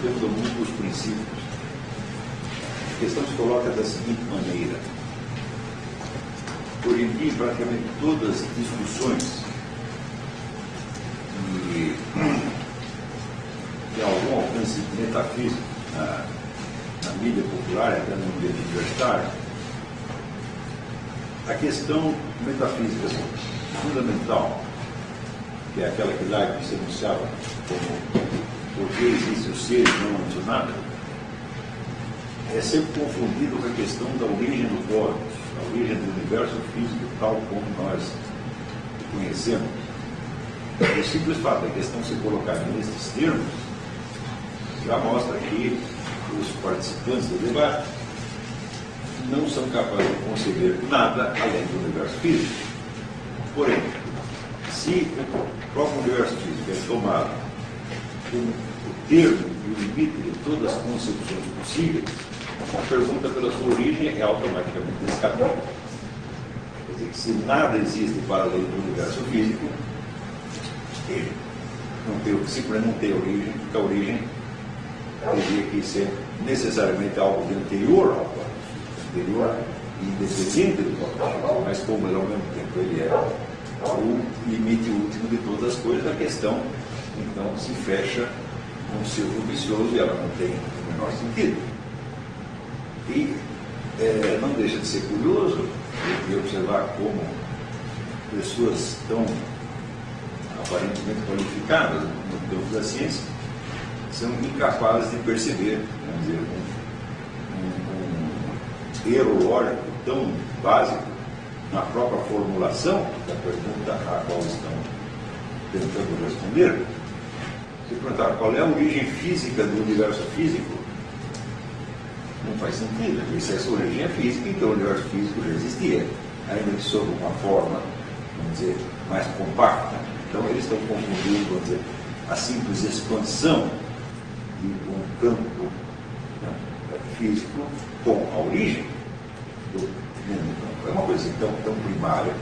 temos o mundo dos princípios. A questão se coloca da seguinte maneira. Hoje em dia, praticamente todas as discussões que tem algum alcance metafísico na mídia popular, até no ambiente universitário, a questão metafísica fundamental, que é aquela que Leibniz se enunciava como por que existe o ser e não antes o nada, é sempre confundido com a questão da origem do cosmos, a origem do universo físico tal como nós o conhecemos. O simples fato da questão ser colocada nesses termos já mostra que os participantes do debate não são capazes de conceber nada além do universo físico. Porém, se o próprio universo físico é tomado como o termo e o limite de todas as concepções possíveis, a pergunta pela sua origem é automaticamente descartada. Quer dizer que se nada existe para além do universo físico, ele simplesmente não tem origem, porque a origem teria que ser necessariamente algo de anterior ao cosmos, anterior e independente do cosmos, mas como ele ao mesmo tempo ele é o limite último de todas as coisas, a questão então se fecha num círculo vicioso e ela não tem o menor sentido. E não deixa de ser curioso de observar como pessoas tão aparentemente qualificadas no campo da ciência são incapazes de perceber, vamos dizer, um erro lógico tão básico na própria formulação da pergunta à qual estão tentando responder. Se perguntar qual é a origem física do universo físico, não faz sentido, porque se essa origem é física, então o universo físico já existia, ainda que sob uma forma, vamos dizer, mais compacta. Então eles estão confundindo, vamos dizer, a simples expansão de um campo físico com a origem do mundo. É uma coisa assim, tão primária,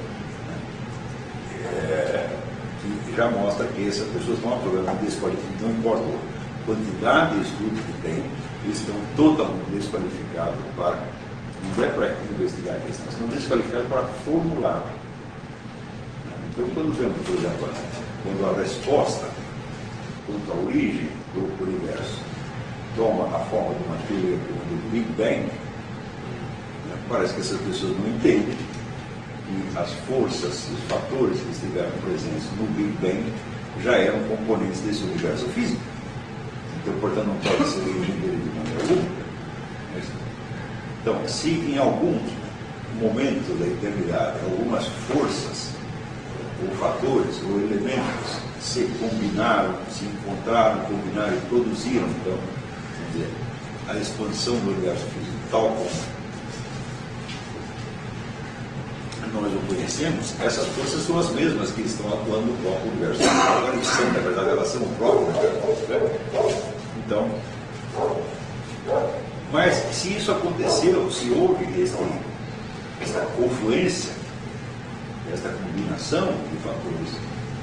que já mostra que essas pessoas vão problema desqualificadas, não importa a quantidade de estudos que tem, eles estão totalmente desqualificados para, não é para investigar a questão, estão desqualificados para formular. Então, quando vemos, por exemplo, quando a resposta quanto à origem do universo toma a forma de uma teoria do Big Bang, parece que essas pessoas não entendem que as forças, os fatores que estiveram presentes no Big Bang já eram componentes desse universo físico. Então, portanto, não pode ser a origem dele de maneira única. Então, se em algum momento da eternidade algumas forças, ou fatores, ou elementos se combinaram, se encontraram, combinaram e produziram, então, vamos dizer, a expansão do universo físico tal como nós o conhecemos, essas forças são as mesmas que estão atuando no próprio universo. Agora, eles são, na verdade, elas são o próprio universo. Então, mas se isso aconteceu, se houve esta confluência, esta combinação de fatores,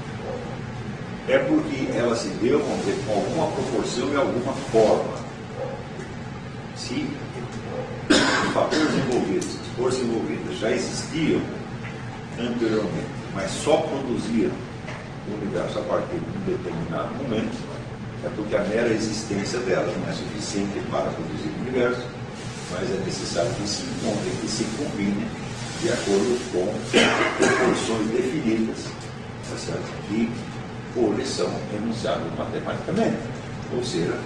é porque ela se deu, vamos dizer, com alguma proporção e alguma forma. Se os fatores envolvidos, as forças envolvidas já existiam anteriormente, mas só produziam o universo a partir de um determinado momento, é porque a mera existência delas não é suficiente para produzir o universo, mas é necessário que se encontrem, que se combinem de acordo com proporções definidas, tá certo? Que hoje são enunciadas matematicamente. Ou seja,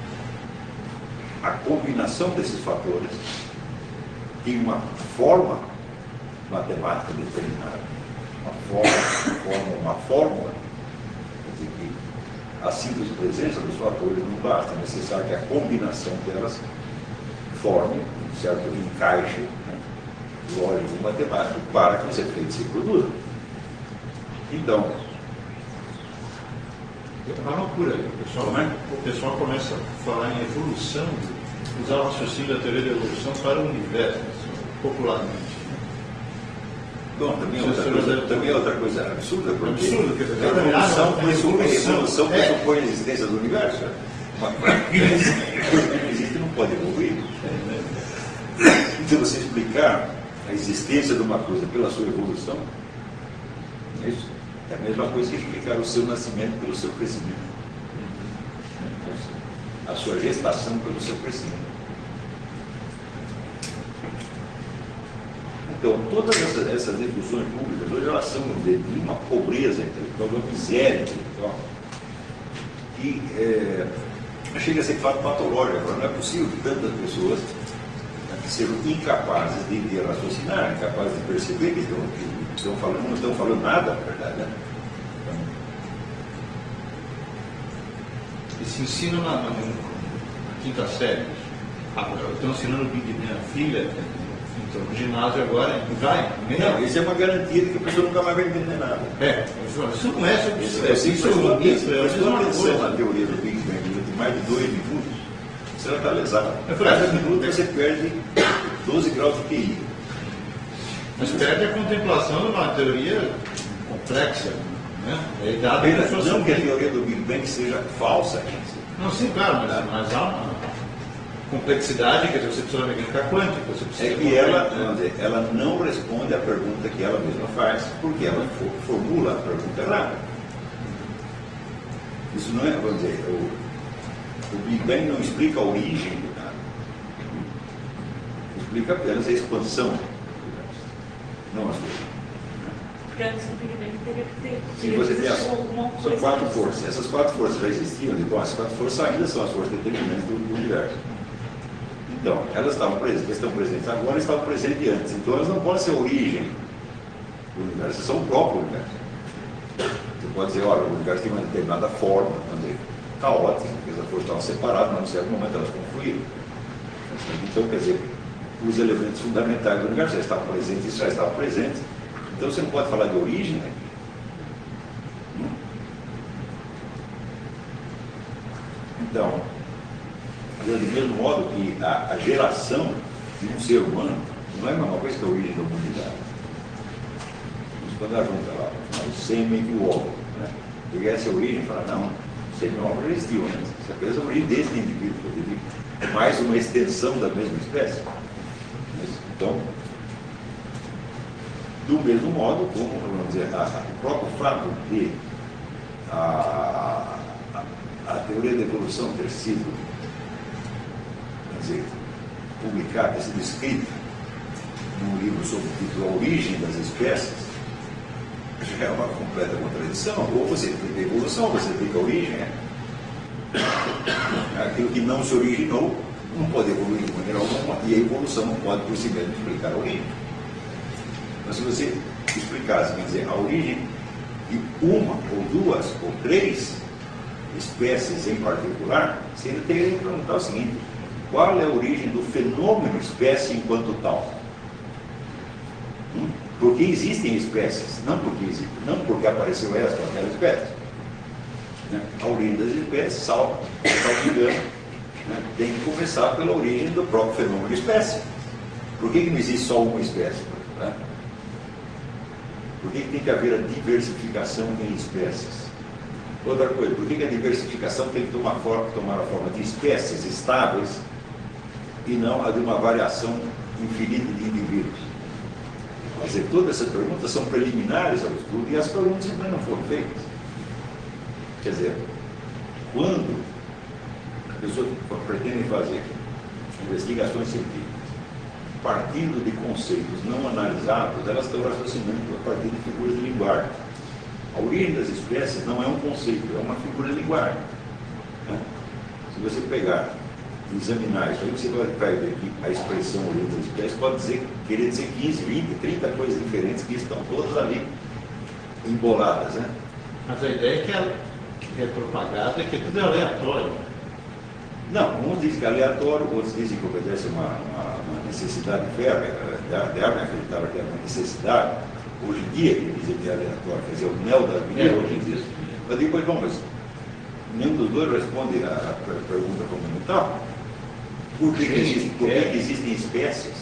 a combinação desses fatores tem uma forma matemática determinada, uma fórmula, quer dizer que a simples presença dos fatores não basta, é necessário que a combinação delas forme um certo encaixe, né, lógico matemático para que os efeitos se produzam. Então, mas não por aí. O pessoal começa a falar em evolução, usar o raciocínio da teoria da evolução para o universo, popularmente. Bom, também é outra coisa absurda, porque absurdo, a evolução pressupõe a existência do universo. coisa que não existe não pode evoluir. Então, você explicar a existência de uma coisa pela sua evolução, é isso. É a mesma coisa que explicar o seu nascimento pelo seu crescimento. A sua gestação pelo seu crescimento. Então, todas essas discussões públicas hoje elas são de uma pobreza intelectual, de uma miséria intelectual, que chega a ser patológica. Não é possível que tantas pessoas que sejam incapazes de raciocinar, incapazes de perceber que não estão falando nada, na verdade. Né? E se ensina na quinta série. Estão ensinando o Big Bang a filha, então no ginásio agora, vai. Não, isso é uma garantia de que a pessoa nunca mais vai entender nada. Isso não é sobre isso. Isso é uma atenção na teoria do Big Bang durante mais de 2 minutos, você já está lesado. Cada minuto você perde 12 graus de QI. Mas perde a contemplação de uma teoria complexa, né? Não que a teoria do Big Bang seja falsa. Não, sim, claro, mas há uma complexidade, quer dizer, você precisa da mecânica quântica, você precisa... É que ela não responde à pergunta que ela mesma faz, porque ela formula a pergunta errada. Isso não é, vamos dizer, o Big Bang não explica a origem do nada. Explica apenas a expansão do universo. Não as coisas. Porque antes do Big Bang teria que ter. Se você tem são 4 forças. Essas 4 forças já existiam, então as 4 forças ainda são as forças determinantes do universo. Então, elas estão presentes agora, estavam presentes antes. Então, elas não podem ser a origem do universo, elas são o próprio universo. Você pode dizer, olha, o universo tem uma determinada forma, caótica, porque essas forças estavam separadas, mas em certo momento elas confluíram. Então, quer dizer, os elementos fundamentais do universo já estavam presentes, isso já estava presente. Então, você não pode falar de origem aqui. Então, do mesmo modo que a geração de um ser humano não é a mesma coisa que a origem da humanidade. Mas quando ela junta lá, o sêmen e o óvulo, né? Pegar essa origem e falar, não, o sêmen e o óvulo já existiam antes. Isso é apenas a origem desse indivíduo, é mais uma extensão da mesma espécie. Então, do mesmo modo, como, vamos dizer, o próprio fato de a teoria da evolução ter sido, publicado, ter sido escrito num livro sob o título A Origem das Espécies, já é uma completa contradição. Ou você tem a evolução, ou você tem a origem. Aquilo que não se originou não pode evoluir de maneira alguma, e a evolução não pode por si mesmo explicar a origem. Mas se você explicasse, quer dizer, a origem de uma, ou 2, ou 3 espécies em particular, você ainda teria que perguntar o seguinte: qual é a origem do fenômeno espécie enquanto tal? Porque existem espécies, não porque apareceu esta ou aquela espécie. A origem das espécies, salvo engano, tem que começar pela origem do próprio fenômeno espécie. Por que não existe só uma espécie? Por que tem que haver a diversificação em espécies? Outra coisa, por que a diversificação tem que tomar a forma de espécies estáveis e não a de uma variação infinita de indivíduos? Quer dizer, todas essas perguntas são preliminares ao estudo e as perguntas ainda não foram feitas. Quer dizer, quando as pessoas pretendem fazer investigações científicas partindo de conceitos não analisados, elas estão raciocinando a partir de figuras de linguagem. A origem das espécies não é um conceito, é uma figura de linguagem. Se você pegar e examinar isso aí, você vai ver que a expressão origem das espécies pode querer dizer 15, 20, 30 coisas diferentes que estão todas ali emboladas. Mas a ideia que é propagada é que tudo é aleatório. Não, uns dizem que é aleatório, outros dizem que obedece a uma necessidade férrea, devem acreditar que é uma necessidade. Hoje em dia, que dizem que é aleatório, quer dizer, o neo-darwinismo hoje em dia. Eu digo, pois bom, mas nenhum dos dois responde à pergunta fundamental. Por que existem espécies?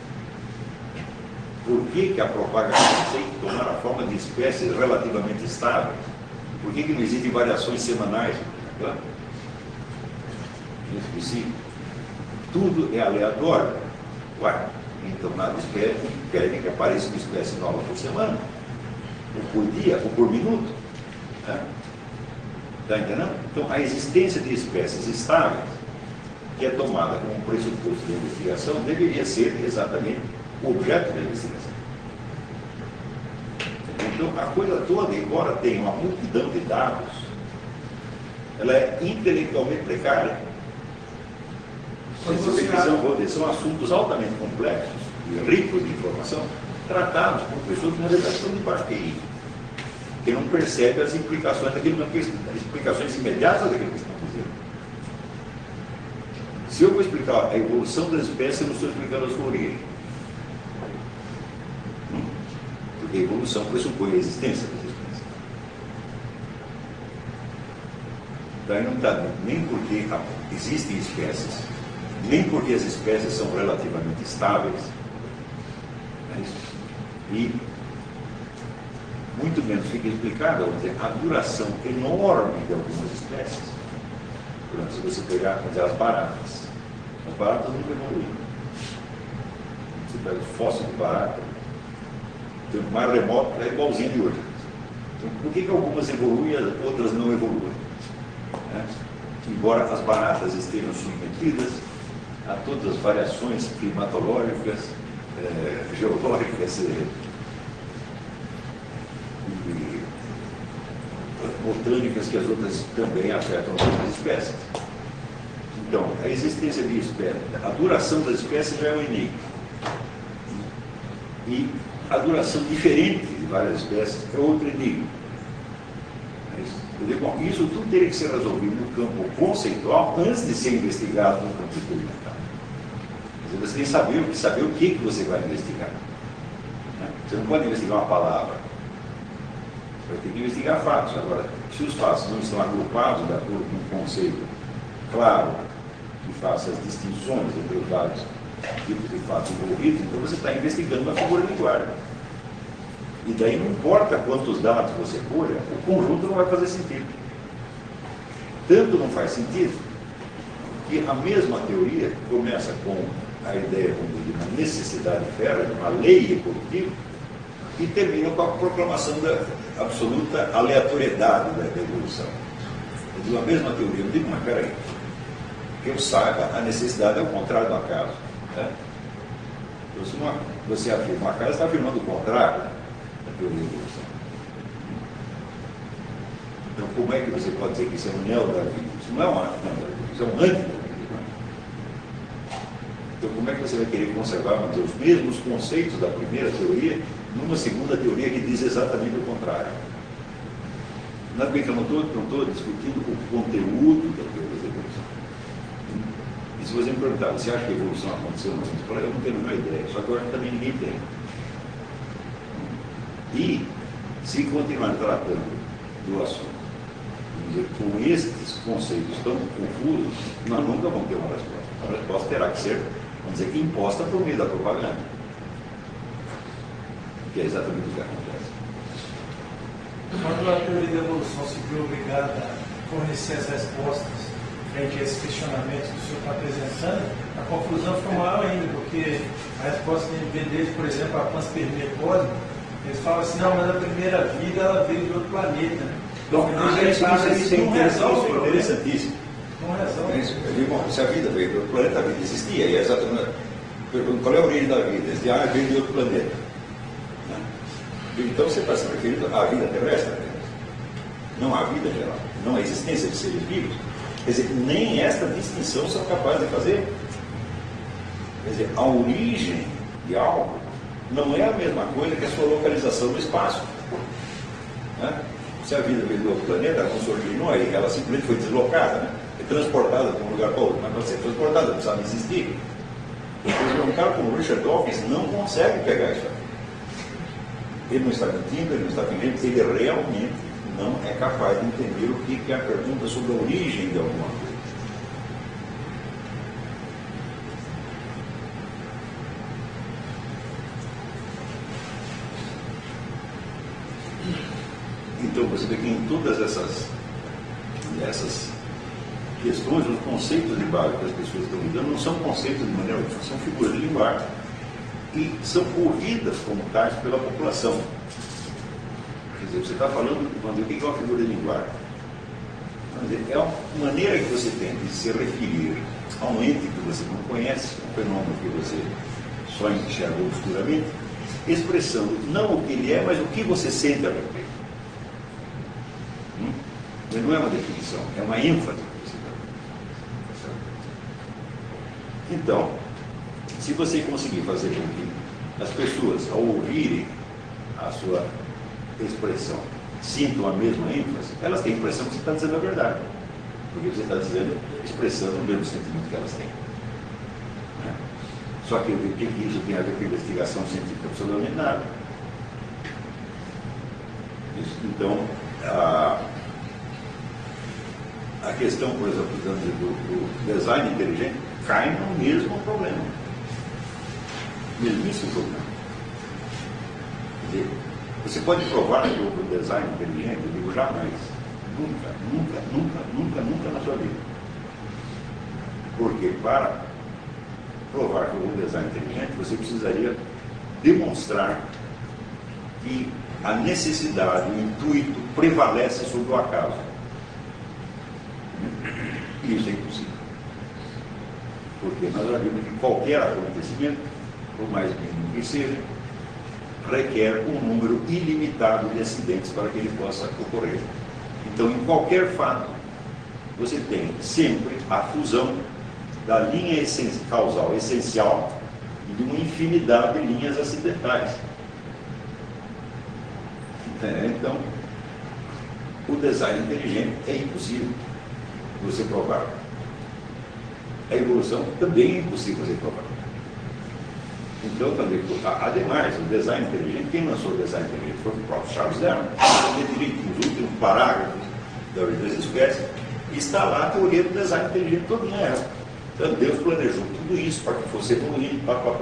Por que a propagação tem que tomar a forma de espécies relativamente estáveis? Por que não existem variações semanais? E se tudo é aleatório, ué, então nada impede que apareça uma espécie nova por semana, ou por dia, ou por minuto. Está entendendo? Então, a existência de espécies estáveis, que é tomada como pressuposto da investigação, deveria ser exatamente o objeto da investigação. Então, a coisa toda, embora tenha uma multidão de dados, ela é intelectualmente precária. São assuntos altamente complexos e ricos de informação, tratados por pessoas que na verdade estão debaixo de QI, que não percebem as implicações daquilo, as explicações imediatas daquilo que estão fazendo. Se eu vou explicar a evolução das espécies, eu não estou explicando a sua origem. Porque a evolução pressupõe a existência das espécies. Daí não está nem porque existem espécies, nem porque as espécies são relativamente estáveis, e muito menos fica explicada, vamos dizer, a duração enorme de algumas espécies. Por exemplo, se você pegar, vamos dizer, as baratas nunca evoluíram. Você pega o fóssil de barata, o tempo mais remoto é igualzinho de hoje. Então, por que algumas evoluem e outras não evoluem? Embora as baratas estejam submetidas a todas as variações climatológicas, geológicas e botânicas que as outras também afetam as outras espécies. Então, a existência de espécies, a duração das espécies já é um enigma. E a duração diferente de várias espécies é outro enigma. Bom, isso tudo teria que ser resolvido no campo conceitual antes de ser investigado no campo experimental. Você tem que saber o que você vai investigar. Você não pode investigar uma palavra. Você vai ter que investigar fatos. Agora, se os fatos não estão agrupados de acordo com um conceito claro, que faça as distinções entre os vários tipos de fatos envolvidos, então você está investigando uma figura de linguagem. E daí não importa quantos dados você colha, o conjunto não vai fazer sentido. Tanto não faz sentido que a mesma teoria começa com a ideia de uma necessidade férrea, de uma lei evolutiva, e termina com a proclamação da absoluta aleatoriedade da evolução. Eu digo a mesma teoria, eu digo, mas peraí, que eu saiba, a necessidade é o contrário do acaso. Então, se você afirma o acaso, está afirmando o contrário da teoria da evolução. Então, como é que você pode dizer que isso é um neodarwinismo? Isso não é um neodarwinismo, isso é um antidarwinismo. Então, como é que você vai querer conservar, os mesmos conceitos da primeira teoria numa segunda teoria que diz exatamente o contrário? Não é bem que eu não estou discutindo o conteúdo da teoria da evolução. E se você me perguntar, você acha que a evolução aconteceu no mundo? Eu não tenho a menor ideia, só que agora também ninguém tem. E, se continuar tratando do assunto, com estes conceitos tão confusos, nós nunca vamos ter uma resposta. A resposta terá que ser, vamos dizer, imposta por meio da propaganda. Que é exatamente o que acontece. Quando a teoria da evolução se viu obrigada a fornecer as respostas frente a esse questionamento que o senhor está apresentando, a confusão foi maior ainda, porque a resposta que a gente vê deles, por exemplo, a panspermia cósmica, eles falam assim, não, mas a primeira vida ela veio de outro planeta. Então, isso é interessantíssimo. Não resolve. Eu digo, se a vida veio de outro planeta, a vida existia, e é exatamente. Pergunto, qual é a origem da vida? Eles dizem, veio de outro planeta. Então você está se referindo à vida terrestre, não à vida geral, não à existência de seres vivos. Quer dizer, nem esta distinção são capazes de fazer. Quer dizer, a origem de algo não é a mesma coisa que a sua localização no espaço. Se a vida veio de outro planeta, ela não se originou aí, ela simplesmente foi deslocada, é transportada de um lugar para outro, mas para ser transportada, não precisava existir. Então, um cara como o Richard Dawkins não consegue pegar isso aqui. Ele não está mentindo, ele não está fingindo, ele realmente não é capaz de entender o que é a pergunta sobre a origem de alguma coisa. Então você vê que em todas essas questões, os conceitos de base que as pessoas estão lidando não são conceitos de maneira útil, são figuras de linguagem e são ouvidas como tais pela população. Quer dizer, você está falando, o que é uma figura de linguagem? Quer dizer, é uma maneira que você tem de se referir a um ente que você não conhece, um fenômeno que você só enxerga obscuramente, expressando não o que ele é, mas o que você sente a respeito. Não é uma definição, é uma ênfase que você dá. Então, se você conseguir fazer com que as pessoas, ao ouvirem a sua expressão, sintam a mesma ênfase, elas têm a impressão que você está dizendo a verdade. Porque você está dizendo, expressando o mesmo sentimento que elas têm. Né? Só que o que isso tem a ver com investigação científica? Absolutamente nada. Então, a questão, por exemplo, do design inteligente cai no mesmo problema. Mesmíssimo problema. Quer dizer, você pode provar que o design inteligente, eu digo jamais. Nunca na sua vida. Porque para provar que houve um design inteligente, você precisaria demonstrar que a necessidade, o intuito prevalece sobre o acaso. E isso é impossível. Porque nós já vimos que qualquer acontecimento, por mais mínimo que seja, requer um número ilimitado de acidentes para que ele possa ocorrer. Então, em qualquer fato, você tem sempre a fusão da linha causal essencial e de uma infinidade de linhas acidentais. Então, o design inteligente é impossível você provar. A evolução também é impossível você provar. Então, ademais, o design inteligente, quem lançou o design inteligente foi o próprio Charles Darwin. Nos últimos parágrafos da Origem das Espécies, está lá a teoria do design inteligente toda ela. Então, Deus planejou tudo isso para que fosse evoluir.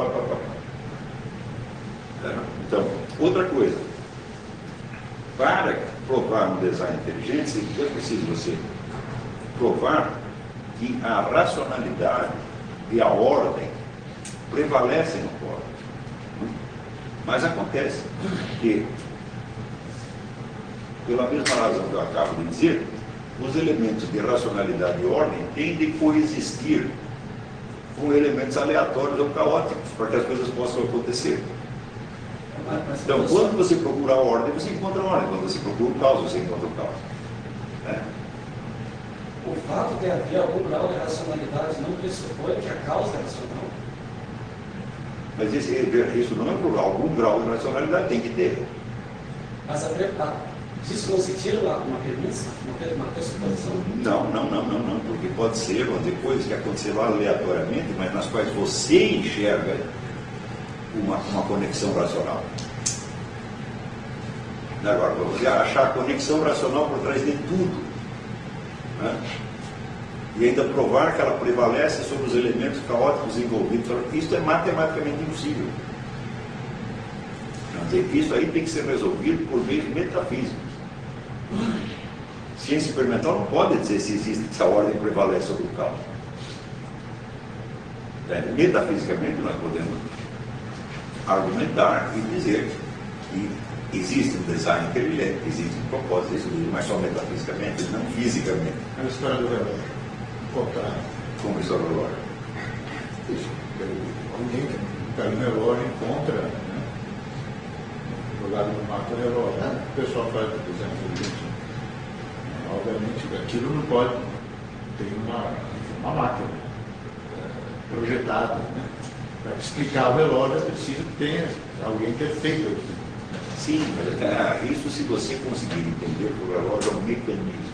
Então, outra coisa, para provar um design inteligente, é preciso você provar que a racionalidade e a ordem prevalecem no código. Mas acontece que, pela mesma razão que eu acabo de dizer, os elementos de racionalidade e ordem têm de coexistir com elementos aleatórios ou caóticos, para que as coisas possam acontecer. Então, quando você procura a ordem, você encontra a ordem. Quando você procura o caos, você encontra o caos. O fato de haver algum grau de racionalidade não pressupõe que a causa é racional. Mas isso não é um problema. Algum grau de racionalidade tem que ter. Mas disso não se tira uma premissa, uma pressuposição? Não, porque pode ser coisas que aconteceram aleatoriamente, mas nas quais você enxerga uma conexão racional. Agora, você achar a conexão racional por trás de tudo, né? E ainda provar que ela prevalece sobre os elementos caóticos envolvidos, isso é matematicamente impossível. Isso aí tem que ser resolvido por meios metafísicos. Ciência experimental não pode dizer se existe essa ordem prevalece sobre o caos. Metafisicamente nós podemos argumentar e dizer que existe um design inteligente, existe um propósito, mas só metafisicamente, não fisicamente. É a história do relógio. Contar. Como a história do relógio. Alguém que pega um relógio encontra, né? Jogado no mato o relógio. O pessoal faz, por exemplo, obviamente, aquilo não pode ter uma máquina projetada, né? Para explicar o relógio é preciso que tenha alguém ter feito aquilo. Sim, mas isso se você conseguir entender que o relógio é um mecanismo.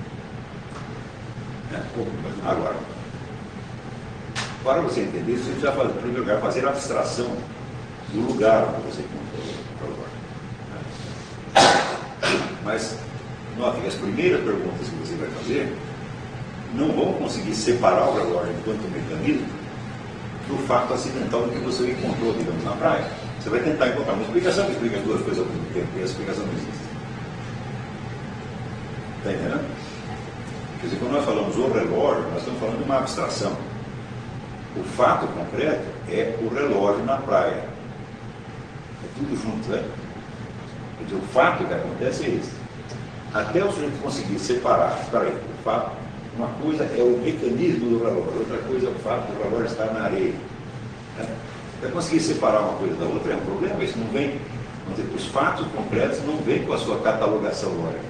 Agora, para você entender isso, você precisa, em primeiro lugar, fazer a abstração do lugar onde você encontrou o relógio. Mas, note que as primeiras perguntas que você vai fazer não vão conseguir separar o relógio enquanto mecanismo do fato acidental de que você o encontrou, digamos, na praia. Você vai tentar encontrar uma explicação que explica as duas coisas ao mesmo tempo, e a explicação não existe. Está entendendo? Quer dizer, quando nós falamos o relógio, nós estamos falando de uma abstração. O fato concreto é o relógio na praia. É tudo junto, né? Quer dizer, o fato que acontece é esse. Até o sujeito conseguir separar, espera aí, o fato, uma coisa é o mecanismo do relógio, outra coisa é o fato do relógio estar na areia. Né? Até conseguir separar uma coisa da outra é um problema, isso não vem, vamos dizer, os fatos concretos não vêm com a sua catalogação lógica.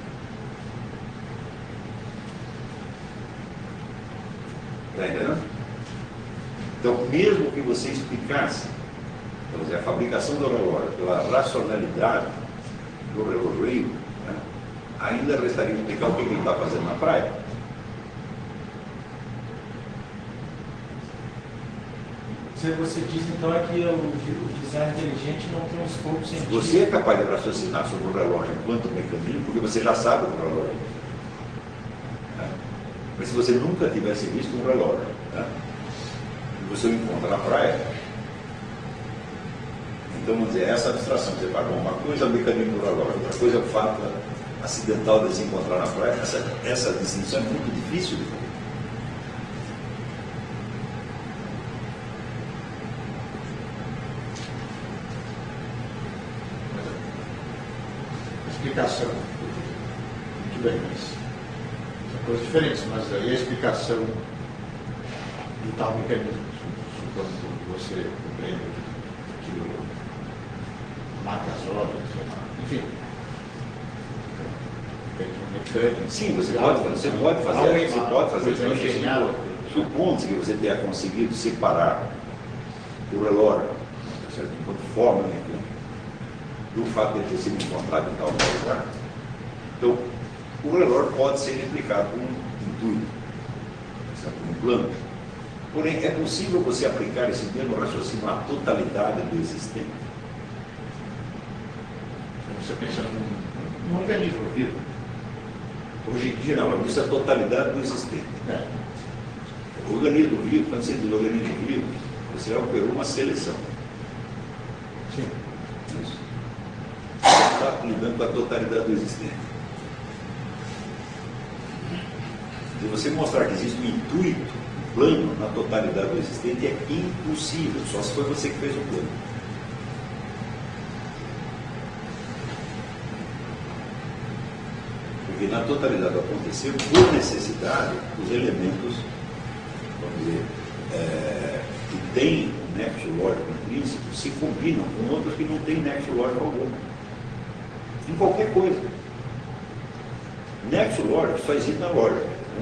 Está entendendo? Então, mesmo que você explicasse, vamos dizer, a fabricação do relógio pela racionalidade do relojoeiro, né, ainda restaria explicar o que ele está fazendo na praia. Você diz então é que o design inteligente não tem um escopo científico. Você é capaz de raciocinar sobre o relógio enquanto mecanismo, porque você já sabe do relógio. Né? Mas se você nunca tivesse visto um relógio, né, e você o encontra na praia, então vamos dizer, essa abstração que você pagou, uma coisa é o mecanismo do relógio, outra coisa é o fato acidental de se encontrar na praia, essa distinção é muito difícil de fazer. Explicação. Muito bem, mas são coisas diferentes, mas aí a explicação do tal mecanismo, supondo que você compreende que marca as horas, enfim. Mecânico. Sim, você pode fazer genial. Supondo que você tenha conseguido separar o relógio, certo? Enquanto forma mecânica, do fato de ele ter sido encontrado em tal lugar. Então, o relógio pode ser explicado com um intuito, certo? Um plano. Porém, é possível você aplicar esse mesmo raciocínio à totalidade do existente? Você pensa num organismo vivo. Hoje em dia, não, isso é a totalidade do existente. É. O organismo vivo, quando você diz organismo vivo, você já operou uma seleção. Sim. Isso. Você está lidando com a totalidade do existente. Se você mostrar que existe um intuito, um plano na totalidade do existente, é impossível, só se foi você que fez o plano. Porque na totalidade do acontecer, por necessidade, os elementos, vamos dizer, que têm um nexo lógico intrínseco, se combinam com outros que não têm nexo lógico algum. Em qualquer coisa. Nexo lógico só existe na lógica. Né?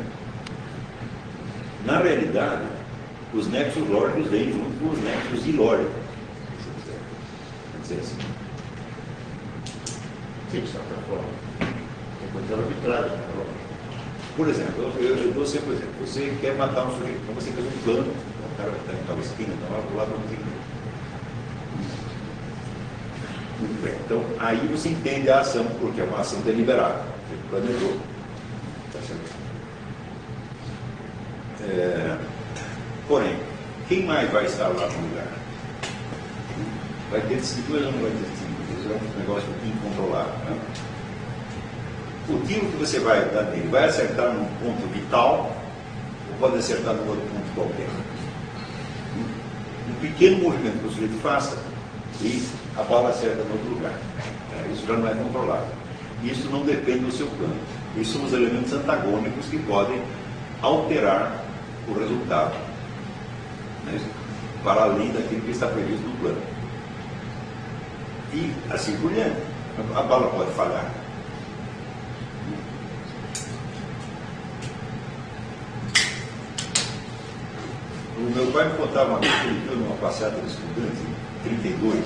Na realidade, os nexos lógicos vêm junto com os nexos ilógicos. Quer dizer assim. Sim, de certa forma. Tem coisa arbitrária. Por exemplo, eu dou sempre um exemplo. Você quer matar um sujeito, então você faz um plano, o cara está em tal esquina, então lá do lado não tem ninguém. Muito bem. Então, aí você entende a ação, porque é uma ação deliberada. Você planejou. Tá certo? Porém, quem mais vai estar lá no lugar? Vai ter disciplina ou não vai ter disciplina? Isso é um negócio incontrolável. Né? O tiro que você vai dar nele vai acertar num ponto vital ou pode acertar num outro ponto qualquer? Um pequeno movimento que o sujeito faça e a bala acerta em outro lugar. Isso já não é controlado. Isso não depende do seu plano. Isso são os elementos antagônicos que podem alterar o resultado, né? Para além daquilo que está previsto no plano. E assim por diante. A bala pode falhar. O meu pai me contava uma vez que ele viu numa passeata de estudantes, em 32,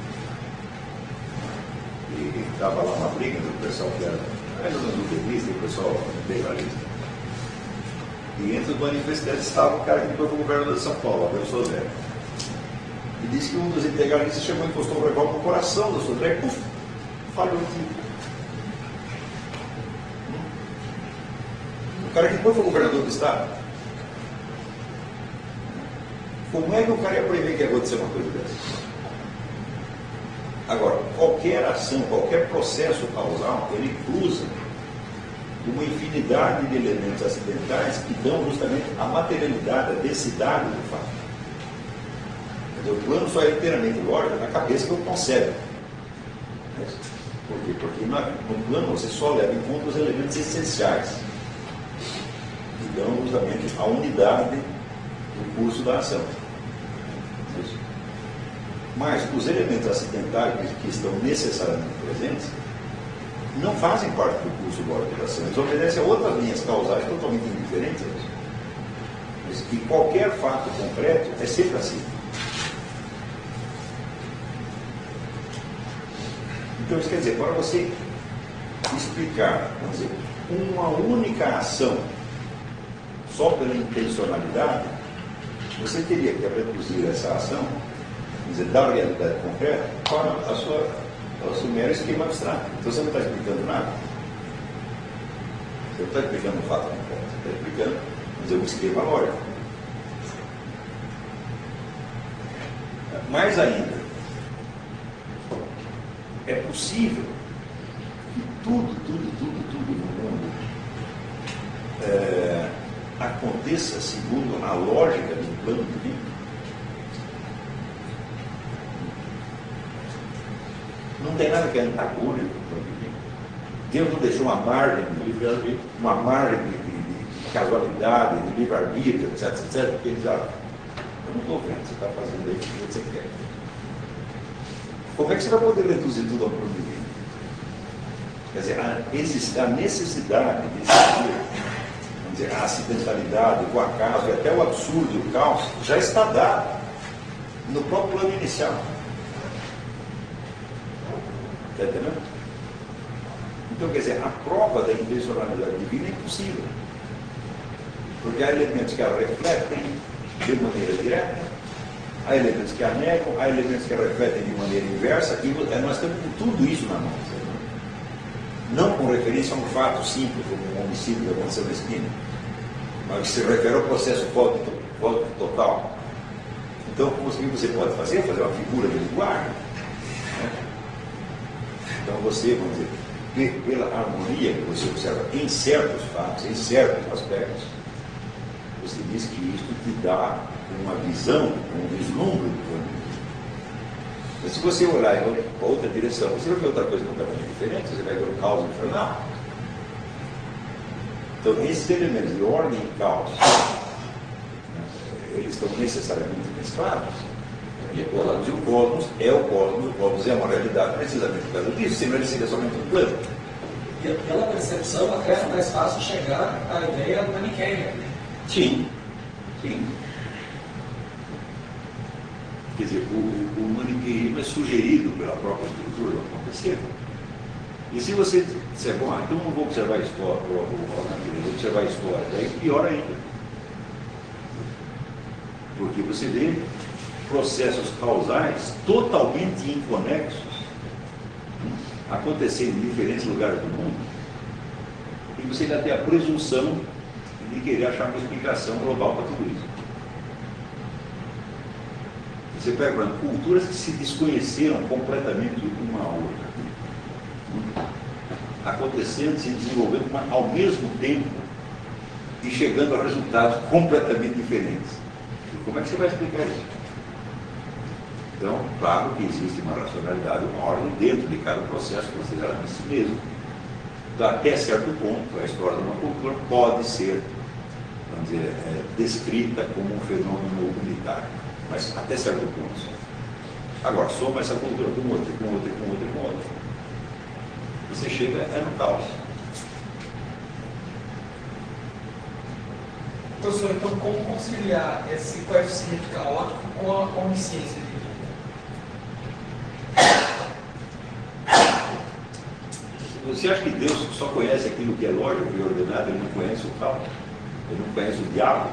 e estava lá uma briga entre o pessoal que era mais ou menos utilista e o pessoal integralista. E entre os manifestantes estava o cara que foi para o governador de São Paulo, Adelson Zé. E disse que um dos integralistas chegou e encostou o revólver no coração do Sodré e puf, falhou o tiro. O cara que foi para o governador do estado. Como é que o cara ia prever que ia acontecer uma coisa dessa? Agora, qualquer ação, qualquer processo causal, ele cruza uma infinidade de elementos acidentais que dão justamente a materialidade, a densidade do fato. Quer dizer, o plano só é inteiramente lógico na cabeça que eu concebo. Por quê? Porque no plano você só leva em conta os elementos essenciais que dão justamente a unidade do curso da ação. Mas os elementos acidentais que estão necessariamente presentes não fazem parte do curso lógico da ação. Eles obedecem a outras linhas causais totalmente indiferentes. E qualquer fato concreto é sempre assim. Então, isso quer dizer, para você explicar, vamos dizer, uma única ação só pela intencionalidade, você teria que reduzir essa ação, vamos dizer, da realidade concreta, para o seu mero esquema abstrato. Então, você não está explicando nada. Você não está explicando um fato concreto, você está explicando, vamos dizer, um esquema lógico. Mais ainda, é possível que tudo no mundo aconteça segundo a lógica do plano divino. Não tem nada que é antagônico do plano divino. Deus não deixou uma margem de casualidade, de livre-arbítrio, etc, porque ele já, eu não estou vendo, você está fazendo aí o que você quer. Como é que você vai poder reduzir tudo ao plano divino? Quer dizer, existe a necessidade de existir, vamos dizer, a acidentalidade, o acaso e até o absurdo, o caos, já está dado no próprio plano inicial. Está entendendo? Então, quer dizer, a prova da intencionalidade divina é impossível. Porque há elementos que a refletem de maneira direta, há elementos que a negam, há elementos que a refletem de maneira inversa, e nós temos tudo isso na mão. Não com referência a um fato simples, como um homicídio que aconteceu na esquina, mas que se refere ao processo fótico total. Então, o que você pode fazer? Fazer uma figura de linguagem. Né? Então, você, vamos dizer, pela harmonia que você observa em certos fatos, em certos aspectos, você diz que isso te dá uma visão, um vislumbre do plano. Mas se você olhar em outra direção, você vai ver outra coisa completamente diferente, você vai ver o caos infernal. Então, esses elementos de ordem e caos, eles estão necessariamente mesclados. E o cosmos é o cosmos é uma realidade precisamente por causa disso, senão ele seria somente um plano. E pela percepção, até é mais fácil chegar à ideia maniqueia. Sim. Quer dizer, o maniqueísmo é sugerido pela própria estrutura do acontecer. E se você disser, bom, então não vou observar a história, vou observar a história, daí pior ainda. Porque você vê processos causais totalmente inconexos acontecendo em diferentes lugares do mundo, e você ainda tem a presunção de querer achar uma explicação global para tudo isso. Você pega, por exemplo, culturas que se desconheceram completamente uma à outra, acontecendo, se desenvolvendo ao mesmo tempo e chegando a resultados completamente diferentes. E como é que você vai explicar isso? Então, claro que existe uma racionalidade, uma ordem dentro de cada processo considerado em si mesmo. Então, até certo ponto, a história de uma cultura pode ser, vamos dizer, descrita como um fenômeno unitário, mas até certo ponto. Agora, soma essa cultura com outra, com outra, com outra, com outra. Você chega no caos. Professor, então como conciliar esse coeficiente caótico com a onisciência divina? Você acha que Deus só conhece aquilo que é lógico e ordenado, ele não conhece o caos? Ele não conhece o diabo?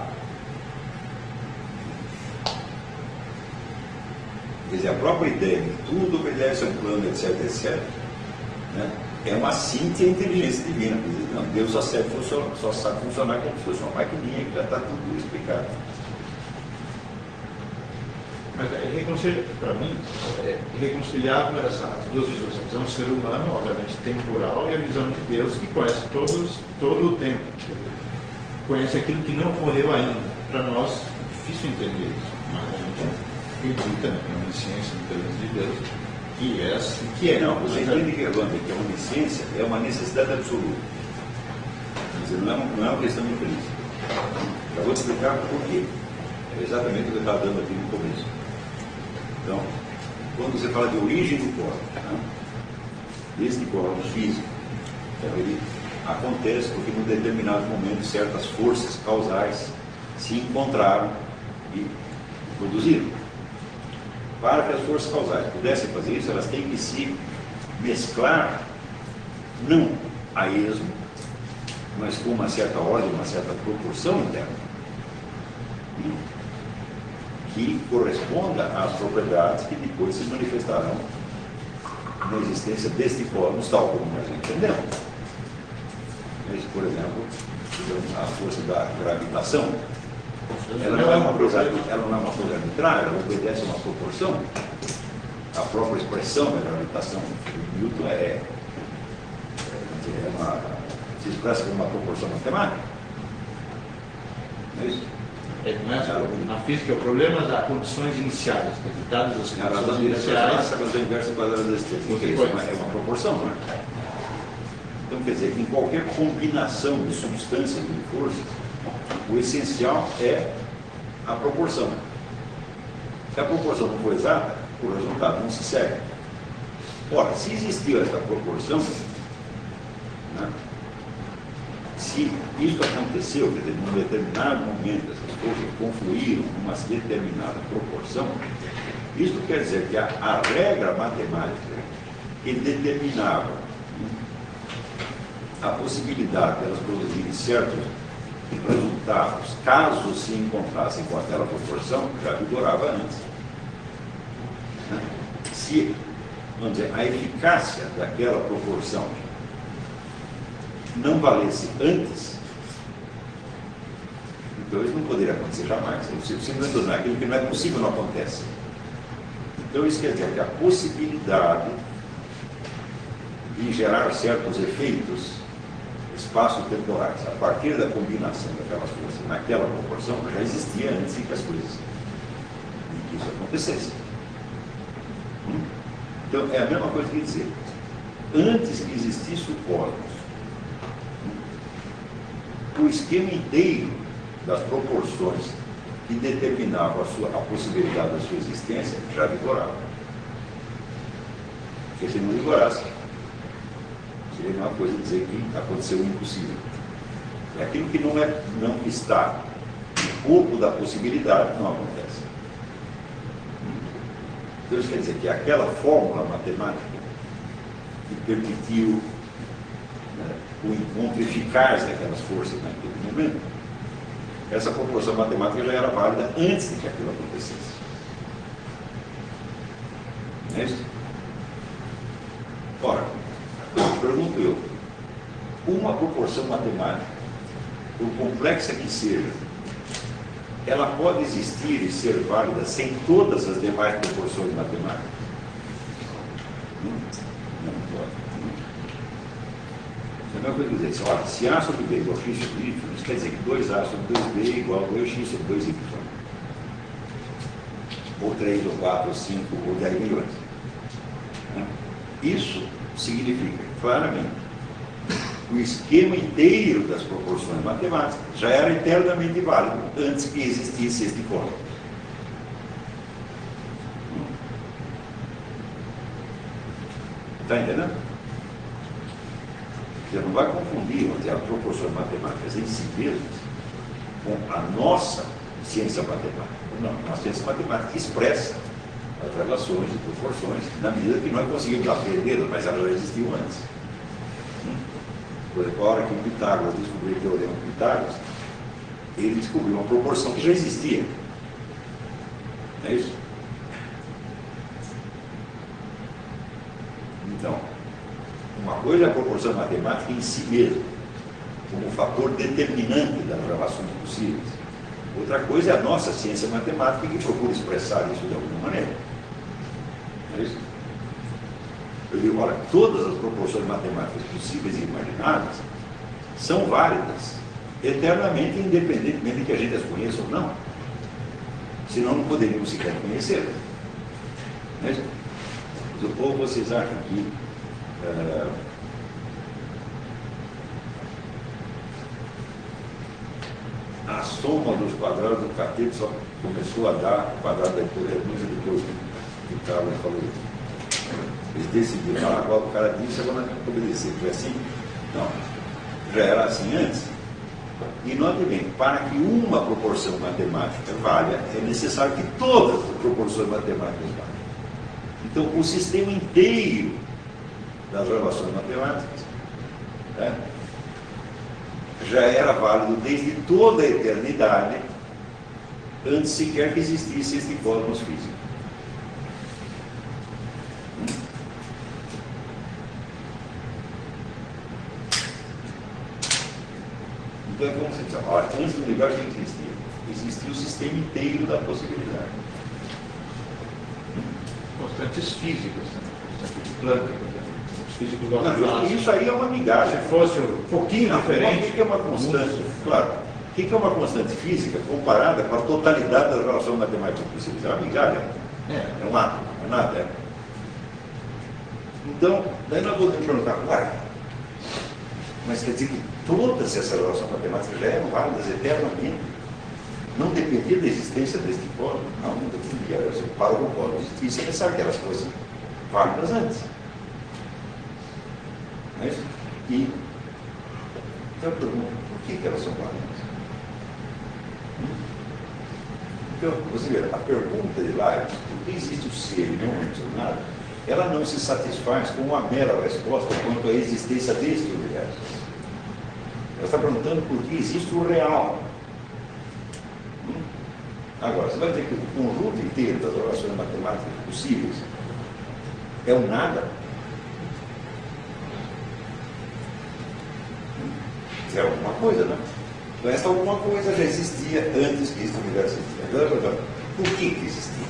Quer dizer, a própria ideia de que tudo obedece a um plano, etc, etc, né, é uma síntese da inteligência divina. Quer dizer, não, Deus só sabe funcionar como se fosse uma maquininha que já está tudo explicado. Mas para mim, é irreconciliável essas duas visões. A visão do ser humano, obviamente, temporal, e a visão de Deus, que conhece todo o tempo. Conhece aquilo que não ocorreu ainda. Para nós, é difícil entender isso. Mas a gente acredita na onisciência, na presença de Deus, que é assim que é. Não, você entende que a onisciência é uma necessidade absoluta. Quer dizer, não é uma questão de princípio. Já vou te explicar por quê. É exatamente o que eu estava dando aqui no começo. Então, quando você fala de origem do cosmos, né? Desse cosmos físico, então ele acontece porque num determinado momento certas forças causais se encontraram e produziram. Para que as forças causais pudessem fazer isso, elas têm que se mesclar, não a esmo, mas com uma certa ordem, uma certa proporção interna, que corresponda às propriedades que depois se manifestarão na existência deste cosmos, tal como nós entendemos. Mas, por exemplo, a força da gravitação, ela não é uma coisa arbitrária, ela obedece a uma proporção. A própria expressão da gravitação de Newton se expressa como uma proporção matemática. Não é isso? Na física, o problema das condições iniciais, dadas as condições iniciais. Essa coisa inversa quadrada da existência. É uma proporção, não é? Então, quer dizer, que em qualquer combinação de substâncias e de forças, o essencial é a proporção. Se a proporção não for exata, o resultado não se segue. Ora, se existiu essa proporção, né, se isso aconteceu, quer dizer, num determinado momento, essas coisas confluíram numa determinada proporção, isso quer dizer que a regra matemática que determinava a possibilidade de elas produzirem certos resultados, caso se encontrassem com aquela proporção, já vigorava antes. Se, vamos dizer, a eficácia daquela proporção não valesse antes, então isso não poderia acontecer jamais. Simplesmente aquilo que não é possível não acontece. Então isso quer dizer que a possibilidade de gerar certos efeitos espaço-temporais, a partir da combinação daquelas forças naquela proporção, já existia antes que as coisas, que isso acontecesse. Então, é a mesma coisa que dizer, antes que existisse o cosmos, o esquema inteiro das proporções que determinavam a possibilidade da sua existência já vigorava. Porque se não vigorasse, seria uma coisa dizer que aconteceu o impossível. É aquilo que não está no corpo da possibilidade, não acontece. Então isso quer dizer que aquela fórmula matemática que permitiu, né, o encontro eficaz daquelas forças naquele momento, essa proporção matemática já era válida antes de que aquilo acontecesse. Não é isso? Ora, pergunto eu, uma proporção matemática, por complexa que seja, ela pode existir e ser válida sem todas as demais proporções matemáticas? Não pode. É a mesma coisa que dizer, olha, se A sobre B é igual a x sobre y, isso quer dizer que 2A sobre 2B é igual a 2x sobre 2y. Ou 3, ou 4, ou 5, ou 10 milhões. Isso significa, claramente, o esquema inteiro das proporções matemáticas já era eternamente válido antes que existisse este código. Está entendendo? Você não vai confundir as proporções matemáticas em si mesmas com a nossa ciência matemática. Não, a ciência matemática expressa as relações e proporções na medida que nós conseguimos aprender, mas elas já existiam antes. Por exemplo, a hora que o Pitágoras descobriu o teorema de Pitágoras, ele descobriu uma proporção que já existia. Não é isso? Então, uma coisa é a proporção matemática em si mesma, como fator determinante das relações possíveis. Outra coisa é a nossa ciência matemática que procura expressar isso de alguma maneira. É isso? Eu digo, olha, todas as proporções matemáticas possíveis e imagináveis são válidas eternamente, independentemente de que a gente as conheça ou não. Senão não poderíamos sequer conhecer. Não é isso? Ou vocês acham que a soma dos quadrados do cateto só começou a dar o quadrado da hipotenusa depois que o Carlos falou isso? Eles decidiram, agora o cara disse, agora nós temos que obedecer. Foi assim? Não. Já era assim antes. E note bem, para que uma proporção matemática valha, é necessário que todas as proporções matemáticas valham. Então, o sistema inteiro das relações matemáticas, né, já era válido desde toda a eternidade, antes sequer que existisse este cosmos físico. Então, como você diz, olha, antes do universo que existia o sistema inteiro da possibilidade. Constantes físicas, constantes de Planck, por exemplo. Os físicos do Não, isso aí é uma migagem. Se fosse um pouquinho diferente. O que é uma constante? Claro. O que é uma constante física comparada com a totalidade das relações matemáticas possíveis? É uma migalha. É um átomo, não é nada. É. Então, daí nós vamos perguntar, uai, mas quer dizer que todas essas relações matemáticas já eram válidas eternamente? Não dependia da existência deste cosmos? Não dependia. Para o cosmos existisse, é necessário que elas fossem válidas antes. Não é isso? E então eu pergunto, por que elas são válidas? Então, você vê, a pergunta de Leibniz, por que existe o ser e não o mencionado, ela não se satisfaz com uma mera resposta quanto à existência deste universo. Ela está perguntando por que existe o real. Agora, você vai dizer que o conjunto inteiro das relações matemáticas possíveis é um nada? É alguma coisa, né? Então, essa alguma coisa já existia antes que este universo existia. Agora, por que existia?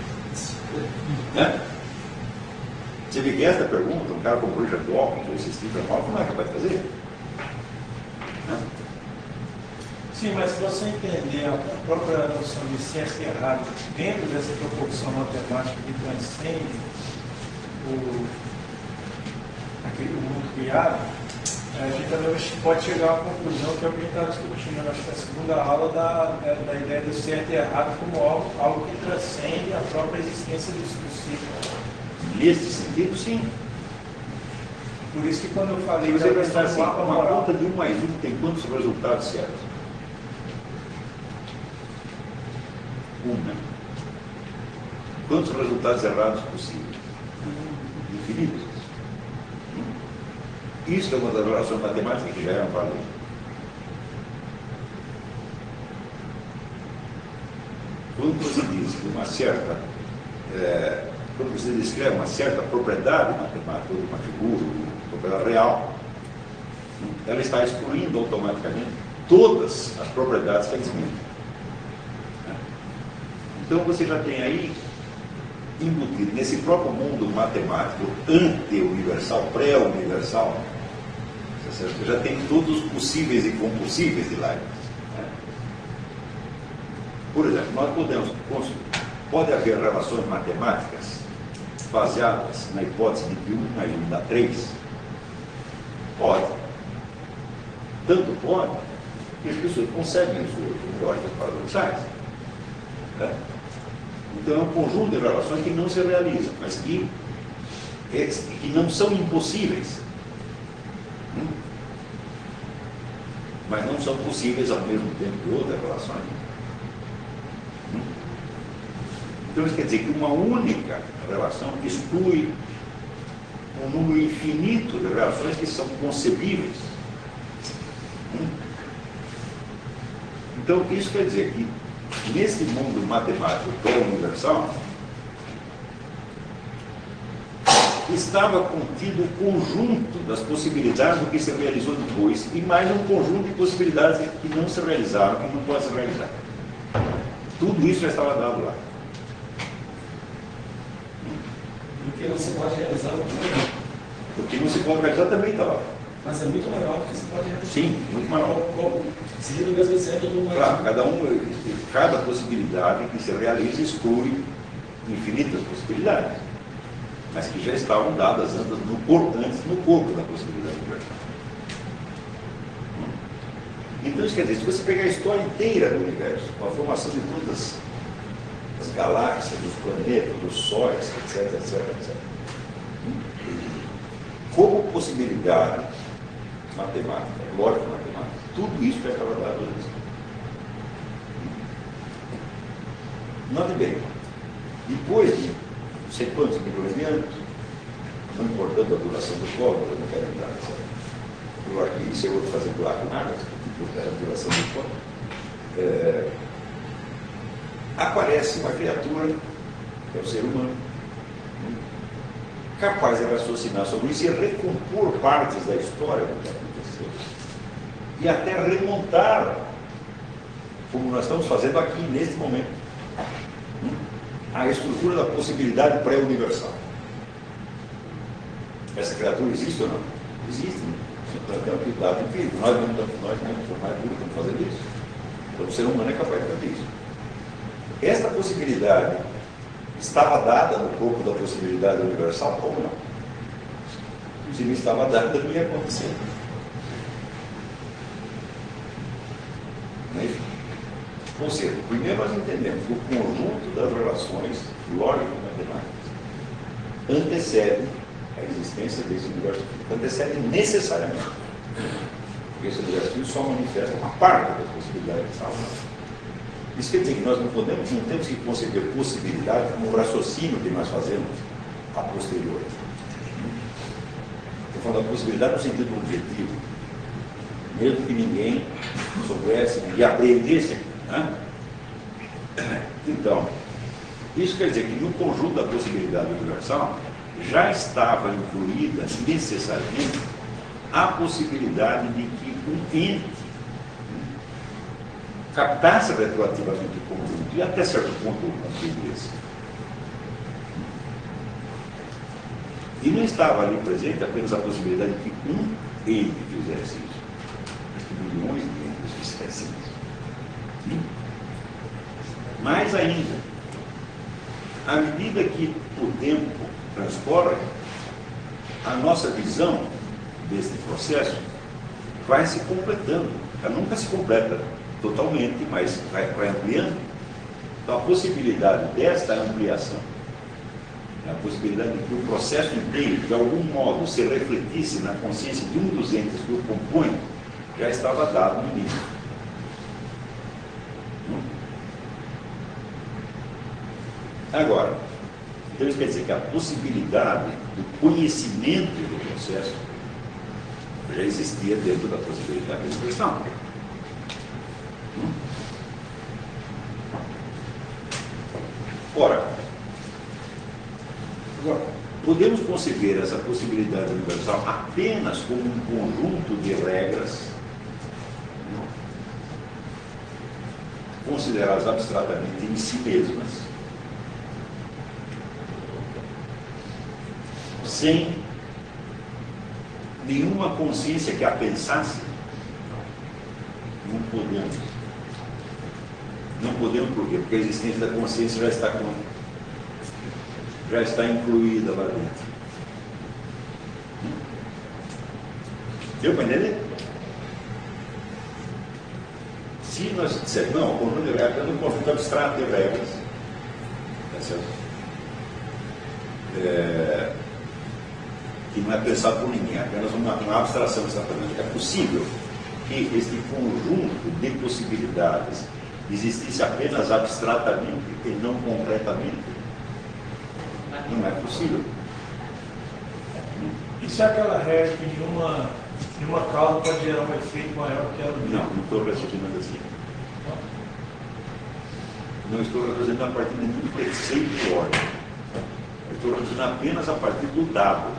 Né? Você vê que esta pergunta, um cara como Richard Dawkins ou esse Stephen Hawking não é capaz de fazer. Né? Sim, mas se você entender a própria noção de ciência errada dentro dessa proporção matemática que transcende aquele mundo criado, a gente também pode chegar a uma conclusão que é o que a gente está discutindo na segunda aula da ideia do certo e errado como algo que transcende a própria existência do ciclo. Nesse sentido, sim. Por isso que quando eu falei Você da vai estar questão assim, do mapa uma moral, conta de 1 mais 1 tem quantos resultados certos? 1, né? Quantos resultados errados possíveis? Infinitos. Isso é uma das relações matemáticas que já eram válidas. Quando você diz que uma certa, quando você descreve uma certa propriedade matemática, ou de uma figura, uma propriedade real, ela está excluindo automaticamente todas as propriedades que a desmentem. Então você já tem aí embutido nesse próprio mundo matemático ante-universal, pré-universal, você já tem todos os possíveis e compossíveis de Leibniz. Por exemplo, nós pode haver relações matemáticas baseadas na hipótese de que 1 mais 1 dá 3? Pode. Tanto pode que as pessoas conseguem suas lógicas paradoxais. Né? Então é um conjunto de relações que não se realizam, mas que não são impossíveis. Mas não são possíveis ao mesmo tempo que outras relações. Então isso quer dizer que uma única relação exclui um número infinito de relações que são concebíveis. Então isso quer dizer que nesse mundo matemático pré-universal estava contido o conjunto das possibilidades do que se realizou depois e mais um conjunto de possibilidades que não se realizaram e não podem se realizar. Tudo isso já estava dado lá. O que não se pode realizar no programa. O que não se pode realizar também está lá. Mas é muito maior do que se pode realizar. Sim, muito maior. Seguindo o mesmo exemplo do Claro, cada possibilidade que se realiza exclui infinitas possibilidades, mas que já estavam dadas antes no corpo da possibilidade universal. Então, isso quer dizer, se você pegar a história inteira do universo, com a formação de todas as galáxias, dos planetas, dos sóis, etc, etc, etc, como possibilidade matemática, lógica matemática, tudo isso já estava dado antes. Note bem, depois de não sei quantos milhões de anos, não importando a duração do cosmos, eu não quero entrar nessa. Eu acho que isso é outro fazer buraco na água, a duração do cosmos. Aparece uma criatura, que é o ser humano, capaz de raciocinar sobre isso e recompor partes da história do que aconteceu. E até remontar, como nós estamos fazendo aqui, neste momento, a estrutura da possibilidade pré-universal. Essa criatura existe ou não? Existe. Nós temos que dar empírico. Nós não estamos fazendo isso. Então o ser humano é capaz de fazer isso. Esta possibilidade estava dada no corpo da possibilidade universal ou não? Se não estava dada, não ia acontecer. Não é isso? Ou seja, primeiro nós entendemos que o conjunto das relações lógico-matemáticas antecede a existência desse universo físico, antecede necessariamente. Porque esse universo físico só manifesta uma parte das possibilidades que estavam lá. Isso quer dizer que nós não temos que conceber possibilidade como um raciocínio que nós fazemos a posteriori. Estou falando da possibilidade no sentido objetivo. Mesmo que ninguém soubesse e apreendesse. Né? Então, isso quer dizer que no conjunto da possibilidade universal já estava incluída necessariamente a possibilidade de que um ente captasse retroativamente o conjunto e até certo ponto contribuísse. E não estava ali presente apenas a possibilidade de que um ente fizesse isso, mas que milhões de entes fizessem isso. Mais ainda, à medida que o tempo transcorre, a nossa visão desse processo vai se completando. Ela nunca se completa totalmente, mas vai ampliando. Então, a possibilidade desta ampliação, a possibilidade de que o processo inteiro, de algum modo, se refletisse na consciência de um dos entes que o compõe, já estava dado no início. Agora, então isso quer dizer que a possibilidade do conhecimento do processo já existia dentro da possibilidade da expressão. Ora, agora, podemos conceber essa possibilidade universal apenas como um conjunto de regras consideradas abstratamente em si mesmas, sem nenhuma consciência que a pensasse? Não podemos. Não podemos por quê? Porque a existência da consciência já está incluída lá dentro. Deu para entender? Se nós dissermos, não, o conjunto de regras é um conjunto abstrato de regras, tá certo? Que não é pensado por ninguém, é apenas uma abstração exatamente. É possível que este conjunto de possibilidades existisse apenas abstratamente e não concretamente? Não é possível. E se aquela regra que nenhuma causa pode gerar um efeito maior que ela? Não estou raciocinando assim. Não estou raciocinando a partir de nenhum preceito de ordem. Eu estou raciocinando apenas a partir do dado.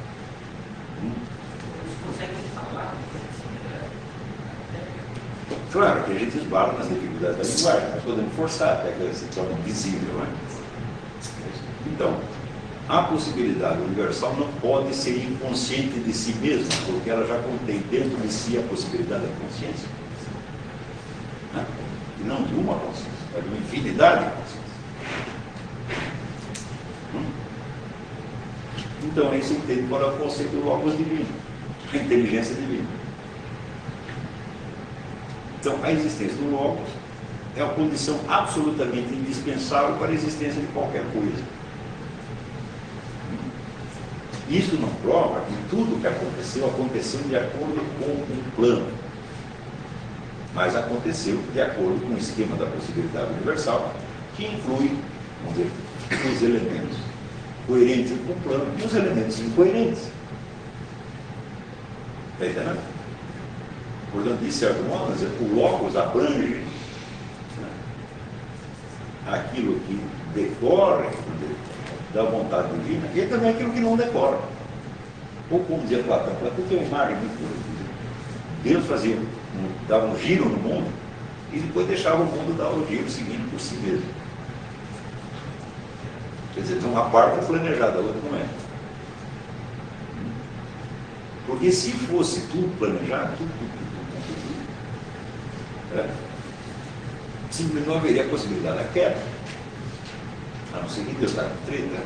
Consegue falar? Claro que a gente esbarra nas dificuldades da linguagem, nós podemos forçar até que ela se torne visível, né? Então, a possibilidade universal não pode ser inconsciente de si mesma, porque ela já contém dentro de si a possibilidade da consciência. Né? E não de uma consciência, mas de uma infinidade de consciências. Então, aí se entende qual é o conceito do logos divino, a inteligência divina. Então, a existência do logos é uma condição absolutamente indispensável para a existência de qualquer coisa. Isso não prova que tudo que aconteceu de acordo com um plano, mas aconteceu de acordo com o esquema da possibilidade universal, que inclui, vamos dizer, os elementos coerentes com o plano e os elementos incoerentes. Está entendendo? Portanto, de certo modo, o logos abrange, né, aquilo que decorre da vontade divina e também aquilo que não decorre. Ou como dizia Platão tem uma imagem muito. Deus dava um giro no mundo e depois deixava o mundo dar o giro seguindo por si mesmo. Quer dizer, uma parte é planejada, a outra não é. Porque se fosse tudo planejado, simplesmente não haveria a possibilidade da queda. A não ser que Deus está com treta.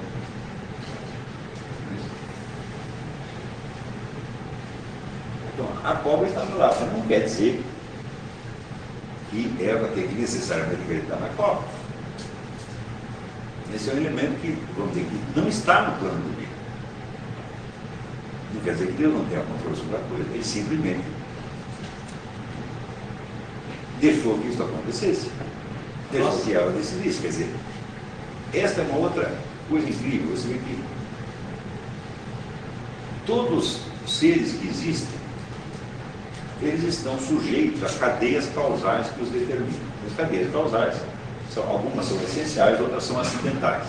Então, a cobra estava lá, mas não quer dizer que Eva tem que necessariamente acreditar na cobra. Esse é um elemento que, vamos dizer, que não está no plano do Deus. Não quer dizer que Deus não tenha controle sobre a coisa, ele simplesmente deixou que isso acontecesse. Deixou que Eva decidisse. Quer dizer, esta é uma outra coisa incrível. Você vê que todos os seres que existem, eles estão sujeitos a cadeias causais que os determinam. As cadeias causais, algumas são essenciais, outras são acidentais.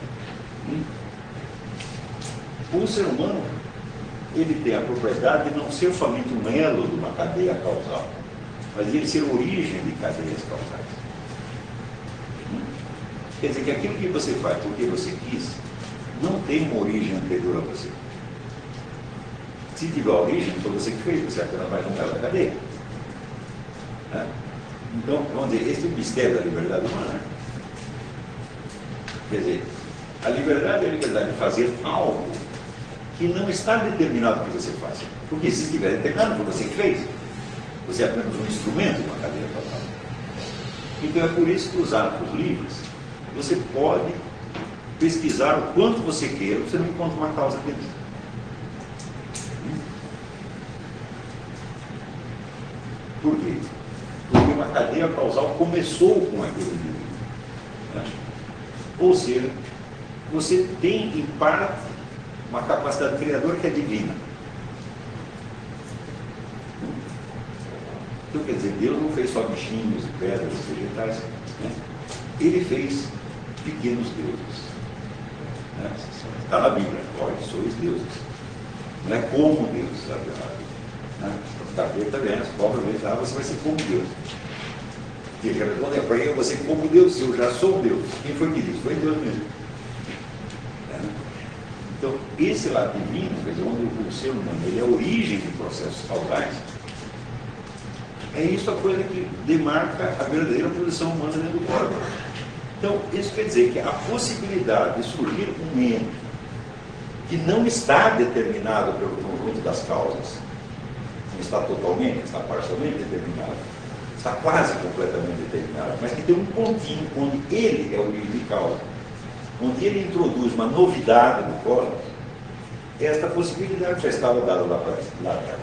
O ser humano, ele tem a propriedade de não ser somente um elo de uma cadeia causal, mas de ele ser origem de cadeias causais. Quer dizer que aquilo que você faz porque você quis, não tem uma origem anterior a você. Se tiver origem, foi você que fez, você apenas vai juntar da cadeia. Então, vamos dizer, esse é o mistério da liberdade humana. Quer dizer, a liberdade é a liberdade de fazer algo que não está determinado que você faça. Porque se estiver determinado, foi você que fez. Você é apenas um instrumento de uma cadeia causal. Então é por isso que os atos livres, você pode pesquisar o quanto você queira, você não encontra uma causa deles. Por quê? Porque uma cadeia causal começou com aquele indivíduo. Ou seja, você tem, em parte, uma capacidade criadora que é divina. Então, quer dizer, Deus não fez só bichinhos, pedras, vegetais. Né? Ele fez pequenos deuses. Né? Está na Bíblia, vós sois deuses. Não é como Deus, sabe? Né? Capeta vem, as cobras vêm, você vai ser como Deus. E ele responde, para eu vou ser como Deus, eu já sou Deus. Quem foi que disse? Foi Deus mesmo. Então, esse lado divino, quer dizer, onde o ser humano ele é a origem de processos causais, é isso a coisa que demarca a verdadeira posição humana dentro do corpo. Então, isso quer dizer que a possibilidade de surgir um ente que não está determinado pelo conjunto das causas, não está totalmente, está parcialmente determinado, está quase completamente determinado, mas que tem um pontinho onde ele é a origem de causa, onde ele introduz uma novidade no cosmos, esta possibilidade já estava dada lá atrás.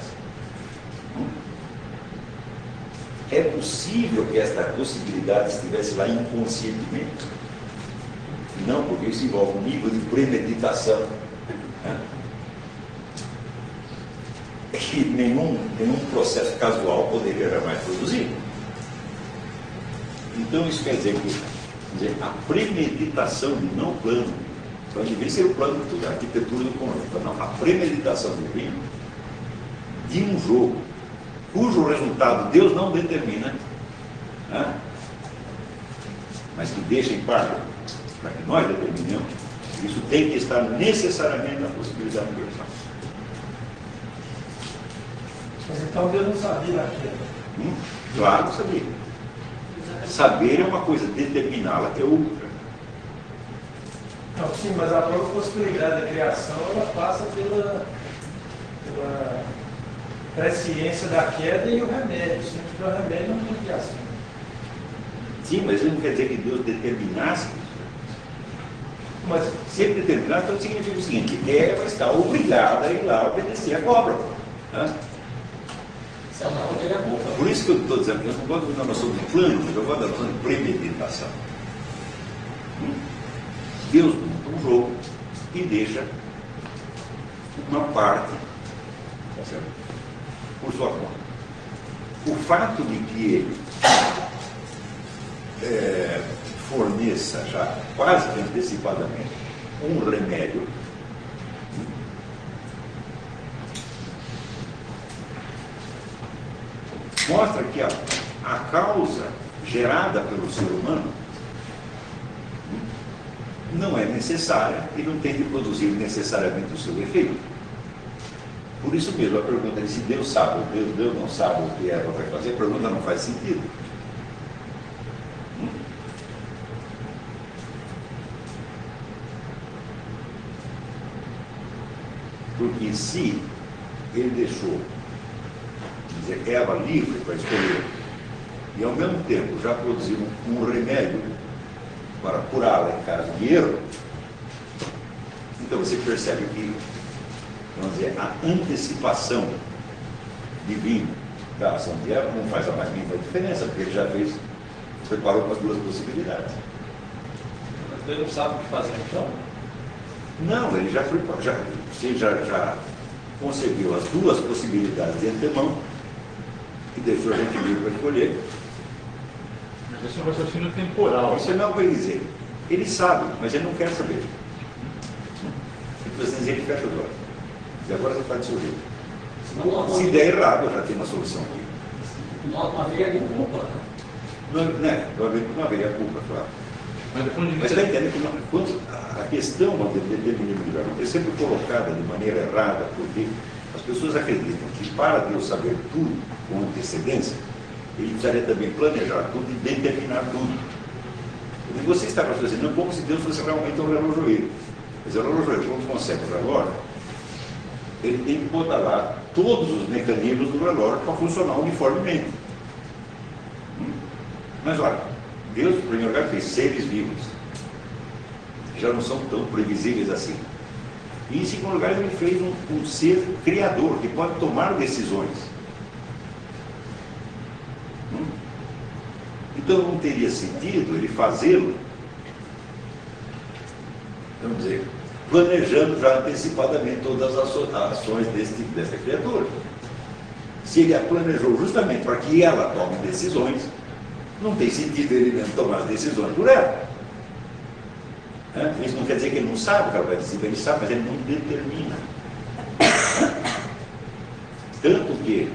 É possível que esta possibilidade estivesse lá inconscientemente? Não, porque isso envolve um nível de premeditação, né? Que nenhum processo casual poderia jamais produzir. Então isso quer dizer que a premeditação de não plano, para onde vem ser o plano de tudo, a arquitetura do conjunto, não, a premeditação divina de um jogo, cujo resultado Deus não determina, né? Mas que deixa em parte, para que nós determinemos, isso tem que estar necessariamente na possibilidade universal. Mas então Deus não sabia da queda. Claro que sabia. Saber é uma coisa, determiná-la é outra. Não, sim, mas a própria possibilidade da criação, ela passa pela presciência da queda e o remédio. Se não tiver o remédio, não tem criação. Sim, mas isso não quer dizer que Deus determinasse isso. Mas Se ele determinar, então significa o seguinte: Eva está obrigada a ir lá obedecer a cobra. Né? Se ela não teria culpa. Por isso que eu estou dizendo que eu não gosto da noção de plano, mas eu gosto da noção de premeditação. Deus monta um jogo e deixa uma parte, tá certo, por sua conta. O fato de que ele forneça já quase que antecipadamente um remédio, mostra que a causa gerada pelo ser humano não é necessária e não tem de produzir necessariamente o seu efeito. Por isso mesmo, a pergunta é se Deus sabe ou Deus não sabe o que Eva vai fazer, a pergunta não faz sentido. Porque se ele deixou, dizer, Eva livre para escolher, e ao mesmo tempo já produziu um remédio para curá-la em caso de erro, então você percebe que, vamos dizer, a antecipação divina da ação de Eva não faz a mais mínima diferença, porque ele já fez, preparou para as duas possibilidades. Mas Deus não sabe o que fazer então? Não, ele já concebeu as duas possibilidades de antemão e deixou a gente livre para escolher. Mas esse é um raciocínio temporal. Isso não vai dizer. Ele sabe, mas ele não quer saber. Ele dizer, ele fecha os olhos. E agora você faz do seu jeito. Se der errado, eu já tenho uma solução aqui. Não haveria nenhuma culpa. Não haveria culpa, claro. Mas do ponto de Mas vista. está entendendo que a questão do determinismo é sempre colocada de maneira errada, porque as pessoas acreditam que para Deus saber tudo com antecedência, ele precisaria também planejar tudo e determinar tudo. E você está raciocinando como se Deus fosse realmente um relojoeiro. Mas o relojoeiro, quando consegue o relógio, ele tem que botar lá todos os mecanismos do relógio para funcionar uniformemente. Mas olha, Deus, em primeiro lugar, fez seres vivos, que já não são tão previsíveis assim. E, em segundo lugar, ele fez um ser criador, que pode tomar decisões. Então, não teria sentido ele fazê-lo, vamos dizer, planejando já antecipadamente todas as ações dessa criatura. Se ele a planejou justamente para que ela tome decisões, não tem sentido ele mesmo tomar as decisões por ela. Isso não quer dizer que ele não sabe o que ela vai decidir, ele sabe, mas ele não determina. Tanto que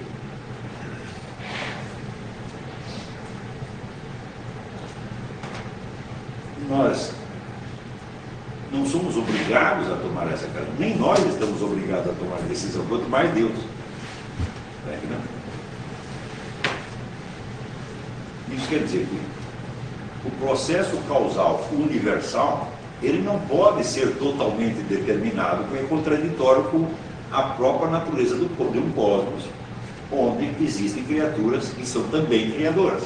nós não somos obrigados a tomar essa decisão, nem nós estamos obrigados a tomar decisão, quanto mais Deus. Isso quer dizer que o processo causal universal, ele não pode ser totalmente determinado, porque é contraditório com a própria natureza de um cosmos, onde existem criaturas que são também criadoras.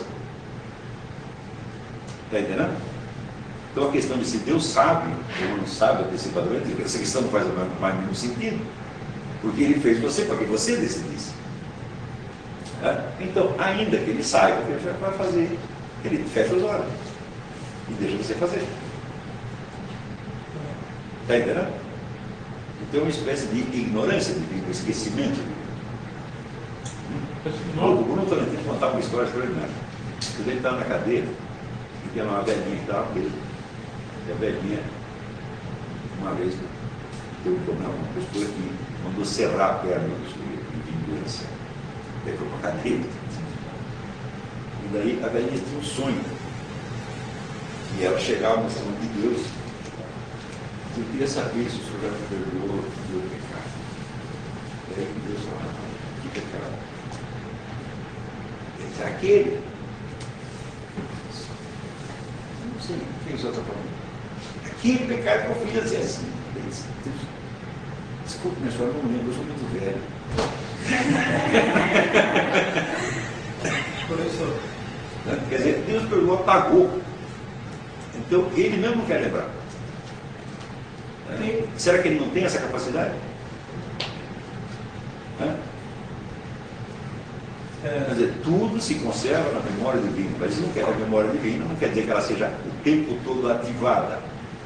Está entendendo? Então a questão de se Deus sabe ou não sabe antecipadamente, essa questão não faz mais nenhum sentido, porque ele fez você para que você decidisse. Então, ainda que ele saiba o que ele já vai fazer, ele fecha os olhos e deixa você fazer. Está entendendo? Então é uma espécie de ignorância, de esquecimento. O Bruno também tem que contar uma história extraordinária. Quando ele estava na cadeira, e tinha uma velhinha que estava presa. E a velhinha, uma vez, teve um problema com uma pessoa que mandou serrar a perna do sujeito, em vingança. Ele foi para a cadeia. E daí a velhinha tinha um sonho. E ela chegava no sonho de Deus. Eu queria saber se o senhor já me perdoou do meu pecado. E aí Deus falava, que pecado? Ele disse, aquele. Não sei o que o senhor está falando. Aquele pecado que eu fiz assim. Ele disse, desculpe, minha senhora, eu não lembro, eu sou muito velho. Professor, Quer dizer, Deus perdoou, apagou. Então, ele mesmo não quer lembrar. Será que ele não tem essa capacidade? Quer dizer, tudo se conserva na memória divina, mas não quer a memória divina, não quer dizer que ela seja o tempo todo ativada.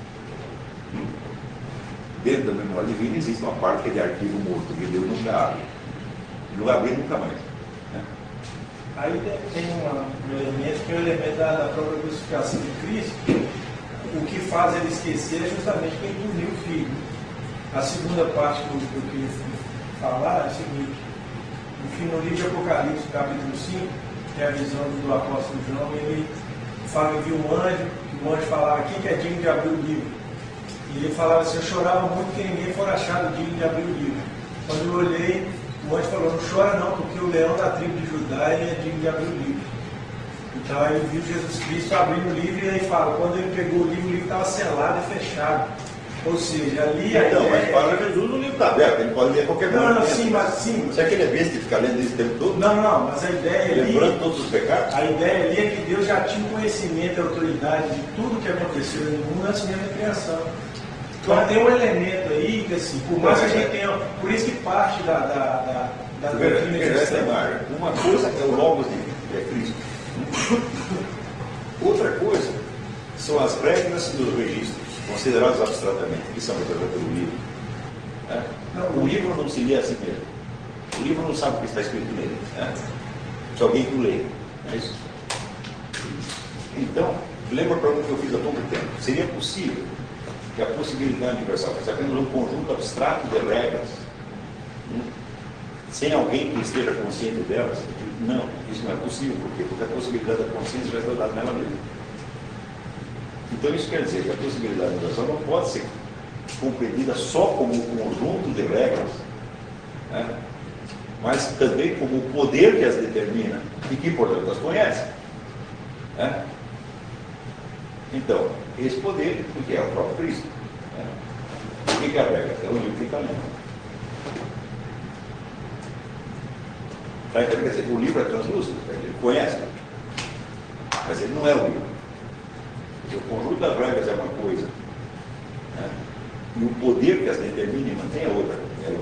Dentro da memória divina existe uma parte que é de arquivo morto, que Deus nunca abre. Não vai abrir nunca mais. aí tem um elemento que é o elemento da própria crucificação de Cristo. O que faz ele esquecer é justamente quem dormiu o filho. A segunda parte que eu queria falar é o seguinte: no livro de Apocalipse, capítulo 5, tem a visão do apóstolo João, ele fala que viu um anjo, que o anjo falava, quem que é digno de abrir o livro? E ele falava assim, eu chorava muito que ninguém for achado digno de abrir o livro. Quando eu olhei, o anjo falou, não chora não, porque o leão da tribo de Judá ele é digno de abrir o livro. Então aí ele viu Jesus Cristo abrindo o livro e aí fala, quando ele pegou o livro estava selado e fechado. Ou seja, ali a Então, mas ideia... para Jesus o livro está aberto, ele pode ler qualquer coisa. Não, sim, mas sim. Será que ele é besta de ficar lendo isso o tempo todo? Não, mas a ideia ali... Lembrando todos os pecados? A ideia ali é que Deus já tinha conhecimento e autoridade de tudo que aconteceu no mundo antes mesmo da criação. Então tem um elemento aí que assim, por mais que a gente tenha... Por isso que parte da doutrina cristã... Uma coisa é o Logos divino, que é Cristo. Outra coisa são as regras dos registros, considerados abstratamente, que são representadas pelo livro. O livro não se lê a si mesmo. O livro não sabe o que está escrito nele. Se alguém o lê. É isso. Então, lembra para o que eu fiz há pouco tempo. Seria possível que a possibilidade universal fosse apenas um conjunto abstrato de regras, sem alguém que esteja consciente delas? Não, isso não é possível. Por quê? Porque a possibilidade da consciência já está dada nela mesma. Então isso quer dizer que a possibilidade universal não pode ser compreendida só como um conjunto de regras, mas também como o poder que as determina e que, portanto, as conhece. Então, esse poder, porque é o próprio Cristo. O que é a regra? É o livro que está lendo. Quer dizer, o livro é translúcido, ele conhece, mas ele não é o livro. O conjunto das regras é uma coisa, e o poder que as determina e mantém é outra.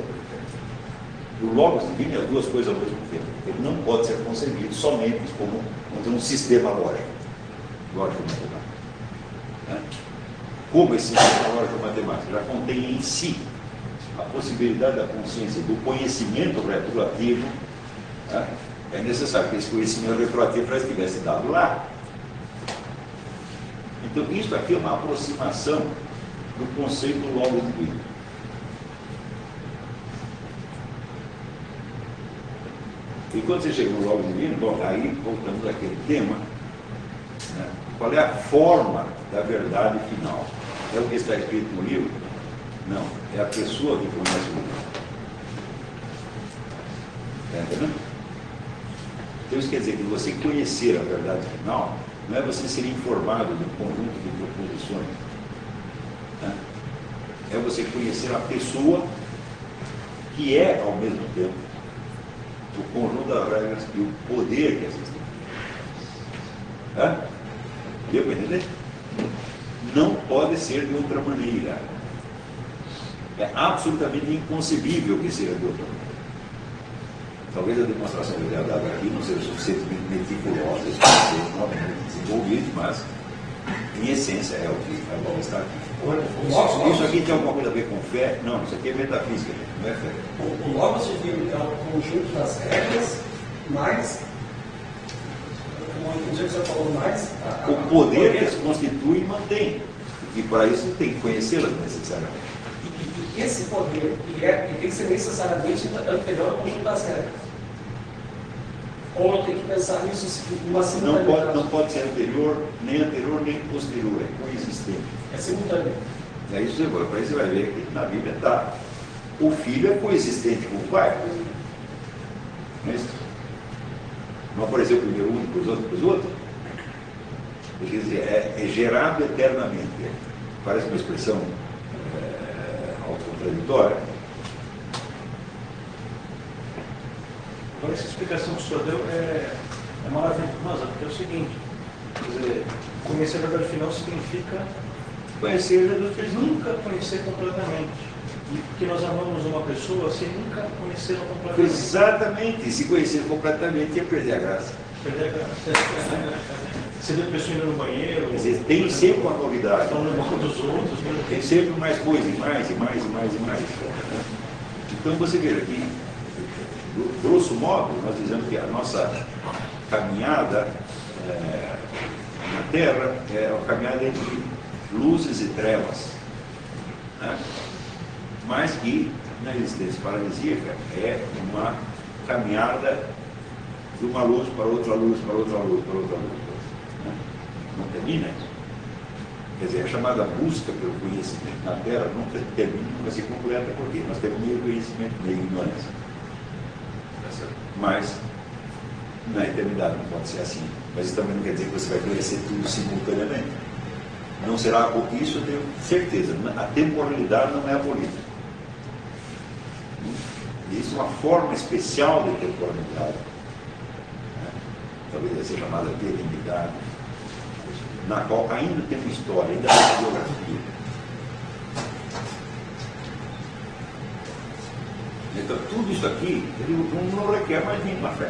O Logos divino é as duas coisas ao mesmo tempo. Ele não pode ser concebido somente como um sistema lógico matemático. Como esse sistema lógico matemático já contém em si a possibilidade da consciência do conhecimento retroativo, é necessário que esse conhecimento retroativo já estivesse dado lá. Então, isso aqui é uma aproximação do conceito do Logos divino. E quando você chega no Logos divino, bom, aí voltamos àquele tema, qual é a forma da verdade final? É o que está escrito no livro? Não, é a pessoa que conhece o livro. Está entendendo? Então isso quer dizer que você conhecer a verdade final não é você ser informado de um conjunto de proposições. É você conhecer a pessoa que é, ao mesmo tempo, o conjunto das regras e o poder que existem. Deu para entender? Não pode ser de outra maneira. É absolutamente inconcebível que seja de outra maneira. Talvez a demonstração que eu dada aqui não seja suficientemente meticulosa, desenvolvida, mas em essência é o que está aqui. Isso aqui tem alguma coisa a ver com fé? Não, isso aqui é metafísica, não é fé. O Logos divino é um conjunto das regras, mais, como eu entendi que você falou, mais o poder que as constitui e mantém. E para isso tem que conhecê-las necessariamente. E esse poder, ele tem que ser necessariamente anterior ao conjunto das regras. Ou eu tenho que pensar nisso numa Não simultaneidade? pode ser anterior, nem posterior, é coexistente. É simultâneo. É isso que você vai ver que na Bíblia está. O filho é coexistente com o pai. Não é isso? Não apareceu primeiro um, depois outro, depois outro. Quer dizer, é gerado eternamente. Parece uma expressão autocontraditória. Agora, essa explicação que o senhor deu é maravilhosa, porque é o seguinte, quer dizer, conhecer a verdade final significa conhecer Jesus, mas nunca conhecer completamente. E porque nós amamos uma pessoa sem nunca conhecê-la completamente. Exatamente. Se conhecer completamente, ia perder a graça. Perder a graça. Você vê a pessoa indo no banheiro. Quer dizer, tem sempre uma novidade. Falando mal dos outros. Tem sempre mais coisa, e mais. Então você vê aqui, grosso modo, nós dizemos que a nossa caminhada na Terra é uma caminhada entre luzes e trevas, né? Mas que na existência paradisíaca é uma caminhada de uma luz para outra luz, para outra luz, para outra luz. Né? Não termina isso. Quer dizer, a chamada busca pelo conhecimento na Terra nunca termina, nunca se completa, porque nós temos meio conhecimento, meio ignorância. Mas na eternidade não pode ser assim. Mas isso também não quer dizer que você vai conhecer tudo simultaneamente. Não será, isso eu tenho certeza. A temporalidade não é abolida. Isso é uma forma especial de temporalidade. Talvez seja chamada de eternidade, na qual ainda tem uma história, ainda tem uma biografia. Então, tudo isso aqui, ele não requer mais nenhuma fé.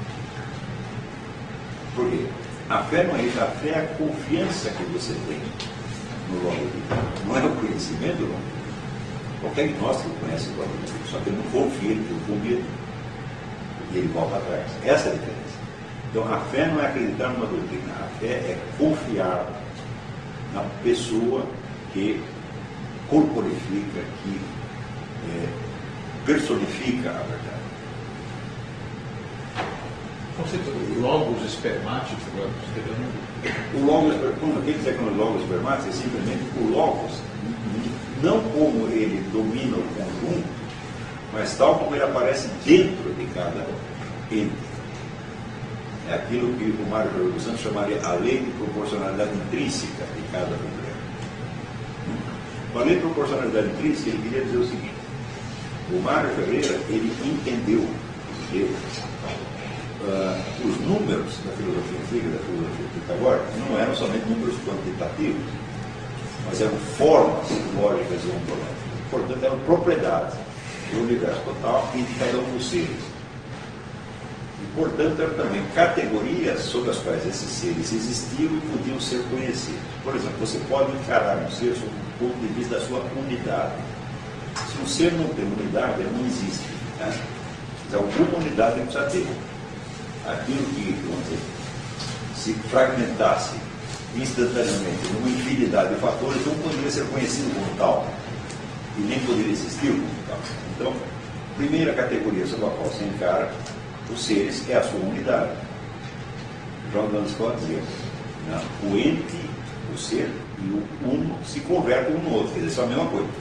Por quê? A fé não é isso, a fé é a confiança que você tem no logo de Deus. Não é o conhecimento, não. Qualquer de nós que conhece o logo de Deus, só que ele não confia, ele tem com medo. E ele volta atrás. Essa é a diferença. Então, a fé não é acreditar numa doutrina, a fé é confiar na pessoa que corporifica, que personifica a verdade. O conceito do logos espermático, O logos, quando quer dizer que o logos espermático é simplesmente o logos, não como ele domina o conjunto, mas tal como ele aparece dentro de cada ente. É aquilo que o Mário Ferreira dos Santos chamaria a lei de proporcionalidade intrínseca de cada problema. Com a lei de proporcionalidade intrínseca, ele queria dizer o seguinte: o Mário Ferreira, ele entendeu que os números da filosofia antiga, da filosofia pitagórica, não eram somente números quantitativos, mas eram formas lógicas e ontológicas. Portanto, eram propriedades do universo total e de cada um dos seres. E, portanto, eram também categorias sobre as quais esses seres existiam e podiam ser conhecidos. Por exemplo, você pode encarar um ser sob o ponto de vista da sua unidade. Se um ser não tem unidade, ele não existe. Né? Mas alguma unidade ele precisa ter. Aquilo que, vamos dizer, se fragmentasse instantaneamente numa infinidade de fatores, não poderia ser conhecido como tal. E nem poderia existir como tal. Então, primeira categoria sobre a qual você encara os seres é a sua unidade. John Duns Scott dizia, né? O ente, o ser e o uno se convertem um no outro, quer dizer, são a mesma coisa.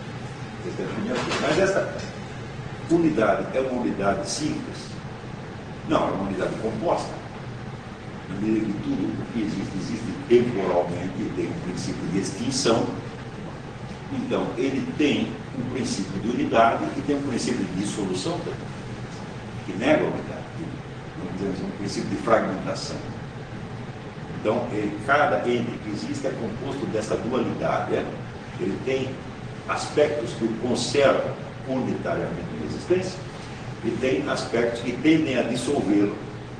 Mas essa unidade é uma unidade simples? Não, é uma unidade composta. Na medida que tudo o que existe temporalmente e tem um princípio de extinção, então ele tem um princípio de unidade e tem um princípio de dissolução também, que nega a unidade. Nós temos um princípio de fragmentação. Então, cada ente que existe é composto dessa dualidade. Ele tem aspectos que o conservam unitariamente em existência e tem aspectos que tendem a dissolvê-lo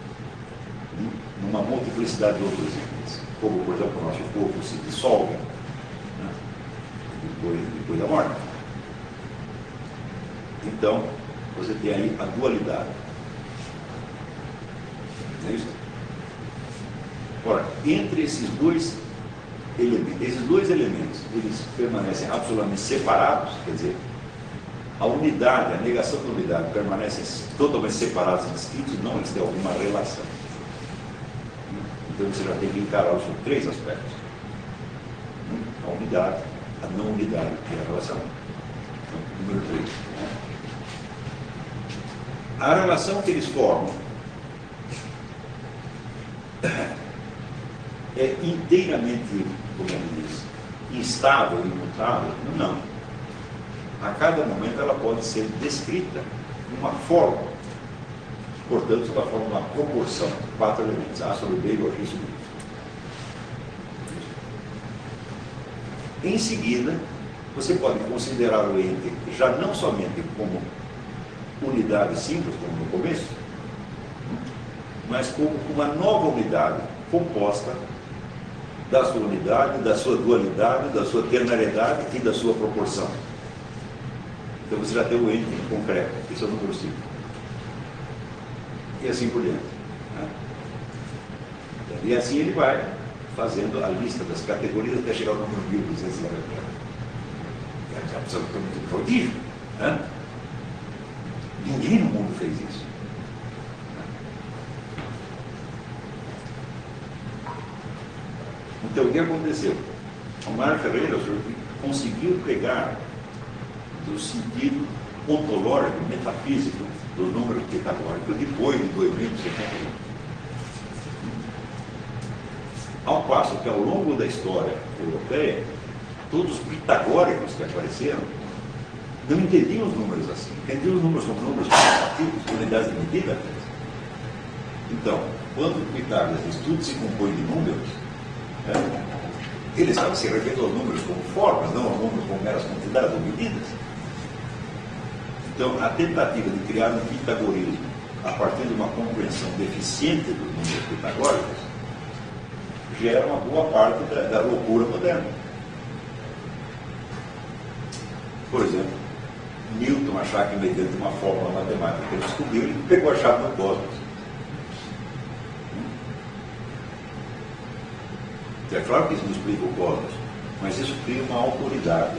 numa multiplicidade de outros itens, como, por exemplo, o nosso corpo se dissolve, né? depois da morte. Então, você tem aí a dualidade. Não é isso? Ora, entre esses dois elementos, eles permanecem absolutamente separados, quer dizer, a unidade, a negação da unidade permanecem totalmente separados e distintos, não, eles têm alguma relação. Então você já tem que encarar os 3 aspectos. A unidade, a não unidade e a relação. Então, número 3. A relação que eles formam é inteiramente, como ele diz, instável, imutável? Não. A cada momento ela pode ser descrita numa forma. Portanto, sob a forma de uma proporção, 4 elementos, A sobre B igual a X sobre Y. Em seguida, você pode considerar o ente já não somente como unidade simples, como no começo, mas como uma nova unidade composta da sua unidade, da sua dualidade, da sua ternariedade e da sua proporção. Então você já tem o ente concreto, esse é o número 5. E assim por diante. Né? E assim ele vai fazendo a lista das categorias até chegar ao número 1290. É absolutamente prodígio. Né? Ninguém no mundo fez isso. Então, o que aconteceu? O Mário Ferreira conseguiu pegar do sentido ontológico, metafísico, do número pitagórico, depois de 2071. Ao passo que, ao longo da história europeia, todos os pitagóricos que apareceram não entendiam os números assim. Entendiam os números como números quantitativos, unidades de medida. Então, quando Pitágoras diz tudo se compõe de números, ele estava se referindo aos números como formas, não aos números como meras quantidades ou medidas. Então, a tentativa de criar um pitagorismo a partir de uma compreensão deficiente dos números pitagóricos gera uma boa parte da loucura moderna. Por exemplo, Newton achar que mediante uma fórmula matemática que ele descobriu, ele pegou a chave do cosmos. É claro que isso não explica o cosmos, mas isso cria uma autoridade.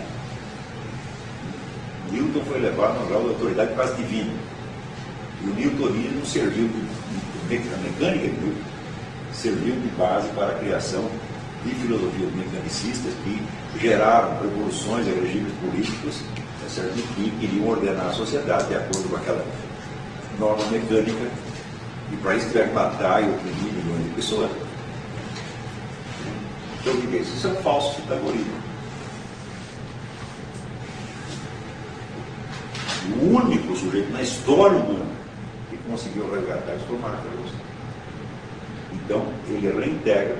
Newton foi levado a um grau de autoridade quase divina. E o newtonismo serviu a mecânica de Newton serviu de base para a criação de filosofias mecanicistas que geraram revoluções e regimes políticos que queriam ordenar a sociedade de acordo com aquela norma mecânica, e para isso tiveram que matar e oprimir milhões de pessoas. Então, o que é isso? Isso é um falso pitagorismo. O único sujeito na história humana que conseguiu resgatar isso foi o Marco Aurélio. Então, ele reintegra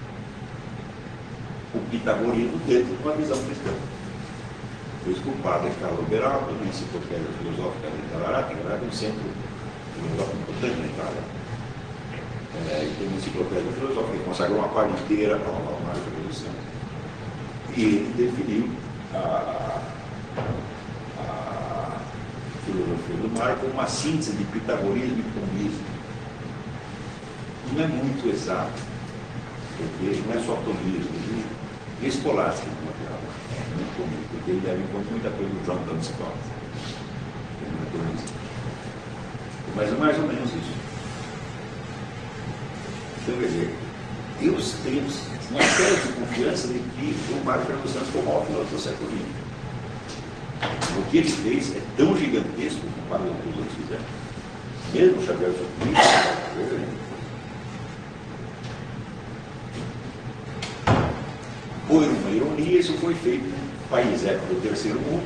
o pitagorismo dentro de uma visão cristã. Por isso que o padre Carlo Berardo, na Enciclopédia Filosófica Literária, que é um centro filosófico importante na Itália, e tem uma Enciclopédia Filosófica que consagrou uma página inteira para a Marco Aurélio. E ele definiu a filosofia do Marco como uma síntese de pitagorismo e tomismo. Não é muito exato, porque não é só tomismo, e escolástico, porque ele leva em conta muita coisa do John Duns Scott. Mas é mais ou menos isso. Então, quer dizer, Deus tem uma série de confiança de que o Mário Ferreira dos Santos foi o maior filósofo do século XX. O que ele fez é tão gigantesco comparado com o que os outros fizeram. Mesmo o Xavier Zotini, por uma ironia, isso foi feito num país época do terceiro mundo,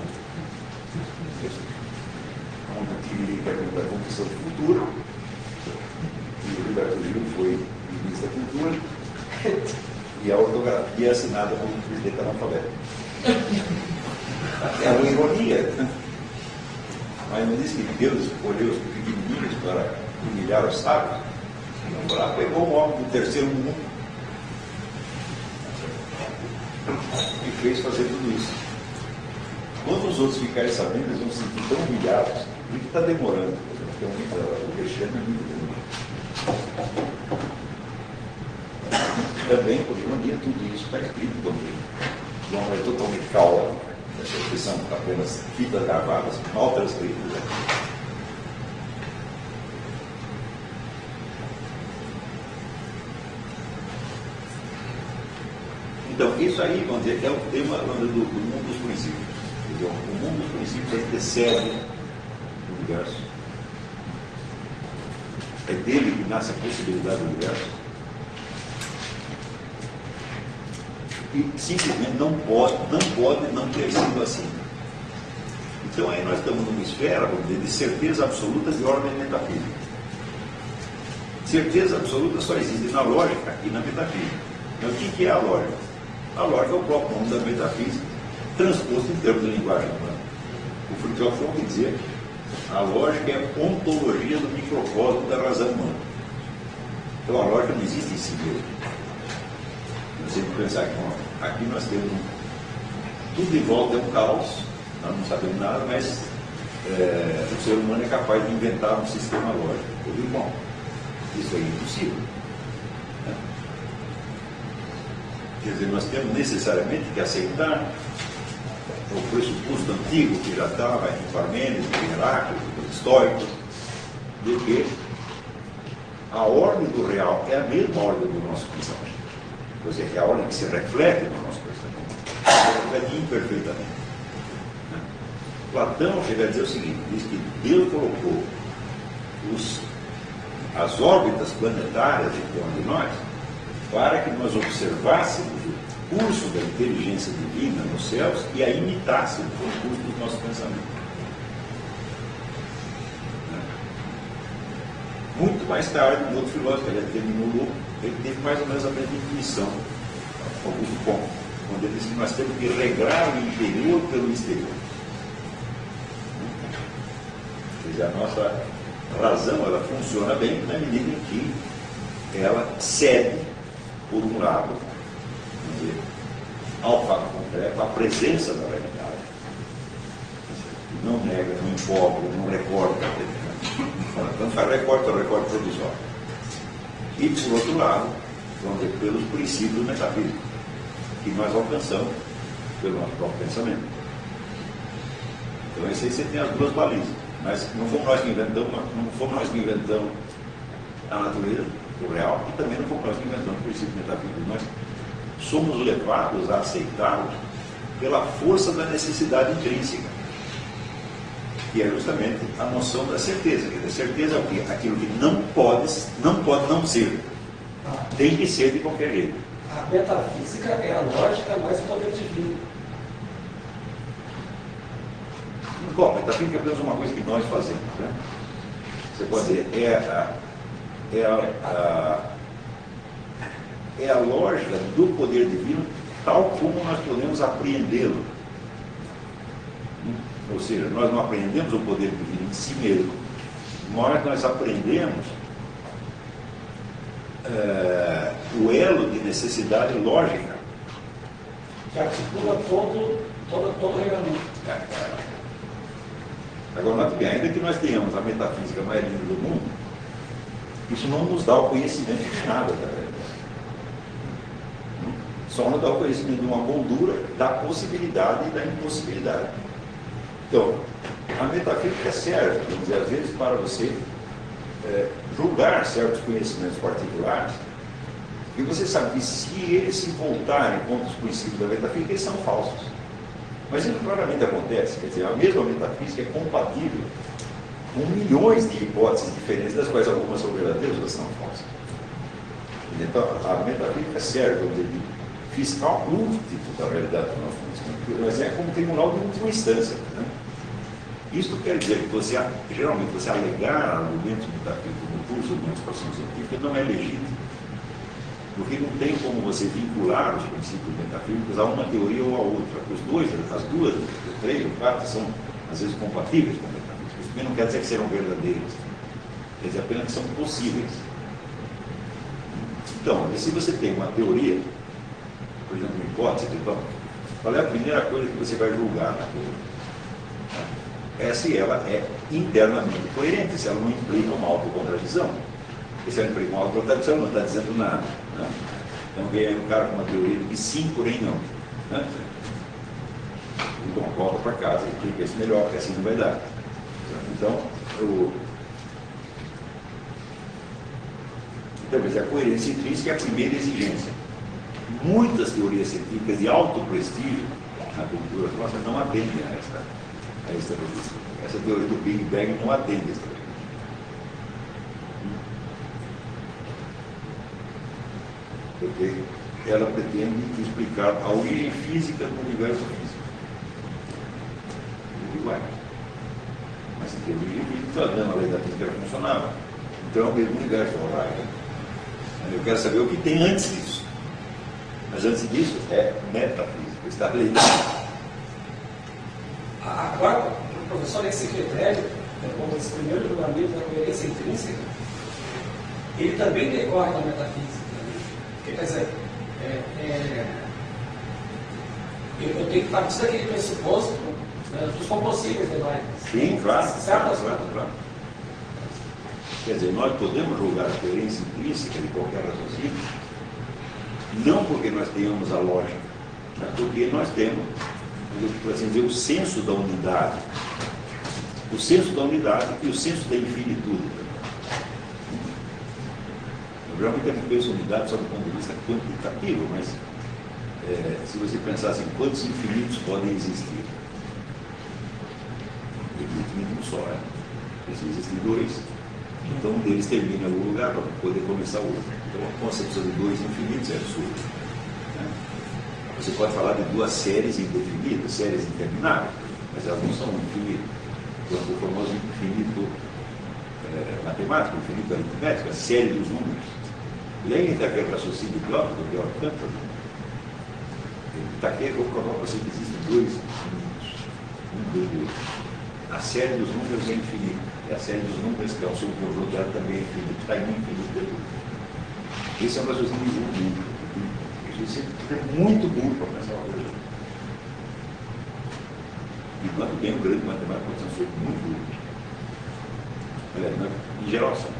onde ele quer a conquista do futuro, e o Gilberto Gil foi ministro da Cultura, e a ortografia é assinada por um presidente analfabeto. É uma ironia, mas não diz que Deus escolheu os pequenininhos para humilhar os sábios. Então, lá pegou um homem do terceiro mundo e fez fazer tudo isso. Quando os outros ficarem sabendo, eles vão se sentir tão humilhados, porque está demorando, porque o vexame é muito demorado. Também, por ironia, tudo isso está escrito também. João é totalmente caótico. que são apenas fitas gravadas, mal transcritas. Então, isso aí, vamos dizer, é o tema do mundo dos princípios. Entendeu? O mundo dos princípios antecede o universo. É dele que nasce a possibilidade do universo. E simplesmente não pode não ter sido assim. Então aí nós estamos numa esfera, vamos dizer, de certeza absoluta de ordem metafísica. Certeza absoluta só existe na lógica e na metafísica. Então o que é a lógica? A lógica é o próprio nome da metafísica, transposto em termos de linguagem humana. O Fritjof Frank dizia que a lógica é a ontologia do microcosmo da razão humana. Então a lógica não existe em si mesma. Você tem que pensar que aqui nós temos tudo em volta é um caos, nós não sabemos nada, mas o ser humano é capaz de inventar um sistema lógico. Eu digo, bom, isso é impossível. Né? Quer dizer, nós temos necessariamente que aceitar o pressuposto antigo que já estava em Parmênides, em Heráclito, nos estoicos, de que a ordem do real é a mesma ordem do nosso pensamento. Quer dizer, é a ordem que se reflete no nosso pensamento, se reflete imperfeitamente. Né? Platão chega a dizer o seguinte, diz que Deus colocou as órbitas planetárias em torno de nós para que nós observássemos o curso da inteligência divina nos céus e a imitássemos o curso do nosso pensamento. Né? Muito mais tarde, um outro filósofo, ele terminou, ele teve mais ou menos a mesma intuição, Augusto Comte, quando ele disse que nós temos que regrar o interior pelo exterior. Quer dizer, a nossa razão, ela funciona bem na medida em que ela cede, por um lado, dizer, ao fato concreto, à presença da realidade. Não nega, não encobre, não recorta. Então faz recorte provisório. E, por outro lado, vamos dizer, pelos princípios metafísicos, que nós alcançamos pelo nosso próprio pensamento. Então, esse aí você tem as duas balizas. Mas não fomos nós que inventamos a natureza, o real, e também não fomos nós que inventamos o princípio metafísico. Nós somos levados a aceitá-los pela força da necessidade intrínseca, que é justamente a noção da certeza. Quer dizer, certeza é o quê? Aquilo que não pode não ser. Tem que ser de qualquer jeito. A metafísica é a lógica mais o poder divino. Bom, a metafísica é apenas uma coisa que nós fazemos. Né? Você pode dizer, é a lógica do poder divino tal como nós podemos apreendê-lo. Ou seja, nós não aprendemos o poder divino em si mesmo, nós aprendemos o elo de necessidade lógica Que articula todo o regramento. Agora, note bem, ainda que nós tenhamos a metafísica mais linda do mundo, isso não nos dá o conhecimento de nada da realidade. Só nos dá o conhecimento de uma moldura da possibilidade e da impossibilidade. Então, a metafísica serve, vamos dizer, às vezes, para você julgar certos conhecimentos particulares, e você sabe que se eles se voltarem contra os princípios da metafísica, eles são falsos. Mas isso claramente acontece, quer dizer, a mesma metafísica é compatível com milhões de hipóteses diferentes, das quais algumas são verdadeiras, outras são falsas. Então, a metafísica serve, vamos dizer, de fiscal último da realidade do nosso conhecimento, mas é como tribunal de última instância. Né? Isto quer dizer que geralmente você alegar argumentos metafísicos no curso de uma expressão científica não é legítimo, porque não tem como você vincular os princípios metafísicos a uma teoria ou a outra. As duas, os três, os quatro são às vezes compatíveis com a metafísica. Isso também não quer dizer que serão verdadeiras, quer dizer apenas que são possíveis. Então, se você tem uma teoria, por exemplo, uma hipótese, então, qual é a primeira coisa que você vai julgar na teoria? É se ela é internamente coerente, se ela não implica uma autocontradição. Porque se ela implica uma autocontradição, não está dizendo nada. Né? Então vem aí um cara com uma teoria de que sim, porém não. Né? Bom, volta para casa e aplica isso melhor, porque assim não vai dar. Então, quer dizer, a coerência intrínseca é a primeira exigência. Muitas teorias científicas de alto prestígio na cultura nossa não atendem a esta premissa. Essa teoria do Big Bang não atende a esta premissa. Porque ela pretende explicar a origem física do universo físico. Igual. Mas se tem origem física, a lei da física funcionava. Então é o mesmo universo. Eu quero saber o que tem antes disso. Mas antes disso é metafísica, está lei. Agora, o professor, esse critério, como esse primeiro julgamento da coerência intrínseca, ele também decorre da metafísica. Quer dizer, eu tenho que partir daquele pressuposto dos compossíveis demais. Sim, claro. Certo? Claro. Quer dizer, nós podemos julgar a coerência intrínseca de qualquer raciocínio, não porque nós tenhamos a lógica, mas porque nós temos, por assim dizer, o senso da unidade. O senso da unidade e o senso da infinitude. Eu realmente não penso unidade só do ponto de vista quantitativo, mas se você pensar assim, quantos infinitos podem existir? Infinito só, precisa existir dois. Então um deles termina em algum lugar para poder começar o outro. Então a concepção de dois infinitos é absurda. Né? Você pode falar de duas séries indefinidas, séries intermináveis, mas elas não são infinitas. Quanto o famoso infinito matemático, infinito aritmético, a série dos números. E aí entra aquele raciocínio idiota do Georg Cantor. Ele está aqui, eu vou provar para você que existem dois infinitos. A série dos números é infinita. E a série dos números, que é o seu conjunto, ela também é infinito. Está em infinito. Esse é um raciocínio burro. Isso é muito burro para pensar uma coisa. Enquanto bem o grande matemático pode ser muito burro. Aliás, em geral, são.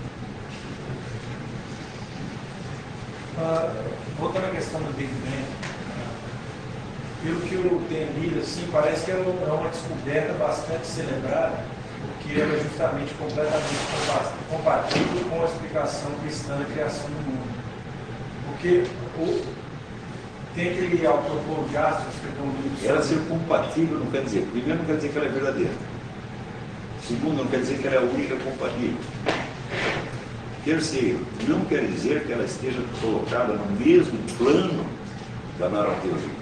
Voltando à questão do Big Bang, pelo que eu tenho lido, assim, parece que é uma descoberta bastante celebrada, porque ela é justamente completamente compatível com a explicação cristã da criação do mundo. Porque tem aquele autor Paul Jasper que escreveu um livro. Ela ser compatível não quer dizer, primeiro não quer dizer que ela é verdadeira. Segundo, não quer dizer que ela é a única compatível. Terceiro, não quer dizer que ela esteja colocada no mesmo plano da narrativa bíblica.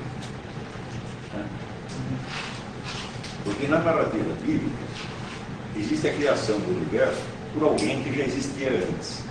Porque na narrativa bíblica existe a criação do universo por alguém que já existia antes.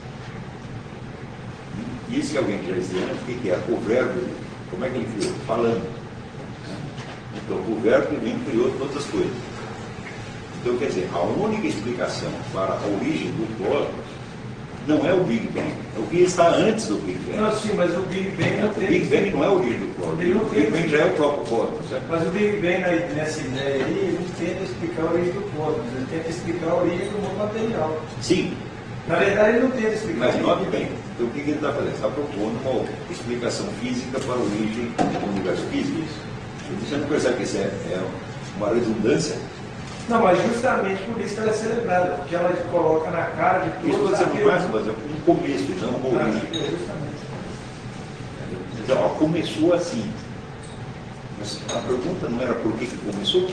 E esse alguém que já existia antes, o que é? O verbo, como é que ele criou? Falando. Então, o verbo também criou todas as coisas. Então, quer dizer, a única explicação para a origem do cosmos não é o Big Bang, é o que está antes do Big Bang. Não, sim, mas o Big Bang não tem. O Big Bang não é a origem do cosmos. O Big Bang já é o próprio cosmos. Certo? Mas o Big Bang, nessa ideia aí, ele não tenta explicar a origem do cosmos, ele tenta explicar a origem do mundo material. Sim. Na verdade, ele não tenta explicar. Mas note bem, então o que ele está fazendo? Ele está propondo uma explicação física para a origem do universo físico. Você não percebe que isso é uma redundância? Não, mas justamente por isso que ela é celebrada, porque ela coloca na cara de Isso todos você não faz, mas é um começo, não uma origem. Justamente. Então, ela começou assim. Mas a pergunta não era por que começou?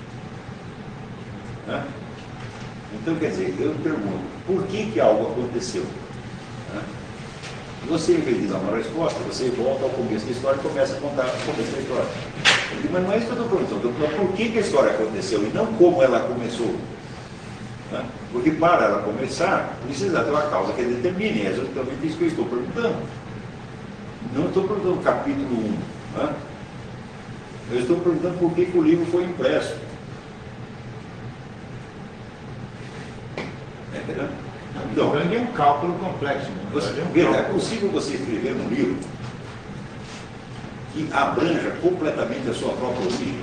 Né? Então, quer dizer, eu pergunto, por que algo aconteceu? Né? Você, em vez de dar uma resposta, você volta ao começo da história e começa a contar o começo da história. Eu digo, mas não é isso que eu estou perguntando, eu estou perguntando por que a história aconteceu e não como ela começou. Né? Porque para ela começar, precisa ter uma causa que determine, é exatamente isso que eu estou perguntando. Não estou perguntando o capítulo 1. Né? Eu estou perguntando por que o livro foi impresso. Entendeu? Então, é um cálculo complexo. É possível você escrever um livro que abranja completamente a sua própria origem?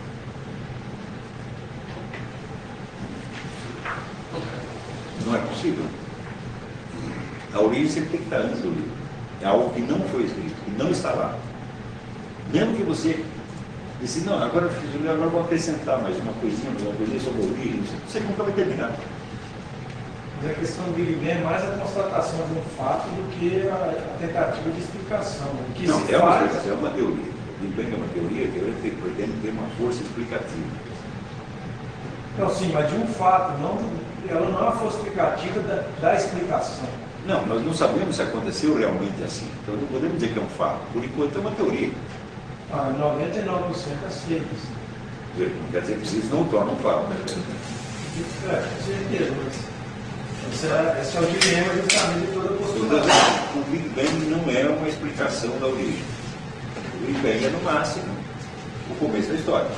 Não é possível. A origem sempre tem que estar antes do livro. É algo que não foi escrito, que não está lá. Mesmo que você Disse, não, agora vou acrescentar mais uma coisinha sobre a origem. Não sei nunca vai terminar. Mas a questão do Big Bang é mais a constatação de um fato do que a tentativa de explicação. O que Não, se é uma faz... explicação, é uma teoria. O Big Bang é uma teoria que pretende ter uma força explicativa. Não, sim, mas de um fato, ela não é uma força explicativa da explicação. Não, nós não sabemos se aconteceu realmente assim. Então não podemos dizer que é um fato. Por enquanto é uma teoria. 99% aceitos. Não quer dizer que isso não torna um fato. Com certeza, mas esse é o dilema justamente de toda a postulação. O Big Bang não é uma explicação da origem. O Big Bang é, no máximo, o começo da história.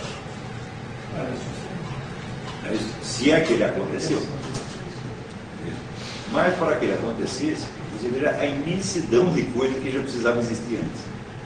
Se é que ele aconteceu. Mas para que ele acontecesse, você verá a imensidão de coisa que já precisava existir antes.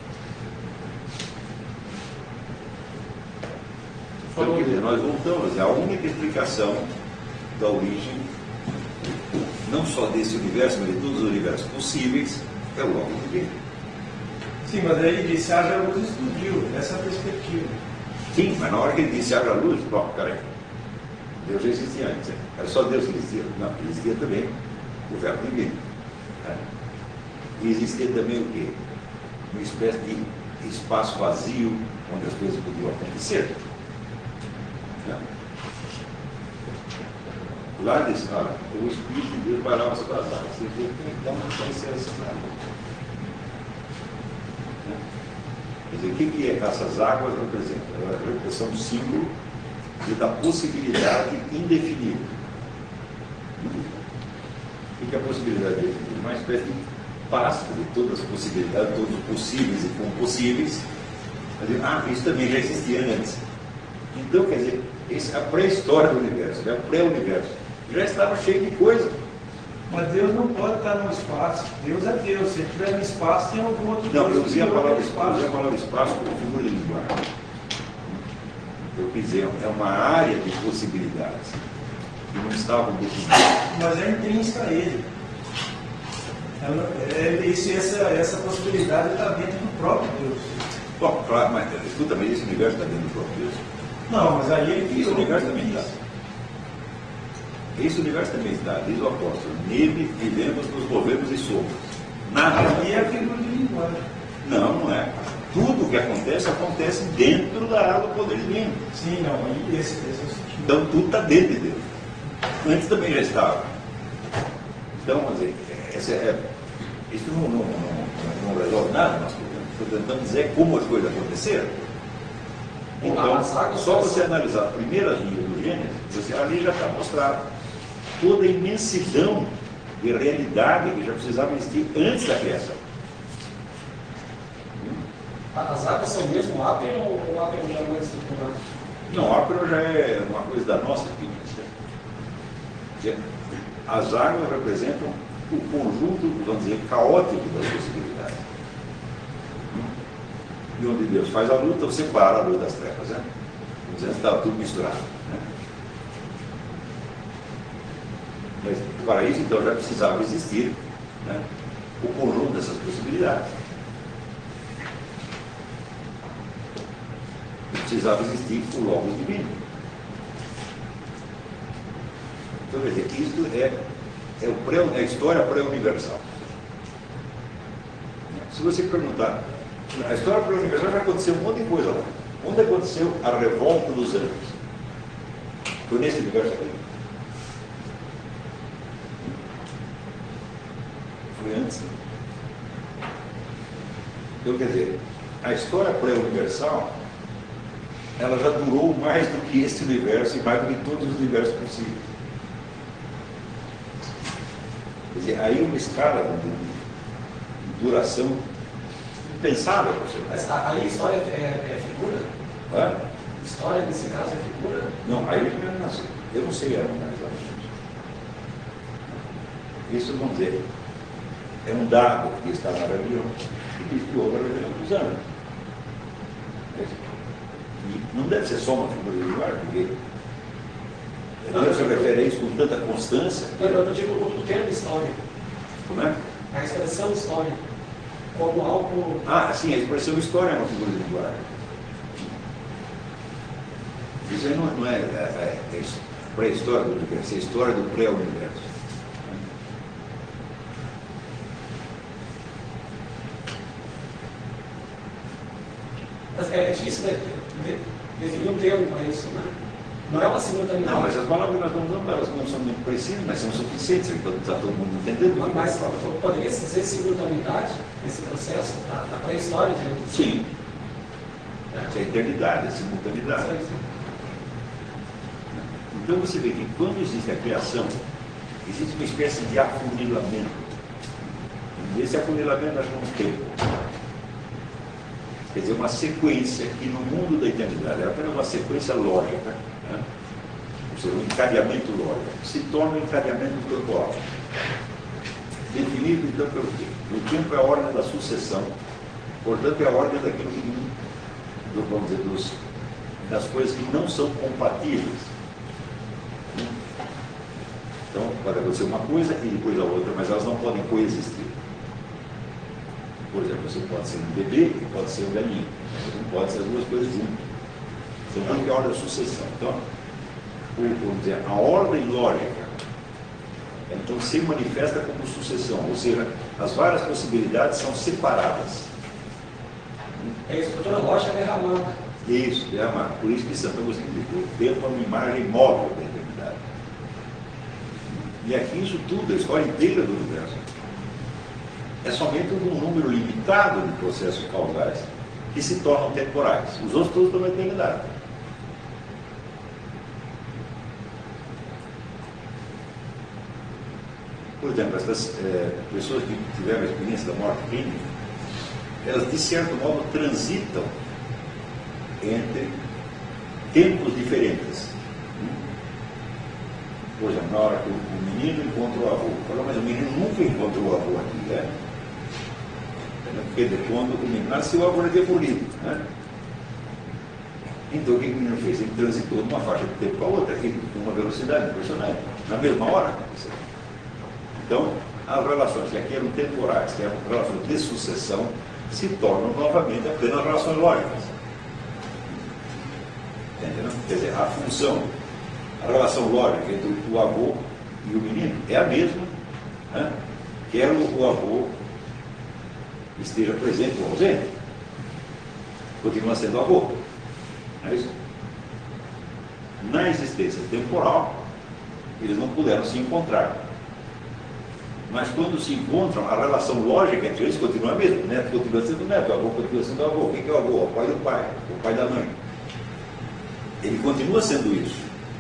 Então, quer dizer, nós voltamos à única explicação da origem, não só desse universo, mas de todos os universos possíveis, é o Logos divino. Sim, mas aí ele disse, haja luz, explodiu, nessa perspectiva. Sim, mas na hora que ele disse haja luz, bom, peraí, Deus já existia antes. Era só Deus que existia? Não, existia também o Verbo divino. Né? E existia também o quê? Uma espécie de espaço vazio onde as coisas podiam acontecer. Né? Lá diz, olha, o Espírito de Deus parava sobre as águas. Você vê que então não conhecer essas águas. Né? Quer dizer, o que é que essas águas representam? Elas são um símbolo da possibilidade indefinível. O que é a possibilidade indefinível? Uma espécie de pasto de todas as possibilidades, todos os possíveis e impossíveis. Isso também já existia antes. Então, quer dizer, a pré-história do universo, o pré-universo, já estava cheio de coisa. Mas Deus não pode estar no espaço. Deus é Deus. Se ele estiver no espaço, tem algum outro Não, Deus. eu usei a palavra espaço como figura de linguagem. Eu quis dizer, é uma área de possibilidades que não estavam definidas. Mas é intrínseca a ele. Essa possibilidade está dentro do próprio Deus. Bom, claro, mas escuta, mas esse universo está dentro do próprio Deus. Não, mas aí ele Esse universo também está. Esse universo também está, diz o apóstolo. Nele vivemos, nos movemos e somos. Nada. Aí é a figura de linguagem. Não é. Tudo o que acontece dentro da área do poder divino. Sim, não, aí esse é o sentido. Então tudo está dentro de Deus. Antes também já estava. Então, quer dizer, isso não resolve nada, mas estou tentando dizer como as coisas aconteceram. Então, só você analisar a primeira linha do Gênesis, ali já está mostrado toda a imensidão de realidade que já precisava existir antes da criação. As águas são mesmo ápero ou o ápero já não é estruturado? Não, ápero já é uma coisa da nossa experiência. As águas representam o conjunto, vamos dizer, caótico das possibilidades. E onde Deus faz a luta, você separa a luz das trevas. Né? Vamos dizer, está tudo misturado. Né? Mas para isso, então, já precisava existir, né, o conjunto dessas possibilidades. Precisava existir o Logos divino. Então, quer dizer, isto é a história pré-universal. Se você perguntar, a história pré-universal já aconteceu um monte de coisa lá. Onde aconteceu a revolta dos anjos? Foi nesse universo aqui. Foi antes. Então, quer dizer, a história pré-universal, ela já durou mais do que este universo e mais do que todos os universos possíveis. Quer dizer, aí uma escala de duração impensável. Mas aí a história é figura? Hã? História, nesse caso, é figura? Não, aí eu não sei analisar isso. Isso, vamos dizer, é um dado que está na religião e que criou a religião dos anjos. E não deve ser só uma figura de linguagem, porque Deus se refere a isso com tanta constância. Eu digo o termo história. Como é? A expressão história. Como algo. Sim, a expressão história é uma figura de linguagem. isso aí não é pré-história do universo, é a história do pré-universo. Mas é difícil definir um termo para isso, né? Não é uma simultaneidade. Não, mas as palavras que nós estamos usando, elas não são muito precisas, mas são suficientes, então está todo mundo entendendo. Mas poderia se dizer simultaneidade nesse processo da pré-história? Sim. Isso é eternidade, é simultaneidade. Então você vê que quando existe a criação, existe uma espécie de afunilamento. E esse afunilamento nós vamos ter. Quer dizer, uma sequência que no mundo da eternidade é apenas uma sequência lógica, né? Ou seja, um encadeamento lógico, se torna um encadeamento temporal. Definido então pelo quê? O tempo é a ordem da sucessão, portanto é a ordem daquilo que, vamos dizer, das coisas que não são compatíveis. Então, pode acontecer uma coisa e depois a outra, mas elas não podem coexistir. Por exemplo, você pode ser um bebê e pode ser um velhinho. Você não pode ser as duas coisas juntas. Então, tem que a ordem da sucessão. Então, vamos dizer, a ordem lógica, então, se manifesta como sucessão, ou seja, as várias possibilidades são separadas. É a estrutura lógica derramada. Isso, derramada. Por isso que Santo Agostinho diz, o tempo é uma imagem móvel da eternidade. E aqui isso tudo, a história inteira do universo, é somente um número limitado de processos causais que se tornam temporais. Os outros todos estão na eternidade. Por exemplo, essas pessoas que tiveram a experiência da morte clínica, elas, de certo modo, transitam entre tempos diferentes. Por exemplo, na hora que o menino encontra o avô, falou, mas o menino nunca encontrou o avô aqui, né? Porque quando o menino nasceu, o avô já tinha morrido, né? Então o que o menino fez? Ele transitou de uma faixa de tempo para outra, com uma velocidade impressionante, na mesma hora. Então, as relações que aqui eram temporais, que eram relações de sucessão, se tornam novamente apenas relações lógicas. Entendeu? Quer dizer, a função, a relação lógica entre o avô e o menino é a mesma, né? Quer o avô esteja presente ou ausente, continua sendo avô. Não é isso? Na existência temporal, eles não puderam se encontrar. Mas quando se encontram, a relação lógica entre eles continua a mesma. O neto continua sendo neto, o avô continua sendo avô. Quem que é o avô? O pai do pai, o pai da mãe. Ele continua sendo isso.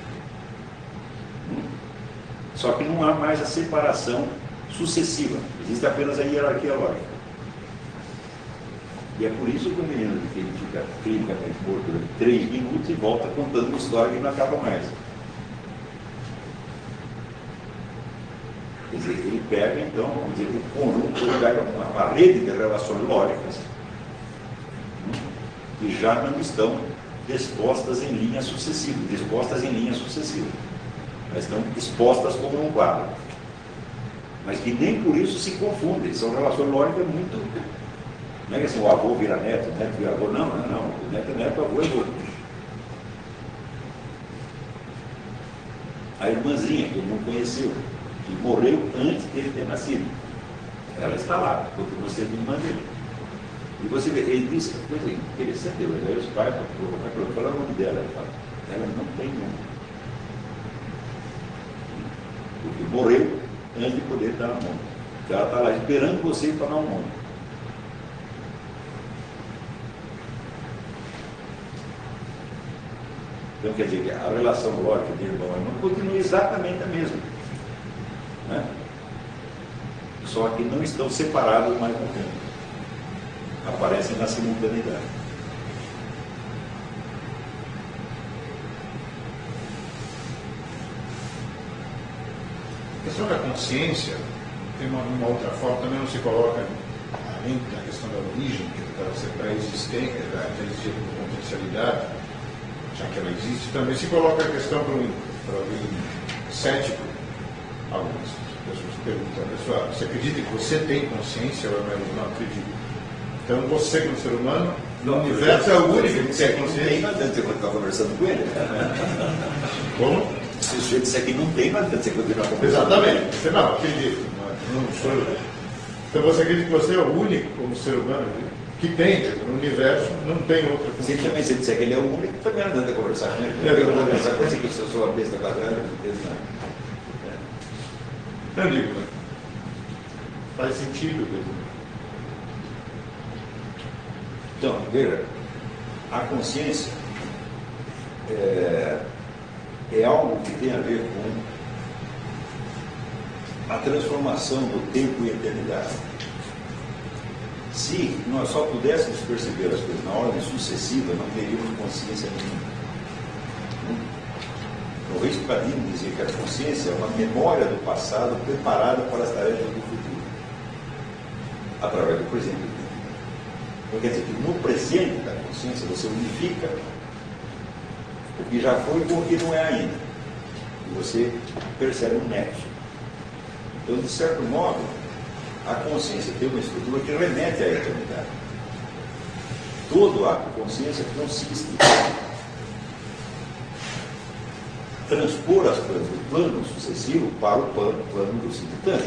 Só que não há mais a separação sucessiva. Existe apenas a hierarquia lógica. E é por isso que o menino que ele fica clinicamente morto durante 3 minutos e volta contando uma história que não acaba mais. Quer dizer, ele pega, então, vamos dizer, um conjunto, ele pega uma rede de relações lógicas que já não estão dispostas em linha sucessiva, mas estão expostas como um quadro. Mas que nem por isso se confundem, são relações lógicas muito... Não é que assim, o avô vira neto, o neto vira avô, não, o neto é neto, o avô é avô. A irmãzinha, que ele não conheceu, que morreu antes dele ter nascido, ela está lá, continua sendo irmã dele. E você vê, ele disse, coisa interessante, aí os pais falaram o nome dela, ele fala, ela não tem nome. Porque morreu antes de poder dar o nome. Então ela está lá esperando você para dar o nome. Então quer dizer que a relação lógica de irmão e irmã continua exatamente a mesma. Né? Só que não estão separados mais no tempo. Aparecem na simultaneidade. A questão da consciência tem uma outra forma, também não se coloca além da questão da origem, que deve ser pré-existente, já existir com potencialidade, já que ela existe, também se coloca a questão para alguém cético. Algumas pessoas perguntam, pessoal, você acredita que você tem consciência ou não acredita? Então você, como ser humano, No universo é o único que Se tem aqui não tem, consciência. não adianta você continuar conversando com ele. Como? Se o sujeito disser que não tem, não adianta você continuar conversando. Exatamente. Você não acredita. Não sou. Então você acredita que você é o único como ser humano que tem, quer dizer, no universo não tem outra Se consciência. também você disser que ele é o único, também não adianta conversar com ele. É Eu verdade. vou conversar com você que eu sou a besta quadrada, não tem nada. Não digo, né? Faz sentido. Quer dizer. Então, veja, a consciência é algo que tem a ver com a transformação do tempo e eternidade. Se nós só pudéssemos perceber as coisas na ordem sucessiva, não teríamos consciência nenhuma. O Reis Padino dizia que a consciência é uma memória do passado preparada para as tarefas do futuro, através do presente. Então, quer dizer que no presente da consciência você unifica o que já foi com o que não é ainda. E você percebe um nexo. Então, de certo modo, a consciência tem uma estrutura que remete à eternidade. Todo ato de consciência consiste em transpor as coisas do plano sucessivo para o plano do simultâneo.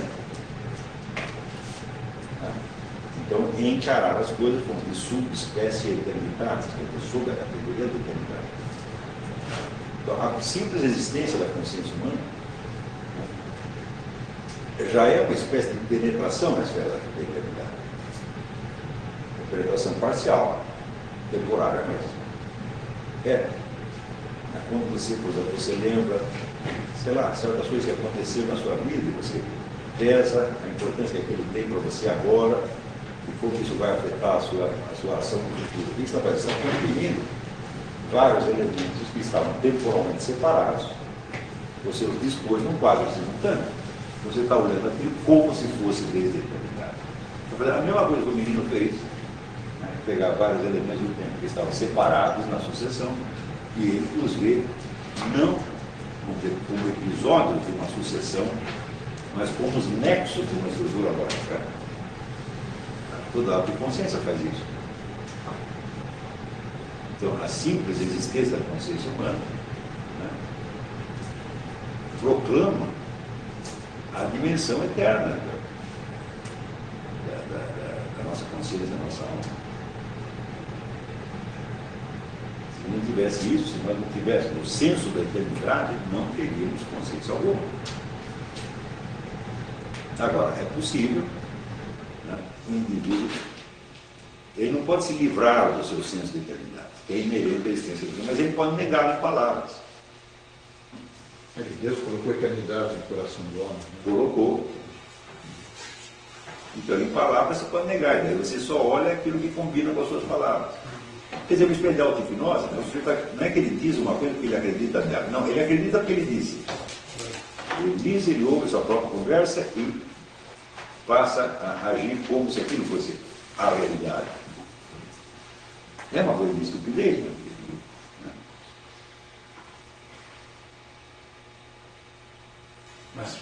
Então, encarar as coisas como de subespécie eternidade, sob a categoria da eternidade. Então, a simples existência da consciência humana já é uma espécie de penetração na esfera da eternidade. Uma penetração parcial, temporária mesmo. Quando você, por exemplo, você lembra, sei lá, certas coisas que aconteceram na sua vida e você pesa a importância que aquilo tem para você agora e como isso vai afetar a sua ação no futuro. O que está fazendo? Está comprimindo vários elementos que estavam temporalmente separados, você os dispôs num quadro simultâneo. Você está olhando aquilo como se fosse desde a eternidade. A mesma coisa que o menino fez, né? Pegar vários elementos do tempo que estavam separados na sucessão e ele os vê não como episódios de uma sucessão, mas como os nexos de uma estrutura lógica. Toda a consciência faz isso. Então, a simples existência da consciência humana, né, proclama a dimensão eterna da nossa consciência, da nossa alma. Se não tivesse isso, se nós não tivéssemos o senso da eternidade, não teríamos consciência alguma. Agora, é possível, né, um indivíduo, ele não pode se livrar do seu senso de eternidade, que é inerente à existência do Deus, mas ele pode negar em palavras. Deus colocou a eternidade no coração do homem. Né? Colocou. Então, em palavras, você pode negar, daí você só olha aquilo que combina com as suas palavras. Quer dizer, o espelho de auto-hipnose, não é que ele diz uma coisa que ele acredita nela, não, ele acredita porque ele disse. Ele diz, ele ouve sua própria conversa e passa a agir como se aquilo fosse a realidade. É uma coisa de estupidez, né? Mas,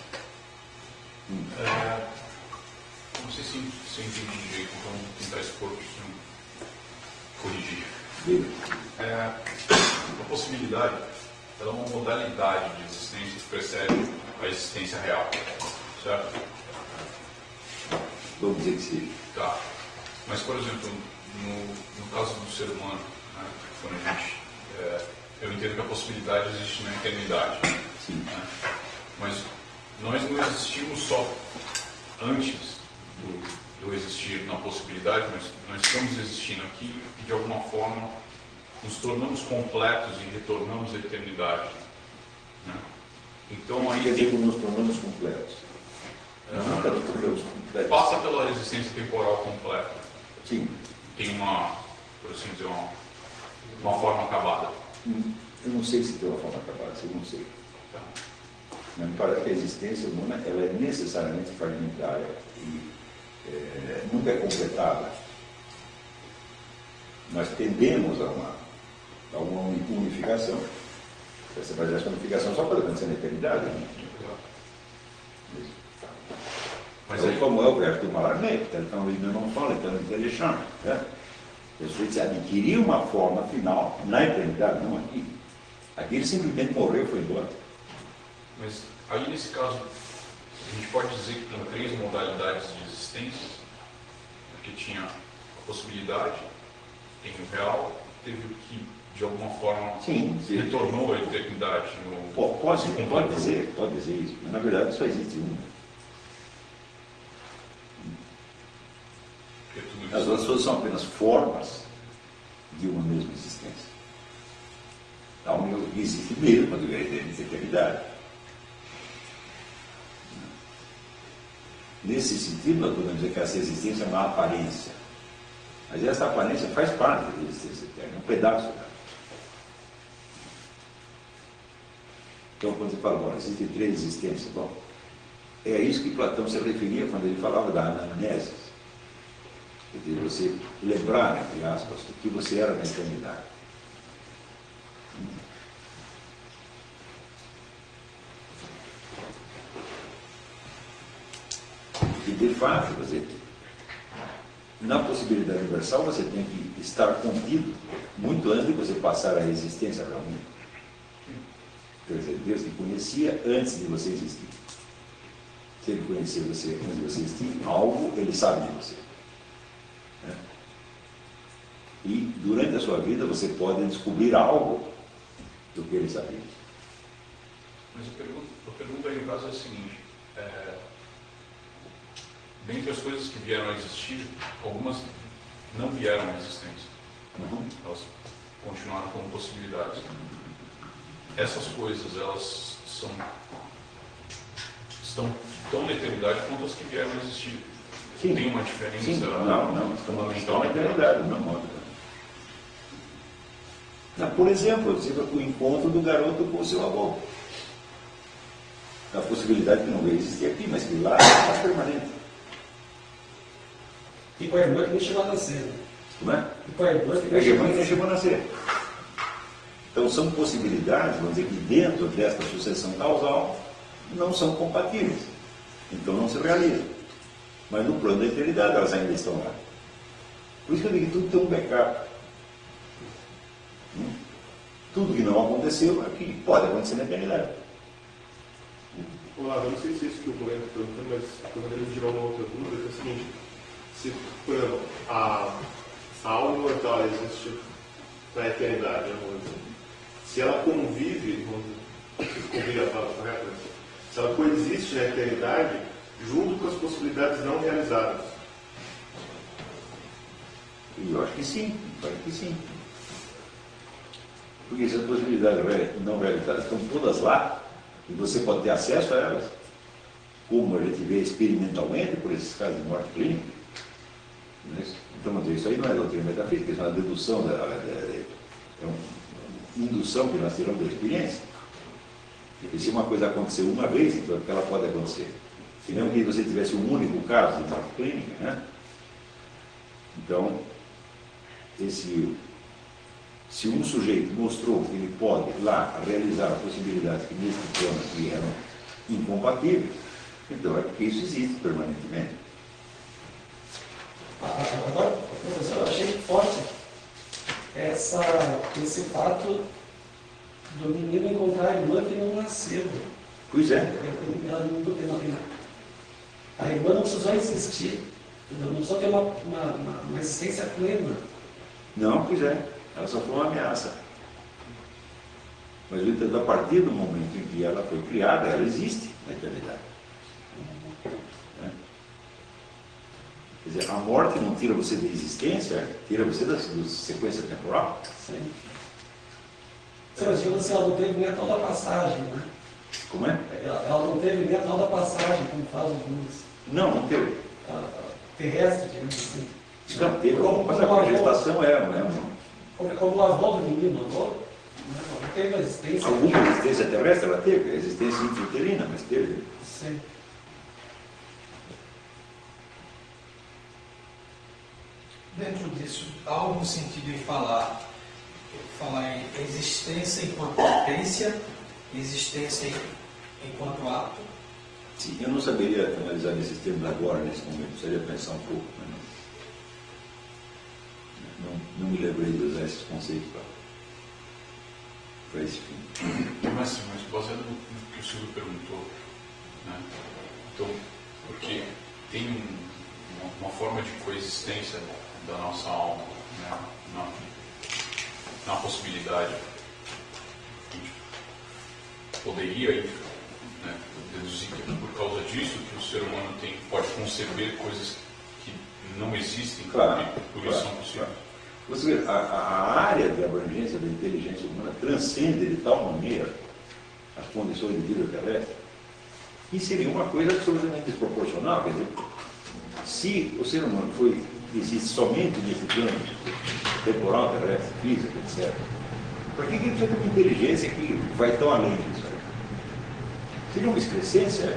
não sei se eu entendi direito, então vou tentar expor para o senhor corrigir. A possibilidade, ela é uma modalidade de existência que precede a existência real, certo? Vamos dizer que sim. Tá. Mas, por exemplo, no caso do ser humano, né, quando a gente, eu entendo que a possibilidade existe na eternidade. Sim. Né? Mas nós não existimos só antes do existir na possibilidade, mas nós estamos existindo aqui e de alguma forma nos tornamos completos e retornamos à eternidade. Né? Então aí quer dizer que nos tornamos completos. Nunca nos tornamos completos. passa pela existência temporal completa. Sim. Tem uma, por assim dizer, uma forma acabada. Eu não sei se tem uma forma acabada, eu não sei. Tá. Mas me parece que a existência humana ela é necessariamente fragmentária e nunca é completada. Nós tendemos a uma unificação. Mas essa unificação só pode acontecer na eternidade. Né? Mas Então, aí, como é o verso do Malarmé, então ele não fala, então ele deixa. Né? O sujeito adquiriu uma forma final na eternidade, não aqui. Aqui ele simplesmente morreu e foi embora. Mas aí, nesse caso, a gente pode dizer que tem 3 modalidades de existência, porque tinha a possibilidade, tem o real, teve o que, de alguma forma, Sim, sim. retornou à eternidade. Pode dizer isso, mas na verdade só existe um. Porque tudo As isso- outras coisas são apenas formas de uma mesma existência. A única que existe mesmo do eternidade. Nesse sentido, nós podemos dizer que essa existência é uma aparência. Mas essa aparência faz parte da existência eterna, é um pedaço dela. Então, quando você fala, bom, existem 3 existências, bom, é a isso que Platão se referia quando ele falava da anamnese. Quer dizer, você lembrar, entre aspas, do que você era na eternidade. E, de fato, na possibilidade universal, você tem que estar contido muito antes de você passar à existência realmente. Quer dizer, Deus te conhecia antes de você existir. Se ele conhecia você antes de você existir, algo ele sabe de você. Né? E durante a sua vida você pode descobrir algo do que ele sabia. Mas a pergunta aí, no caso, é a seguinte: dentre as coisas que vieram a existir, algumas não vieram à existência. Elas continuaram como possibilidades. Essas coisas, elas estão tão na eternidade quanto as que vieram a existir. Sim. Tem uma diferença Sim, não, estão na eternidade, não modo. Por exemplo, o encontro do garoto com o seu avô. A possibilidade que não veio existir aqui, mas que lá é permanente. E com a irmã que nem chegou a nascer. Né? Como é? E com a irmã que É nem que chegou a não nascer. chegou a nascer. Então são possibilidades, vamos dizer, que dentro desta sucessão causal não são compatíveis. Então não se realizam. Mas no plano da eternidade elas ainda estão lá. Por isso que eu digo que tudo tem um backup. Tudo que não aconteceu aqui pode acontecer na eternidade. Olá, eu não sei se é isso que o Moreno está perguntando, mas eu poderia tirar uma outra dúvida, que é o seguinte: se, por exemplo, a alma imortal existe na eternidade, vamos dizer, se ela convive, convive a palavra correta, se ela coexiste na eternidade junto com as possibilidades não realizadas. E eu acho que sim, Porque essas possibilidades não realizadas estão todas lá e você pode ter acesso a elas, como a gente vê experimentalmente por esses casos de morte clínica. Então, isso aí não é doutrina metafísica, isso é uma dedução, é uma indução que nós tiramos da experiência. Porque se uma coisa aconteceu uma vez, então ela pode acontecer. Se mesmo que você tivesse um único caso de morte clínica, né? Então, se um sujeito mostrou que ele pode lá realizar possibilidades que neste plano aqui eram incompatíveis, então é porque isso existe permanentemente. Agora, professor, eu achei forte esse fato do menino encontrar a irmã que não nasceu. Pois é. A irmã não precisou existir, não precisou ter uma existência plena. Não, pois é. Ela só foi uma ameaça. Mas a partir do momento em que ela foi criada, ela existe na eternidade. Né? Quer dizer, a morte não tira você da existência, tira você da sequência temporal. Sim. Você imagina se ela não teve nem a tal da passagem, né? Como é? Ela não teve nem a tal da passagem, como faz alguns Não teve. terrestres, digamos assim. Não teve. Mas a gestação Como o avô do menino, avô, não teve a existência. alguma existência terrestre ela teve, a existência intrauterina, mas teve. Sim. Dentro disso, há algum sentido em falar em existência enquanto potência, existência enquanto ato? Sim, eu não saberia analisar esses termos agora, nesse momento, precisaria pensar um pouco. Mas não. não me lembrei de usar esses conceitos para esse fim. Mas baseado no que o Silvio perguntou, né? Então, porque tem uma forma de coexistência da nossa alma, né? na possibilidade, a gente poderia, né, deduzir que é por causa disso que o ser humano pode conceber coisas que não existem, Claro, e por isso são possíveis. Você vê, a área de abrangência da inteligência humana transcende de tal maneira as condições de vida terrestre, que seria uma coisa absolutamente desproporcional. Quer dizer, se o ser humano existe somente nesse plano temporal, terrestre, físico, etc., por que ele precisa ter uma inteligência que vai tão além disso? Seria uma excrescência?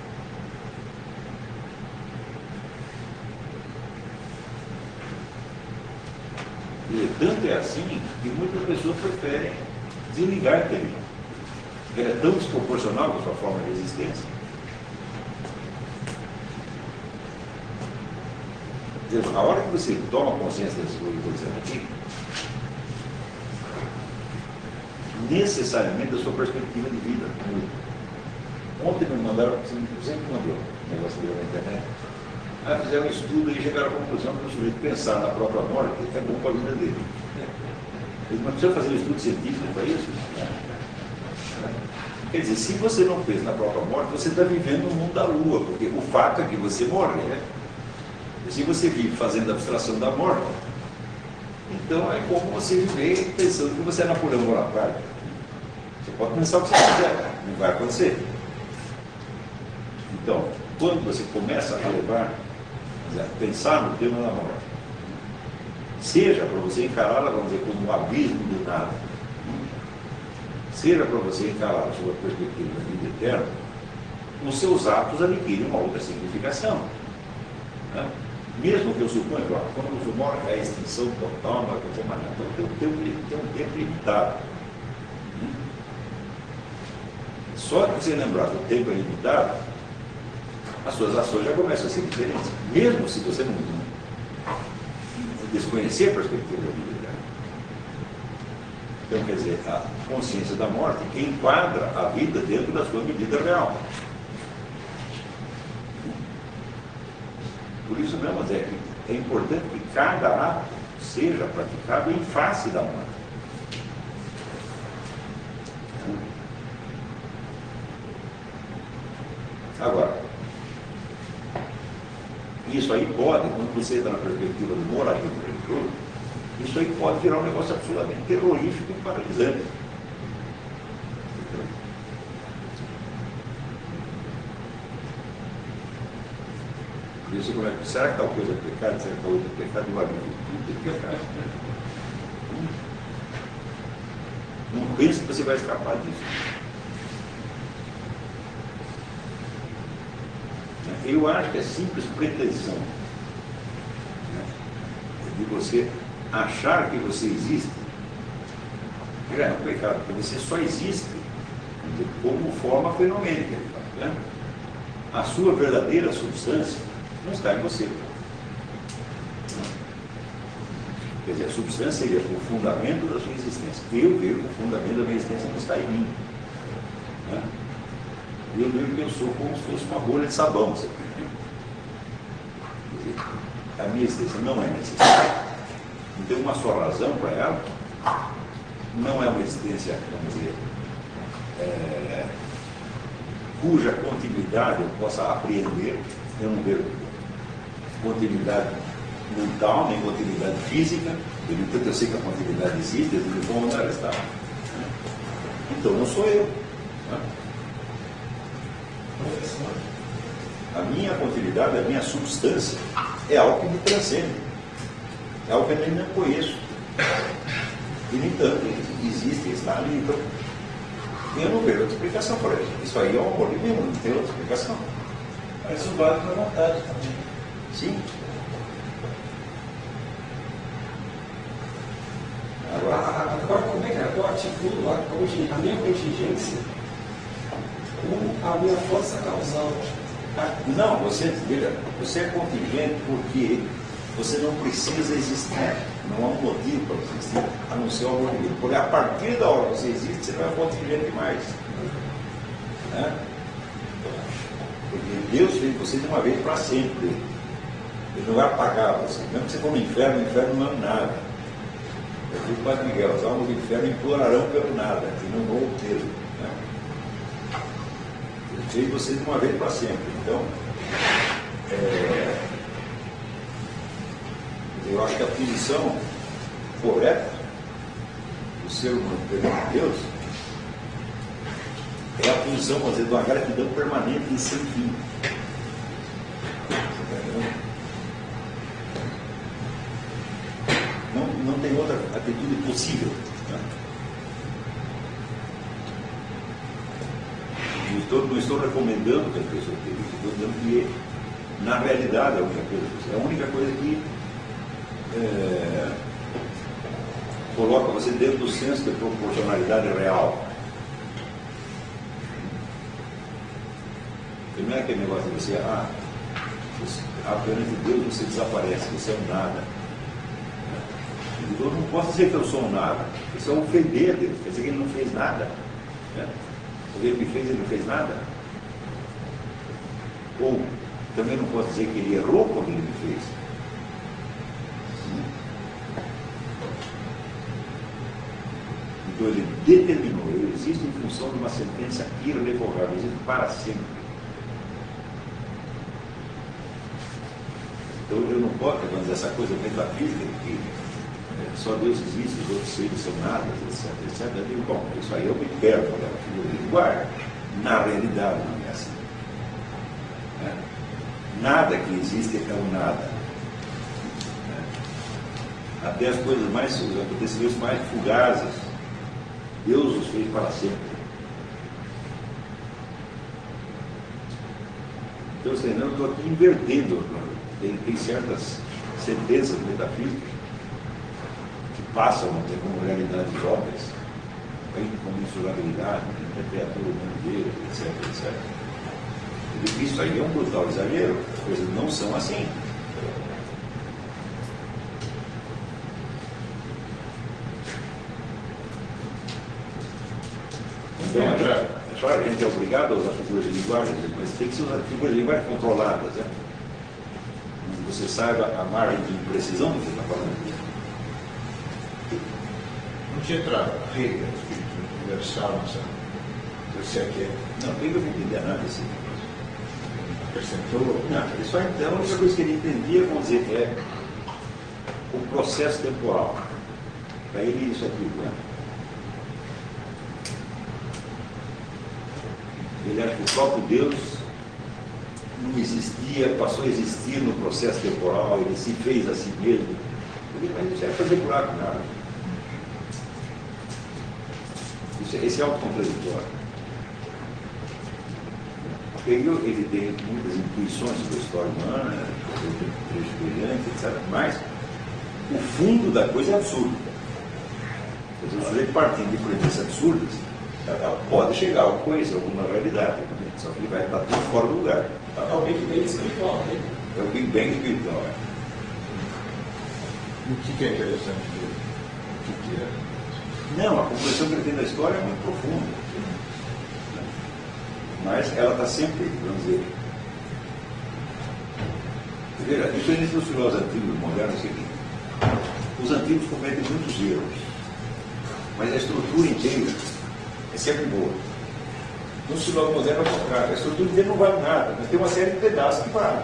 E tanto é assim que muitas pessoas preferem desligar a inteligência. Ela é tão desproporcional com a sua forma de existência. A hora que você toma consciência das coisas que eu estou dizendo aqui, necessariamente da sua perspectiva de vida muda. Ontem me mandaram, você me mandou um negócio ali na internet. Fizeram um estudo e chegaram à conclusão que o sujeito pensar na própria morte é bom para a vida dele. Eles não precisam fazer um estudo científico para isso. Quer dizer, se você não fez na própria morte, você está vivendo no mundo da lua, porque o fato é que você morre, né? E se você vive fazendo a abstração da morte, então é como você viver pensando que você é Napoleão Bonaparte. Você pode pensar o que você quiser, não vai acontecer. Então, quando você começa a levar, a pensar no tema da morte, seja para você encará-la, vamos dizer, como um abismo do nada, seja para você encará-la sob a perspectiva da vida eterna, os seus atos adquirem uma outra significação. Né? Mesmo que eu suponha que quando você morre é a extinção total, não é mais nada. Então tem um tempo limitado. Só que você lembrar que o tempo é limitado, as suas ações já começam a ser diferentes. Mesmo se você não desconhecer a perspectiva da vida eterna. Então, quer dizer, a consciência da morte enquadra a vida dentro da sua medida real. Por isso mesmo, Zé, é importante que cada ato seja praticado em face da morte. Agora, isso aí pode, quando você entra na perspectiva do moralismo religioso, isso aí pode virar um negócio absolutamente terrorífico e paralisante. Por isso, será que tal coisa é pecado? Será que tal outra é pecado? Tudo é pecado. Não pense que você vai escapar disso. Eu acho que é simples pretensão, né, de você achar que você existe, já é um pecado, porque você só existe como forma fenomênica. Né? A sua verdadeira substância não está em você. Quer dizer, a substância seria o fundamento da sua existência. Eu vejo que o fundamento da minha existência não está em mim. Né? Eu vejo que eu sou como se fosse uma bolha de sabão. Quer dizer, a minha existência não é necessária. Não tem uma só razão para ela. Não é uma existência, vamos dizer, cuja continuidade eu possa apreender. Eu não vejo continuidade mental, nem continuidade física. No entanto, eu sei que a continuidade existe, eu digo, bom, onde ela está? Então, não sou eu. A minha continuidade, a minha substância, é algo que me transcende. É algo que eu nem não conheço. E, no entanto, existe, está ali. Então, eu não vejo outra explicação para isso. Isso aí é um amor divino, não tem outra explicação. Mas o vale da vontade também. Sim. Agora, como é que eu articulo a minha contingência com a minha força causal? Não, você é contingente porque Você não precisa existir, não há um motivo para você existir, a não ser o amor de Deus. Porque a partir da hora que você existe, você não é fonte de gente demais. Né? Porque Deus fez você de uma vez para sempre. Ele não vai apagar você. Mesmo que você for no inferno, o inferno não é nada. Eu digo para Miguel, as almas do inferno implorarão pelo nada, que não vão ter. Né? Ele fez você de uma vez para sempre. Então, eu acho que a posição correta do ser humano perante Deus é a posição, vamos dizer, de uma gratidão permanente e sem fim. Não tem outra atitude possível. Né? Não estou recomendando que as pessoas tenham isso, estou dizendo que, na realidade, é a única coisa que coloca você dentro do senso de proporcionalidade real. E não é aquele negócio de você, perante Deus você desaparece, você é um nada. Eu não posso dizer que eu sou um nada, isso é ofender Deus, quer dizer que ele não fez nada. Né? Porque ele me fez, ele não fez nada. Ou também não posso dizer que ele errou quando ele me fez. Então ele determinou, ele existe em função de uma sentença irrevogável, existe para sempre. Então eu não posso, mas essa coisa metafísica que só Deus existe, os outros seres são nada, etc. Eu digo, bom, isso aí eu me perco, né? Igual, na realidade não é assim. Né? Nada que existe é um nada. Né? Até as coisas mais, os acontecimentos mais fugazes, Deus os fez para sempre. Então, assim, eu estou aqui invertendo. Tem certas sentenças metafísicas que passam a ter como realidades óbvias, como insurabilidade, temperatura humana, etc. Isso aí é um brutal exagero, as coisas não são assim. Então, é claro, a gente é obrigado a usar figuras de linguagem, mas tem que ser usar figuras de linguagem controladas, né? Você saiba a margem de imprecisão do que você está falando. Não tinha regra universal, não sabe? Você aqui não tem que eu não entender nada assim. acrescentou. Não, isso aí, a única coisa que ele entendia, vamos dizer, é o processo temporal. Para ele isso é tudo, né? Ele acha que o próprio Deus não existia, passou a existir no processo temporal, ele se fez a si mesmo. Mas isso é fazer buraco nada. Esse é autocontraditório. Ele tem muitas intuições sobre a história humana, trecho brilhante, etc. Mas o fundo da coisa é absurdo. O sujeito partindo de premissas absurdas, pode chegar a conhecer alguma realidade, só que ele vai estar tudo fora do lugar. É o Big Bang espiritual, né? É o Big Bang espiritual. O que é interessante dele? O que é? Não, a compreensão que ele tem da história é muito profunda. Mas ela está sempre, vamos dizer. Veja, a diferença dos filósofos antigos e modernos é o seguinte: os antigos cometem muitos erros, mas a estrutura inteira é sempre boa. No filósofo moderno é o contrário, a estrutura inteira não vale nada, mas tem uma série de pedaços que valem.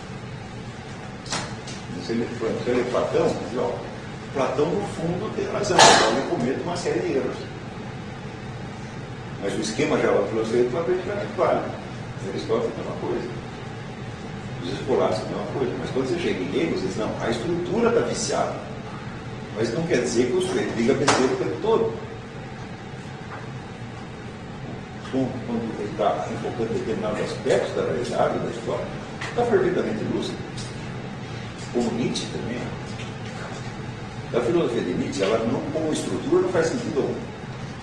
Você lê Platão, diz, ó, Platão no fundo tem razão, ele comete uma série de erros. Mas o esquema geral da filosofia praticamente vale. Aristóteles é a mesma coisa. Os escolásticos é a mesma coisa. Mas quando você chega em Hegel, você diz, não, a estrutura está viciada. Mas não quer dizer que o sujeito diga besteira o tempo todo. Quando ele está enfocando determinados aspectos da realidade, da história, está perfeitamente lúcido. Como Nietzsche também. A filosofia de Nietzsche, ela não, como estrutura, não faz sentido algum.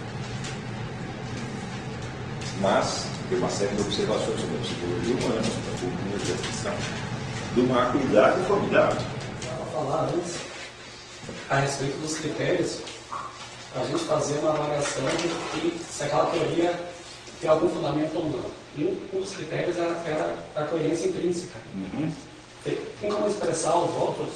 Mas tem uma série de observações sobre a psicologia humana, sobre a cultura, de uma acuidade formidável. falar antes a respeito dos critérios, para a gente fazer uma avaliação de se aquela teoria tem algum fundamento ou não. E um dos critérios era a coerência intrínseca. Tem como expressar os outros,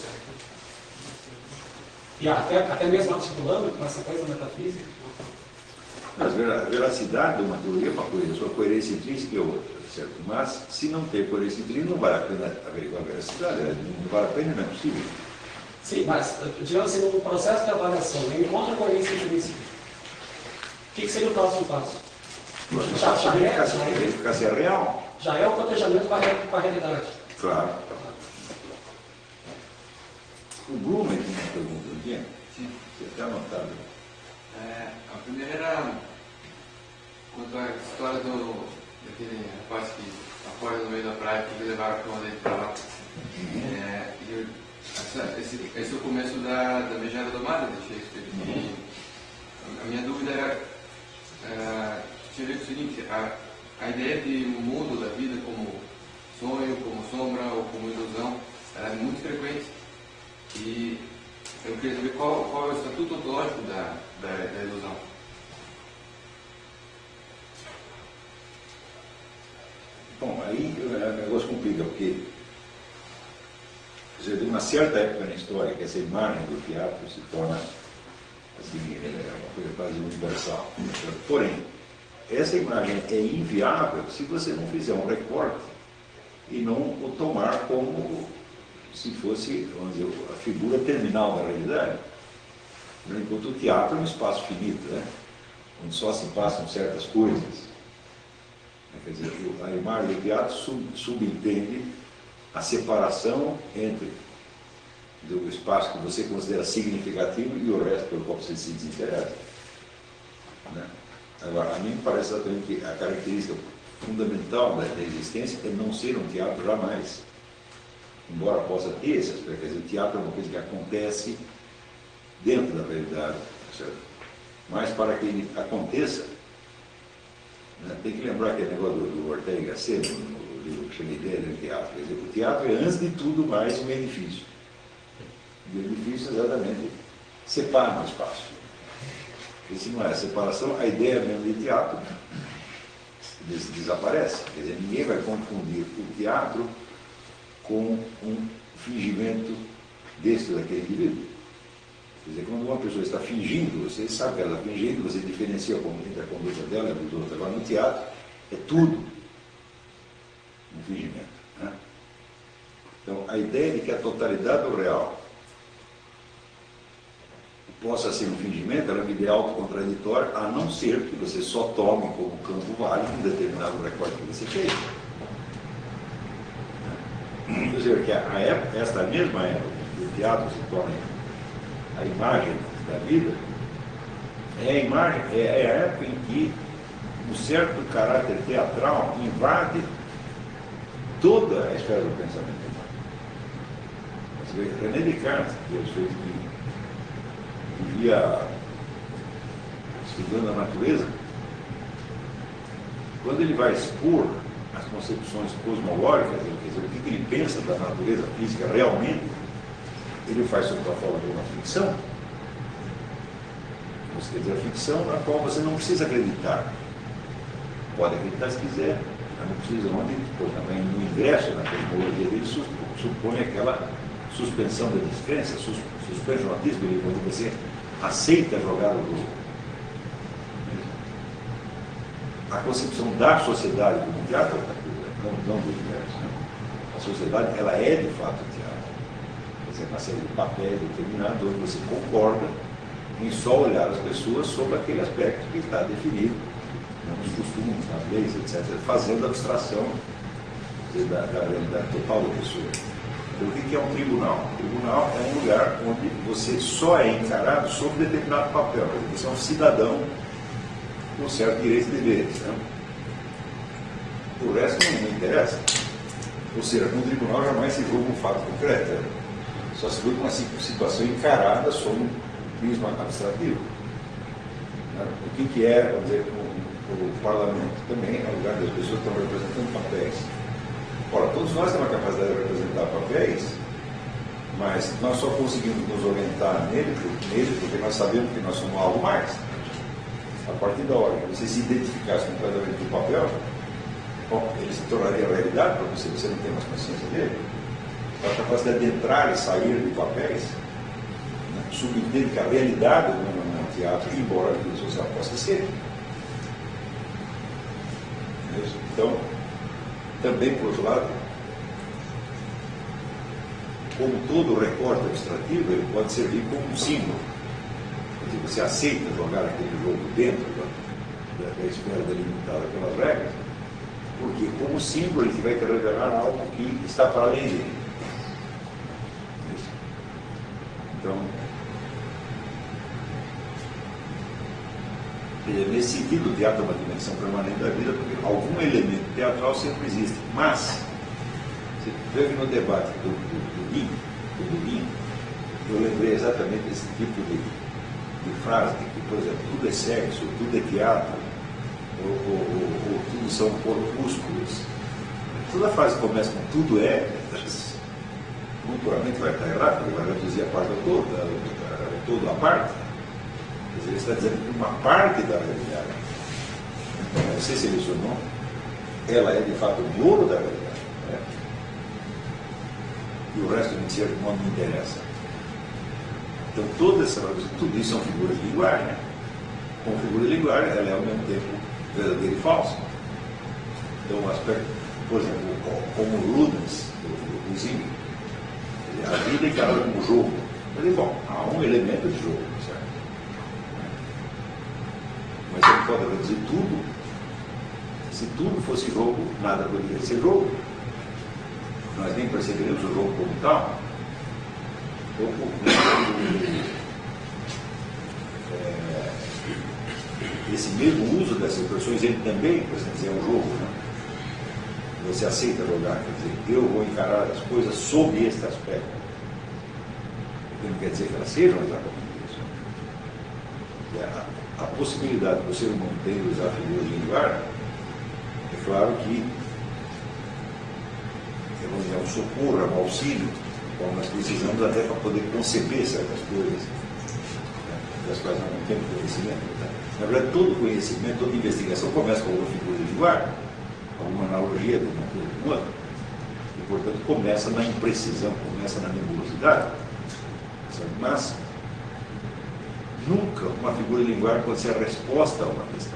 e até mesmo articulando com essa coisa metafísica. A veracidade de uma teoria é uma coisa, a sua coerência intrínseca é outra, certo? Mas, se não ter coerência intrínseca, não vale a pena averiguar a veracidade, não vale a pena, não é possível. Sim, mas, digamos assim, no processo de avaliação, ele encontra a coerência intrínseca. O que seria o próximo passo? Verificar se é real. Já é o cotejamento com a realidade. Claro. O Blumen tem uma pergunta aqui. Sim. Você está anotado. A primeira era quanto à história daquele rapaz que acorda no meio da praia e que levaram a cama dele para lá. Esse é o começo da Megera Domada de Shakespeare. E a minha dúvida era tinha a ver com o seguinte, a ideia de um mundo da vida como sonho, como sombra ou como ilusão era muito frequente. E eu queria saber qual é o estatuto ontológico da ilusão. Bom, aí o negócio complica, porque quer dizer, de uma certa época na história, que essa imagem do teatro se torna assim, uma coisa quase universal. Porém, essa imagem é inviável se você não fizer um recorte e não o tomar como se fosse, vamos dizer, a figura terminal da realidade. Enquanto o teatro é um espaço finito, né? Onde só se passam certas coisas. Quer dizer, a imagem do teatro subentende a separação entre do espaço que você considera significativo e o resto pelo qual você se desinteressa. Né? Agora, a mim me parece exatamente que a característica fundamental da existência é não ser um teatro jamais. Embora possa ter esse aspecto, quer dizer, o teatro é uma coisa que acontece dentro da realidade, certo? Mas para que ele aconteça, né, tem que lembrar aquele negócio do Ortega y Gasset, no livro que chama Ideia do Teatro. Quer dizer, o teatro é, antes de tudo, mais um edifício. E o edifício, exatamente, separa o espaço. E se não é a separação, a ideia mesmo de teatro desaparece. Quer dizer, ninguém vai confundir o teatro com um fingimento desse ou daquele indivíduo. Quer dizer, quando uma pessoa está fingindo, você sabe que ela está fingindo, você diferencia entre a conduta dela e dos outros. Agora, no teatro, é tudo um fingimento. Né? Então, a ideia de que a totalidade do real possa ser um fingimento, ela me é autocontraditória, a não ser que você só tome como campo válido um determinado recorte que você fez. Quer dizer, que esta mesma época que o teatro se torna a imagem da vida, é a época em que um certo caráter teatral invade toda a esfera do pensamento humano. René Descartes, que é o sujeito que vivia estudando a natureza, quando ele vai expor as concepções cosmológicas, quer dizer, o que ele pensa da natureza física realmente, ele faz sob a forma de uma ficção. Quer dizer, a ficção na qual você não precisa acreditar. Pode acreditar se quiser, mas não precisa, onde também no ingresso na cosmologia dele supõe aquela suspensão da descrença, suspensionismo, quando você aceita a jogada do. A concepção da sociedade como teatro, não do universo. Né? A sociedade, ela é de fato teatro. Quer dizer, uma série de papéis determinados onde você concorda em só olhar as pessoas sob aquele aspecto que está definido nos costumes, nas leis, etc., fazendo abstração da realidade total da pessoa. Então, o que é um tribunal? Um tribunal é um lugar onde você só é encarado sob determinado papel. Você é um cidadão com certo direito e deveres. Né? O resto não interessa. Ou seja, no tribunal jamais se julga um fato concreto. Né? Só se julga uma situação encarada sob um prisma abstrativo. Né? O que é, vamos dizer, o parlamento? Também é o lugar das pessoas que estão representando papéis. Ora, todos nós temos a capacidade de representar papéis Mas nós só conseguimos nos orientar nele porque nós sabemos que nós somos algo mais. A partir da hora que você se identificasse completamente com o papel, bom, ele se tornaria realidade para você, você não tem mais consciência dele. A capacidade de entrar e sair de papéis, né, subentende que a realidade do meu teatro, embora a vida social possa ser. Então, também, por outro lado, como todo recorte abstrativo, ele pode servir como um símbolo. Porque você aceita jogar aquele jogo dentro da esfera delimitada pelas regras, porque como símbolo ele vai te revelar algo que está para além dele. Então, nesse sentido, o teatro é uma dimensão permanente da vida, porque algum elemento teatral sempre existe. Mas, você vê que no debate do domingo, eu lembrei exatamente desse tipo de frase, que, por exemplo, tudo é sexo, tudo é teatro, ou tudo são corpúsculos. Toda frase que começa com tudo é, culturalmente vai estar errado, ele vai reduzir a parte ao todo a parte. Quer dizer, ele está dizendo que uma parte da realidade, você selecionou, ela é de fato o miolo da realidade. Né? E o resto do ser não me interessa. Então, tudo isso são figuras de linguagem. Né? Com figura de linguagem, ela é ao mesmo tempo verdadeira e falsa. Então, o aspecto, por exemplo, como o Ludens, do Zimmer, a vida encarada como jogo. Mas, bom, há um elemento de jogo, certo? Mas você não pode reduzir tudo. Se tudo fosse jogo, nada poderia ser jogo. Nós nem perceberemos o jogo como tal. Esse mesmo uso dessas expressões, ele também, por exemplo, é um jogo. Né? Você aceita jogar, quer dizer, eu vou encarar as coisas sob este aspecto. O que não quer dizer que elas sejam exatamente isso. A possibilidade que o ser humano tem de usar a figura de linguagem, é claro que é um socorro, é um auxílio, como nós precisamos até para poder conceber certas coisas, né, das quais nós não temos conhecimento. Tá? Na verdade, todo conhecimento, toda investigação começa com alguma figura de linguagem, alguma analogia de uma coisa com outra, e, portanto, começa na imprecisão, começa na nebulosidade. Mas nunca uma figura de linguagem pode ser a resposta a uma questão.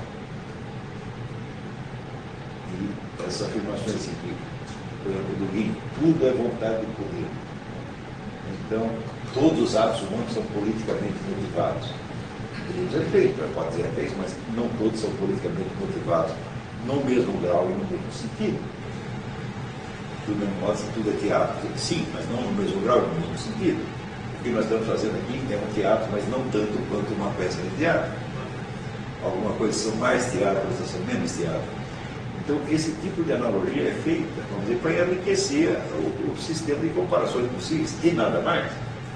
E essas afirmações assim, por exemplo, do Rim, tudo é vontade de poder. Então, todos os atos humanos são politicamente motivados. Podemos dizer pode dizer feito, mas não todos são politicamente motivados no mesmo grau e no mesmo sentido. Do mesmo modo, se tudo é teatro, sim, mas não no mesmo grau e no mesmo sentido. O que nós estamos fazendo aqui é um teatro, mas não tanto quanto uma peça de teatro. Alguma coisa são mais teatro, outras são menos teatro. Então, esse tipo de analogia é feita, vamos dizer, para enriquecer o sistema de comparações possíveis, e nada mais.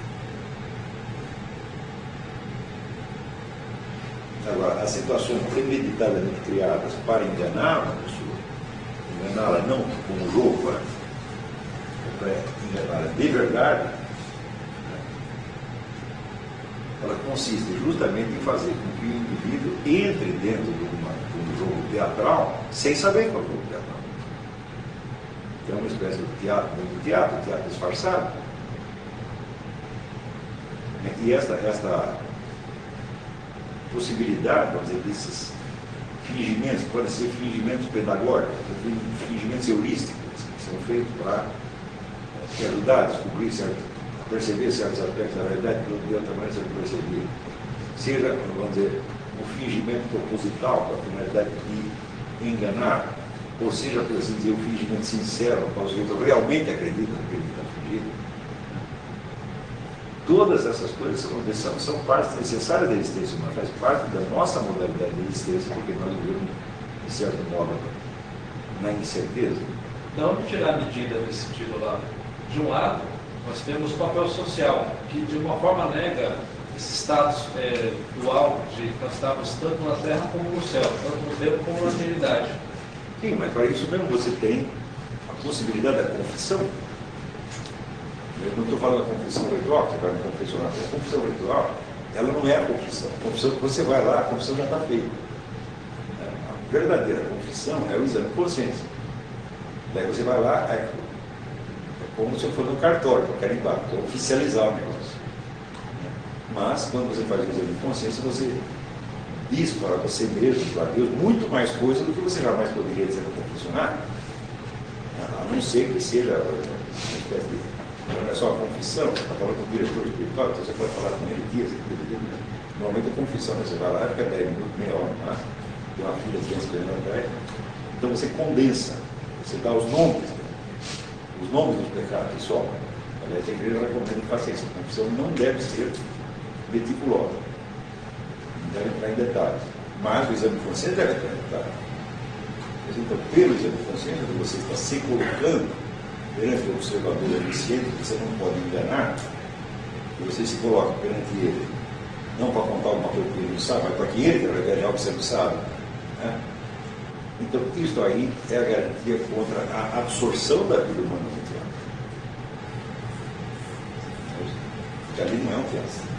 Agora, as situações premeditadamente criadas para enganar uma pessoa, enganá-la não como jogo, para enganá-la de verdade, ela consiste justamente em fazer com que o indivíduo entre dentro de um jogo teatral sem saber qual é o jogo teatral. Que é uma espécie de teatro dentro do teatro disfarçado. E esta possibilidade, vamos dizer, desses fingimentos, podem ser fingimentos pedagógicos, fingimentos heurísticos, que são feitos para ajudar a descobrir perceber certos aspectos da realidade que de outra maneira você percebia. Seja, vamos dizer, um fingimento proposital com a finalidade de enganar, ou seja, por assim dizer, um fingimento sincero, para o sujeito realmente acredita no que ele está fingindo. Todas essas coisas são partes necessárias da existência humana, faz parte da nossa modalidade de existência, porque nós vivemos, de certo modo, na incerteza. Não vamos tirar a medida nesse sentido lá. De um lado, nós temos o papel social, que de uma forma nega esse status dual de que nós estamos tanto na Terra como no céu, tanto no tempo como na eternidade. Sim, mas para isso mesmo você tem a possibilidade da confissão. Eu não estou falando da confissão ritual, que você vai no confessionário. A confissão ritual, ela não é a confissão. A confissão, você vai lá, a confissão já está feita. A verdadeira confissão é o exame de consciência. Daí você vai lá, é como se eu fosse no cartório, para carimbar, para oficializar o negócio. Mas, quando você faz o exame de consciência, você diz para você mesmo, para Deus, muito mais coisa do que você jamais poderia dizer no confessionário. A não ser que seja uma espécie de... Não é só a confissão, você está falando com o diretor espiritual, então você pode falar com ele dias. Normalmente a confissão, você vai lá, fica 10 minutos, meia hora, mas tem uma fila de esperando atrás. Então você condensa, você dá os nomes dos pecados, e só. Aliás, a igreja recomenda que faça isso. A confissão não deve ser meticulosa, não deve entrar em detalhes. Mas o exame de consciência deve entrar em detalhes. Mas, então, pelo exame de consciência, você está se colocando perante o observador onisciente, que você não pode enganar, e você se coloca perante ele, não para contar alguma coisa que ele não sabe, mas para que ele revele algo que você não sabe. Né? Então, isso aí é a garantia contra a absorção da vida humana no teatro. Porque ali não é um teatro.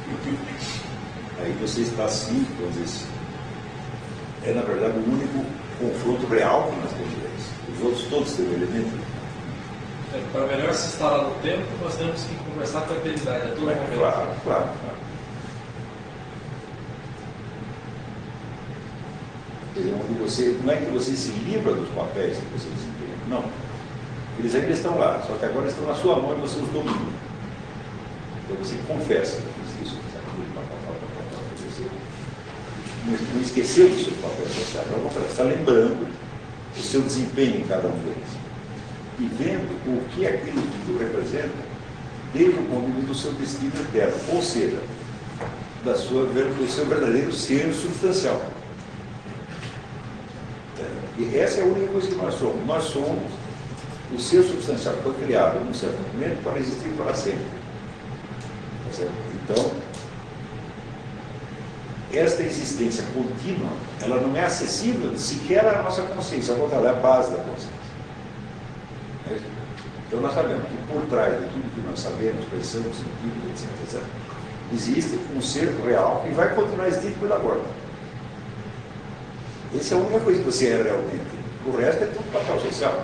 Aí você está assim, vamos dizer assim, é na verdade o único confronto real que nós temos. Os outros todos têm um elemento. Para melhor se instalar no tempo, nós temos que conversar com a eternidade. É tudo momento. Claro. Onde você, não é que você se livra dos papéis que você desempenha, não. Eles ainda estão lá, só que agora estão na sua mão e você os domina. Então você confessa que fez isso, você não esqueceu do seu papel social, você está lembrando o seu desempenho em cada um deles. E vendo o que aquilo tudo representa desde o ponto de vista do seu destino eterno, ou seja, do seu verdadeiro ser substancial. E essa é a única coisa que nós somos. Nós somos o ser substancial que foi criado num certo momento para existir para sempre. Então, esta existência contínua, ela não é acessível sequer à nossa consciência, ao contrário, é a base da consciência. Então nós sabemos que por trás de tudo que nós sabemos, pensamos, sentimos, etc., existe um ser real que vai continuar existindo pela agora. Essa é a única coisa que você é realmente. O resto é tudo papel social.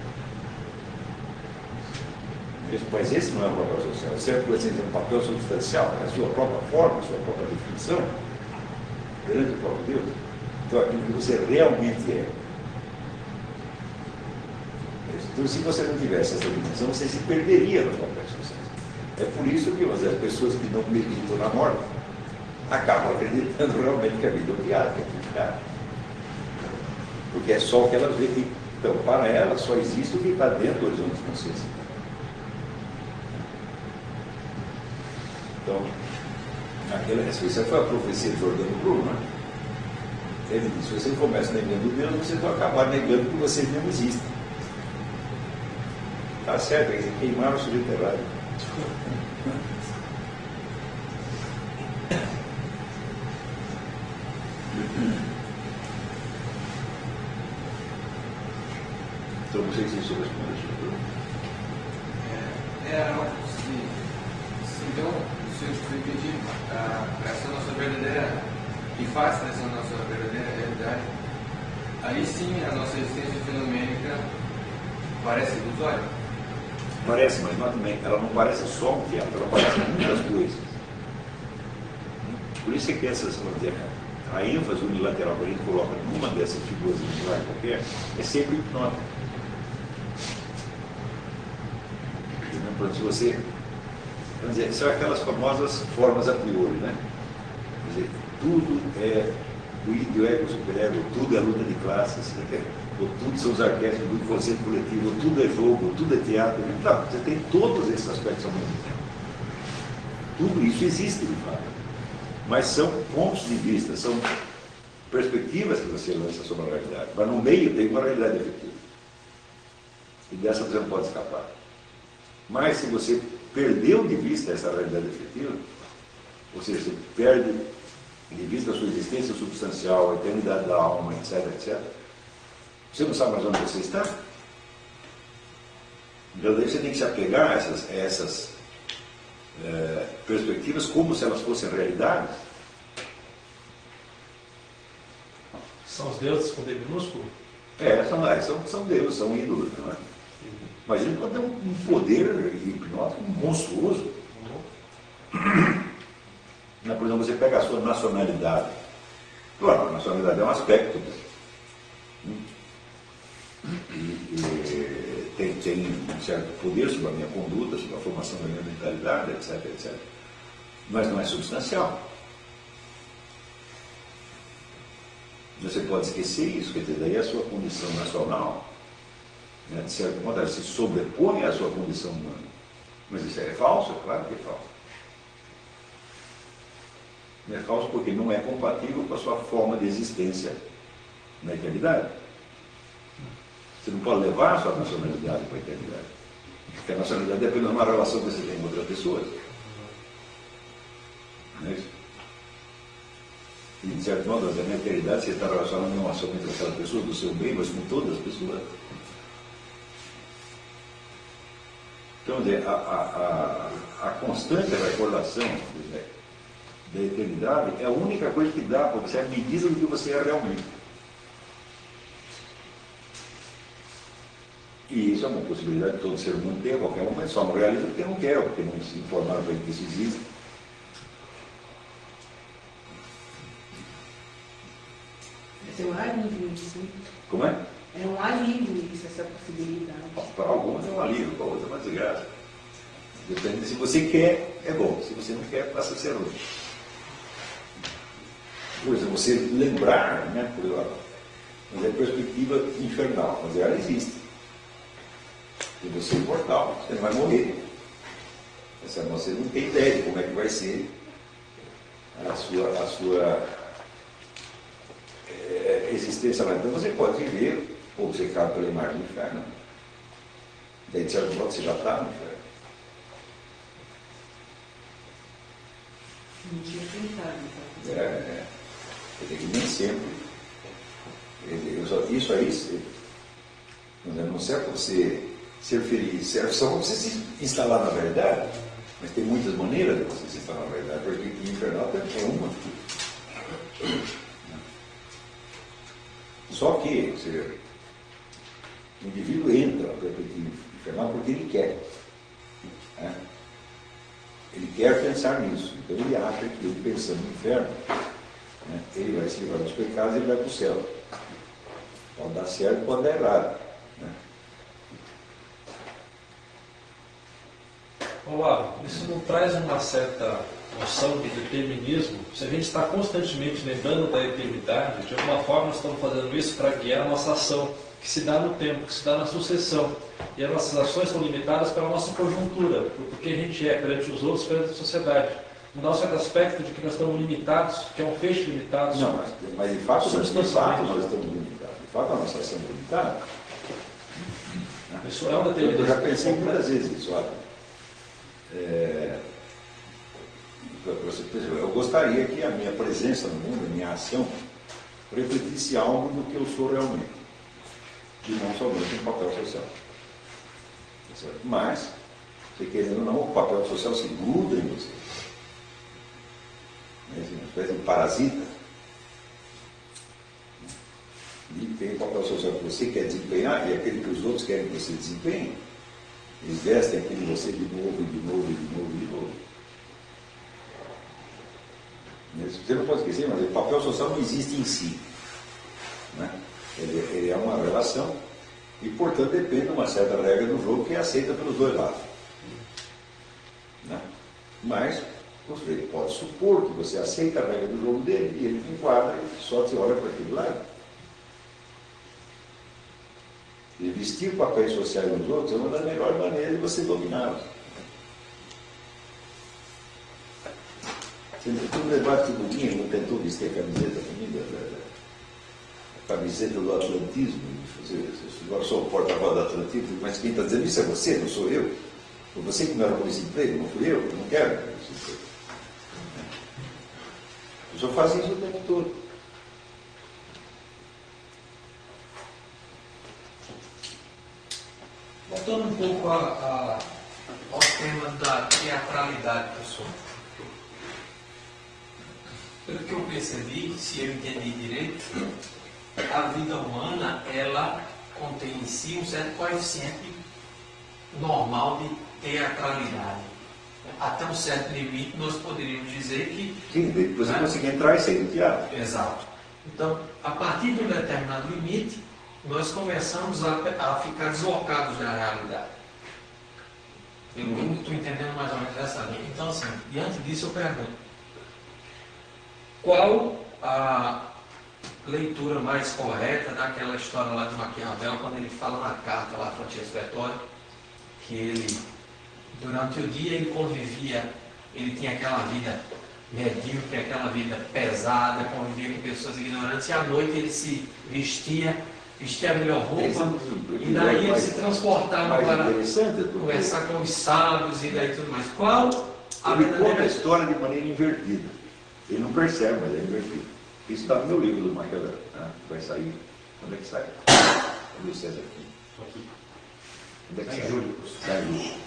Mas esse não é um papel social. Esse é, por exemplo, um papel substancial, é a sua própria forma, a sua própria definição, perante o próprio Deus. Então, aquilo que você realmente é. Então, se você não tivesse essa dimensão, você se perderia nos papéis sociais. É por isso que as pessoas que não acreditam na morte acabam acreditando realmente que a vida é um teatro, que é um teatro. Porque é só o que elas veem. Então, para elas, só existe o que está dentro do horizonte de consciência. Então, essa foi a profecia de Jordano Bruno, né? Ele disse: se você começa negando Deus, você vai acabar negando que você mesmo existe. Tá certo, eles queimaram o sujeito errado. Então, não sei se isso responde a sua pergunta. Então, se eu pedir essa nossa verdadeira, e faz dessa nossa verdadeira realidade, aí sim a nossa existência fenomênica parece ilusória. Parece, mas não também. Ela não parece só um teatro, ela parece muitas coisas. Por isso é que a ênfase unilateral que a gente coloca numa dessas figuras individuais qualquer é sempre hipnótica. Se você, vamos dizer, são aquelas famosas formas a priori, né? Quer dizer, tudo é o id, o ego, o superego, tudo é luta de classes, ou tudo são os arquétipos do inconsciente coletivo, ou tudo é jogo, ou tudo é teatro. Não, você tem todos esses aspectos ao mesmo tempo. Tudo isso existe, de fato. Mas são pontos de vista, são perspectivas que você lança sobre a realidade. Mas no meio tem uma realidade efetiva. E dessa você não pode escapar. Mas se você perdeu de vista essa realidade efetiva, ou seja, você perde de vista a sua existência substancial, a eternidade da alma, etc., etc., você não sabe mais onde você está? Então daí você tem que se apegar a essas perspectivas como se elas fossem realidades. São os deuses com D minúsculo? São deuses, são ídolos, não é? Mas ele pode ter um poder hipnótico monstruoso. Por exemplo, você pega a sua nacionalidade. Claro, a nacionalidade é um aspecto. E tem um certo poder sobre a minha conduta, sobre a formação da minha mentalidade, etc, etc. Mas não é substancial. Você pode esquecer isso, quer dizer, daí a sua condição nacional, né, de certo modo, ela se sobrepõe à sua condição humana. Mas isso é falso? É claro que é falso. É falso porque não é compatível com a sua forma de existência na eternidade. Você não pode levar a sua nacionalidade para a eternidade. Porque a nacionalidade é apenas uma relação que você tem com outras pessoas. Não é isso? E, de certo modo, na eternidade você está relacionado não somente com aquelas pessoas do seu bem, mas com todas as pessoas. Então, a constante recordação da eternidade é a única coisa que dá para você a medida do que você é realmente. E isso é uma possibilidade que todo ser humano tem a qualquer momento, só não realiza porque não quer, porque não se informaram para ele que isso existe. É um alívio isso, né? Como é? É um alívio isso, essa possibilidade. Para alguns é um alívio, para outros é uma desgraça. Depende, se você quer, é bom. Se você não quer, passa a ser ruim. Por exemplo, você lembrar, né, mas é perspectiva infernal, mas ela existe. E você é imortal, você não vai morrer. Você não tem ideia de como é que vai ser a sua existência lá. Então você pode viver obcecado pela imagem do inferno. Daí, de certo modo, você já está no inferno. Não tinha pensado, então. Quer dizer que nem sempre. Isso aí, não serve para você ser feliz, serve só para você se instalar na verdade. Mas tem muitas maneiras de você se instalar na verdade, porque o infernal é uma. Só que o indivíduo entra na perspectiva infernal porque ele quer. Né? Ele quer pensar nisso. Então ele acha que ele pensando no inferno, né, ele vai se livrar dos pecados e ele vai para o céu. Pode dar certo, pode dar errado. Né? Olavo, isso não traz uma certa noção de determinismo? Se a gente está constantemente lembrando da eternidade, de alguma forma nós estamos fazendo isso para guiar a nossa ação, que se dá no tempo, que se dá na sucessão. E as nossas ações são limitadas pela nossa conjuntura, por que a gente é perante os outros, perante a sociedade. Não dá um certo aspecto de que nós estamos limitados, que é um feixe limitado. Não, mas de fato nós estamos limitados. De fato a nossa ação é limitada. Isso é uma determinação. Eu já pensei muitas vezes isso. Olha, eu gostaria que a minha presença no mundo, a minha ação, refletisse algo do que eu sou realmente. E não somente um papel social. Certo? Mas, você querendo ou não, o papel social se gruda em você. Uma espécie de parasita. E tem o papel social que você quer desempenhar e aquele que os outros querem que você desempenhe. Eles vestem aquilo em você de novo, de novo, de novo, de novo. Você não pode esquecer, mas o papel social não existe em si. Né? Ele é uma relação e, portanto, depende de uma certa regra do jogo que é aceita pelos dois lados. Né? Mas você pode supor que você aceita a regra do jogo dele e ele te enquadra e só te olha para aquele lado. E vestir papéis sociais nos outros é uma das melhores maneiras de você dominá-los. Você no debate do domingo não tentou vestir a camiseta comigo? A camiseta do atlantismo? Agora sou o porta-voz do atlantismo, mas quem está dizendo isso é você, não sou eu. Foi você que me arrumou esse emprego, não fui eu não quero esse emprego. Eu só faço isso o tempo todo. Bom, voltando um pouco ao tema da teatralidade, pessoal. Pelo que eu percebi, se eu entendi direito, a vida humana, ela contém em si um certo coeficiente normal de teatralidade. Até um certo limite, nós poderíamos dizer que... Sim, você consegue entrar e sair do teatro. Exato. Então, a partir de um determinado limite, nós começamos a ficar deslocados da realidade. Eu estou entendendo mais ou menos essa linha. Então, assim, diante disso eu pergunto, qual a leitura mais correta daquela história lá de Maquiavel, quando ele fala na carta lá para Francesco Vettori, que ele, durante o dia, ele convivia, ele tinha aquela vida medíocre, aquela vida pesada, convivia com pessoas ignorantes, e à noite ele se vestia a melhor roupa, e daí ele se transportava para conversar com os sábios e daí tudo mais. Qual a Ele conta a verdadeira... história de maneira invertida. Ele não percebe, mas é invertido. Isso está no meu livro do Maquiavel. Né? Vai sair. Quando é que sai? Cadê o César aqui? Quando é que sai? Sai em julho.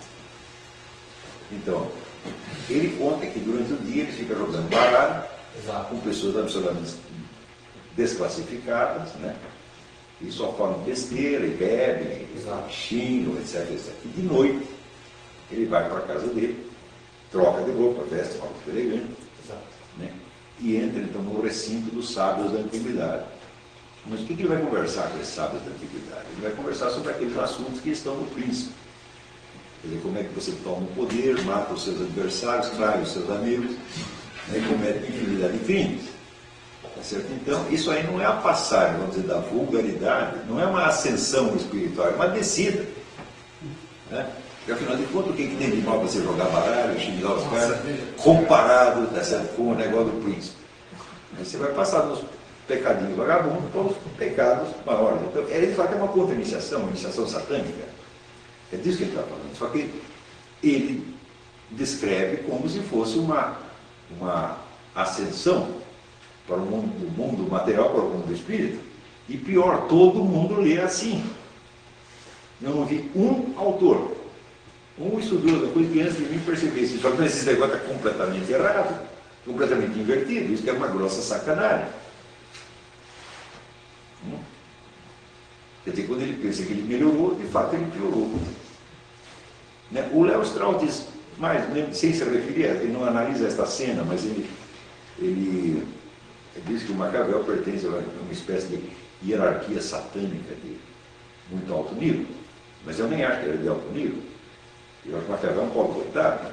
Então, ele conta que durante o dia ele fica jogando baralho com pessoas absolutamente desclassificadas, né? E só falam besteira, e bebem, e xingam, etc, etc. E de noite, ele vai para a casa dele, troca de roupa, veste uma roupa elegante, né? E entra então no recinto dos sábios da antiguidade. Mas o que ele vai conversar com esses sábios da antiguidade? Ele vai conversar sobre aqueles assuntos que estão no príncipe. Quer dizer, como é que você toma o poder, mata os seus adversários, trai os seus amigos, né, e comete infinidade de crimes. Tá certo? Então, isso aí não é a passagem, vamos dizer, da vulgaridade, não é uma ascensão espiritual, é uma descida. Né? Porque, afinal de contas, o que tem de mal você jogar baralho, xingar os caras, comparado, tá certo, com o negócio do príncipe? Aí você vai passar dos pecadinhos vagabundos para os pecados maiores. Então, ele fala que é uma contra-iniciação, uma iniciação satânica. É disso que ele está falando. Só que ele descreve como se fosse uma ascensão para o mundo material, para o mundo do espírito. E pior, todo mundo lê assim. Eu não vi um autor, um estudioso da coisa que antes de mim percebesse. Só que esse negócio está completamente errado, completamente invertido. Isso que é uma grossa sacanagem. Quer dizer, quando ele pensa que ele melhorou, de fato ele piorou. Né? O Léo Strauss diz, mas sem se referir, ele não analisa esta cena, mas ele diz que o Maquiavel pertence a uma espécie de hierarquia satânica de muito alto nível. Mas eu nem acho que ele é de alto nível. Eu acho que o Maquiavel é um pobre coitado.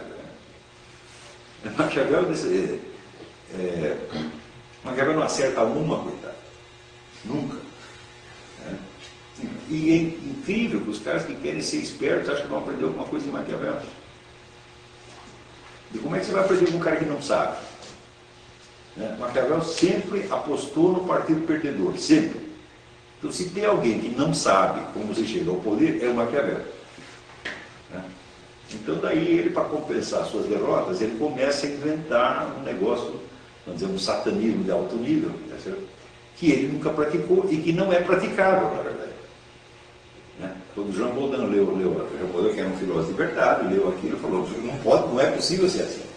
Maquiavel não acerta uma, coitado. Nunca. Né? E é incrível que os caras que querem ser espertos acham que vão aprender alguma coisa de Maquiavel. E como é que você vai aprender com um cara que não sabe? Né? Maquiavel sempre apostou no partido perdedor, sempre. Então, se tem alguém que não sabe como você chega ao poder, é o Maquiavel. Né? Então, daí ele, para compensar suas derrotas, ele começa a inventar um negócio, vamos dizer, um satanismo de alto nível, tá certo? Que ele nunca praticou e que não é praticável, na verdade. Né? Quando Jean Baudin leu Jean Baudin, que era um filósofo de verdade, leu aquilo e falou, não é possível ser assim.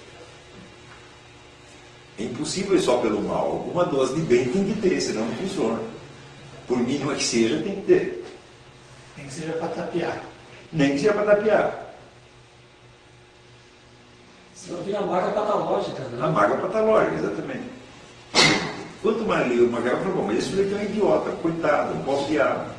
É impossível só pelo mal. Alguma dose de bem tem que ter, senão não funciona. Por mínima que seja, tem que ter. Nem que seja para tapear. Nem que seja para tapear. Senão vira a marca patológica, né? A marca patológica, exatamente. Quanto mais leu o Maquiavel, eu falei, bom, mas esse sujeito é um idiota, coitado, um pobre diabo.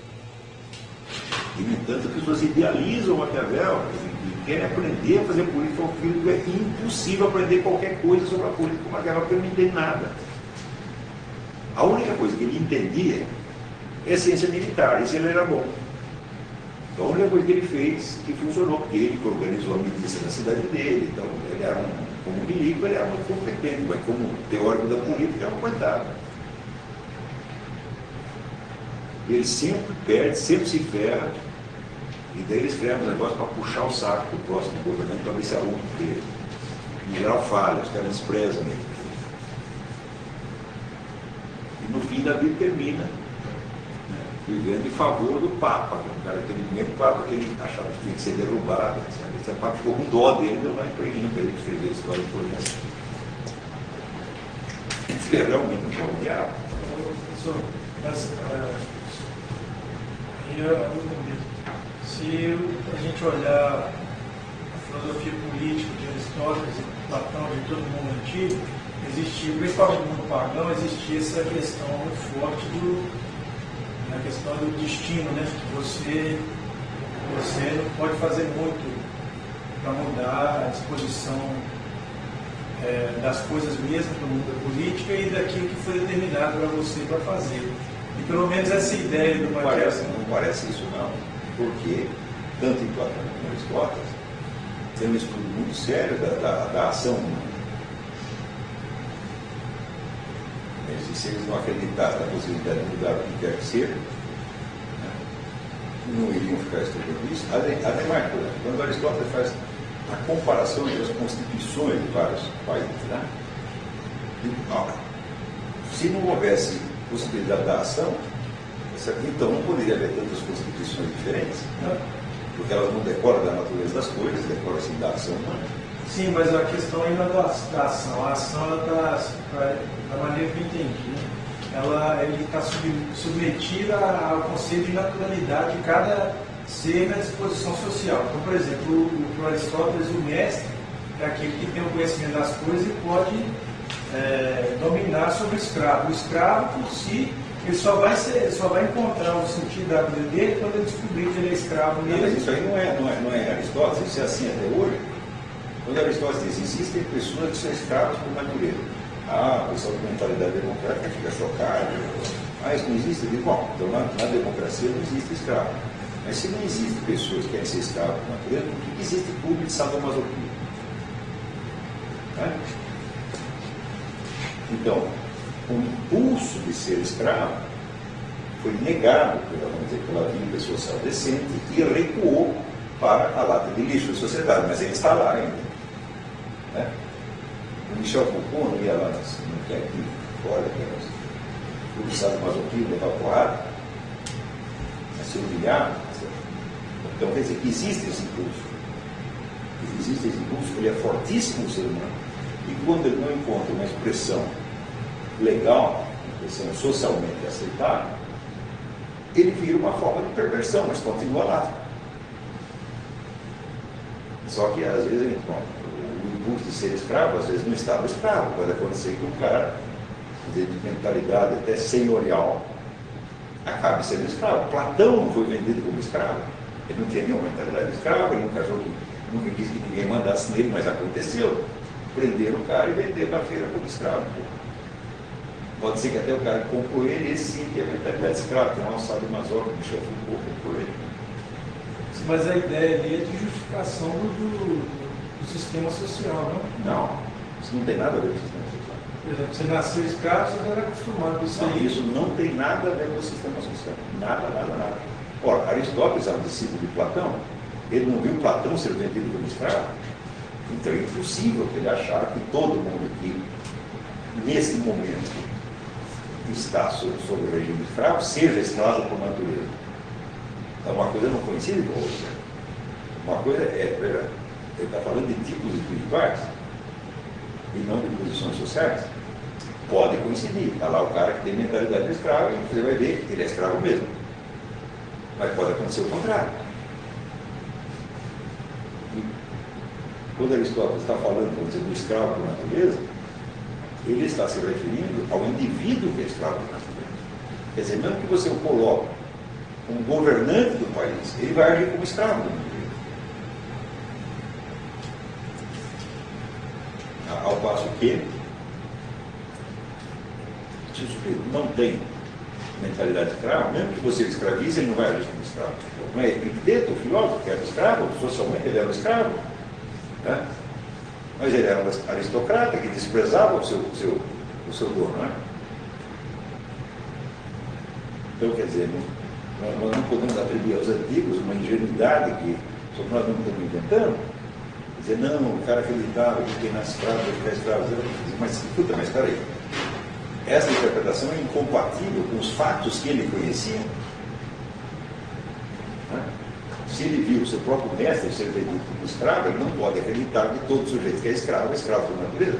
E, no entanto, as pessoas idealizam o Maquiavel e querem aprender a fazer política ao filho, que é impossível aprender qualquer coisa sobre a política do Maquiavel, porque ele não entende nada. A única coisa que ele entendia é ciência militar, isso ele era bom. Então, a única coisa que ele fez que funcionou, porque ele que organizou a milícia na cidade dele, então ele era como milico, ele era muito competente, mas como teórico da política, era um coitado. Ele sempre perde, sempre se ferra, e daí ele escreve um negócio para puxar o saco do próximo governante para ver se arruma dele. Em geral falha, os caras desprezam ele. E no fim da vida termina. Né? vivendo em favor do Papa, que é um cara, aquele mesmo Papa que ele achava que tinha que ser derrubado. Esse Papa ficou com dó dele, deu lá em Coimbra para ele escrever a história de Florença. Ele é realmente um bom diabo. Professor, se a gente olhar a filosofia política de Aristóteles e Platão de todo mundo antigo, existia, principalmente no mundo pagão, existia essa questão muito forte da questão do destino, né? Que você não pode fazer muito para mudar a disposição das coisas mesmo do mundo da política e daquilo que foi determinado para você para fazer. E pelo menos essa ideia do Maquiavel. Não parece isso não, porque tanto em Platão como em Aristóteles tem um estudo muito sério da ação humana. Se eles não acreditassem na possibilidade de mudar o que quer que seja, não iriam ficar estudando isso. Ademais, por exemplo, quando Aristóteles faz a comparação entre as constituições de vários países, se não houvesse possibilidade da ação, então não poderia haver tantas constituições diferentes, porque elas não decoram da natureza das coisas, decoram assim da ação humana. Sim, mas a questão ainda da ação. A ação, da maneira que eu entendi, ele está submetida ao conceito de naturalidade de cada ser na disposição social. Então, por exemplo, para Aristóteles, o mestre é aquele que tem o conhecimento das coisas e pode dominar sobre o escravo. O escravo, por si, ele só vai encontrar o sentido da vida dele quando ele descobrir que ele é escravo mesmo. Mas isso aí não é Aristóteles, isso é assim até hoje. Quando Aristóteles diz, existem pessoas que são escravas por natureza. A pessoa com mentalidade democrática fica chocada. Isso não existe? Bom, então na democracia não existe escravo. Mas se não existem pessoas que querem ser escravas por natureza, por que existe clube de sadomasoquia? Então, o impulso de ser escravo foi negado pela vida social decente e recuou para a lata de lixo da sociedade, mas ele está lá ainda. O Michel Foucault não ia lá, não quer aqui fora, o sadomasoquia, levar porrada, se humilhar. Então, quer dizer que existe esse impulso. Ele é fortíssimo no ser humano. E quando ele não encontra uma expressão legal, uma expressão socialmente aceitável, ele vira uma forma de perversão, mas continua lá. Só que às vezes o impulso de ser escravo, às vezes não estava escravo. Pode acontecer que um cara de mentalidade até senhorial acabe sendo escravo. Platão não foi vendido como escravo. Ele não tinha nenhuma mentalidade de escravo, ele nunca quis que ninguém mandasse nele, mas aconteceu. Prenderam o cara e venderam na feira como escravo. Pode ser que até o cara que comprou ele, esse sim tinha mentalidade de escravo, tem uma alçada masórica, o Michel Foucault comprou ele. Mas a ideia ali é de justificação do sistema social, não? Não, isso não tem nada a ver com o sistema social. Por exemplo, você nasceu escravo, você já era acostumado com isso aí. Isso não tem nada a ver com o sistema social. Nada. Ora, Aristóteles era um discípulo de Platão, ele não viu Platão ser vendido como escravo. Então é impossível ele achar que todo mundo que, nesse momento, está sob o regime escravo, seja escravo por natureza. Então, uma coisa não coincide com a outra. Uma coisa ele está falando de tipos espirituais e não de posições sociais. Pode coincidir. Está lá o cara que tem mentalidade de escravo e você vai ver que ele é escravo mesmo. Mas pode acontecer o contrário. E quando Aristóteles está falando, vamos dizer, do escravo por natureza, ele está se referindo ao indivíduo que é escravo por natureza. Quer dizer, mesmo que você o coloque como governante do país, ele vai agir como escravo do indivíduo. Ao passo que, se o sujeito não tem mentalidade de escravo, mesmo que você o escravize, ele não vai agir como escravo. Não é Epicteto, o filósofo, que era escravo, socialmente ele era um escravo. Né? Mas ele era um aristocrata que desprezava o seu dono. Né? Então, quer dizer, nós não podemos atribuir aos antigos uma ingenuidade que só nós não estamos inventando. Dizer, não, o cara acreditava que quem nasce escravo vai ficar escravo. Mas escuta, mas espera aí. Essa interpretação é incompatível com os fatos que ele conhecia. Né? Se ele viu o seu próprio mestre ser vendido como escravo, ele não pode acreditar que todo sujeito que é escravo por natureza.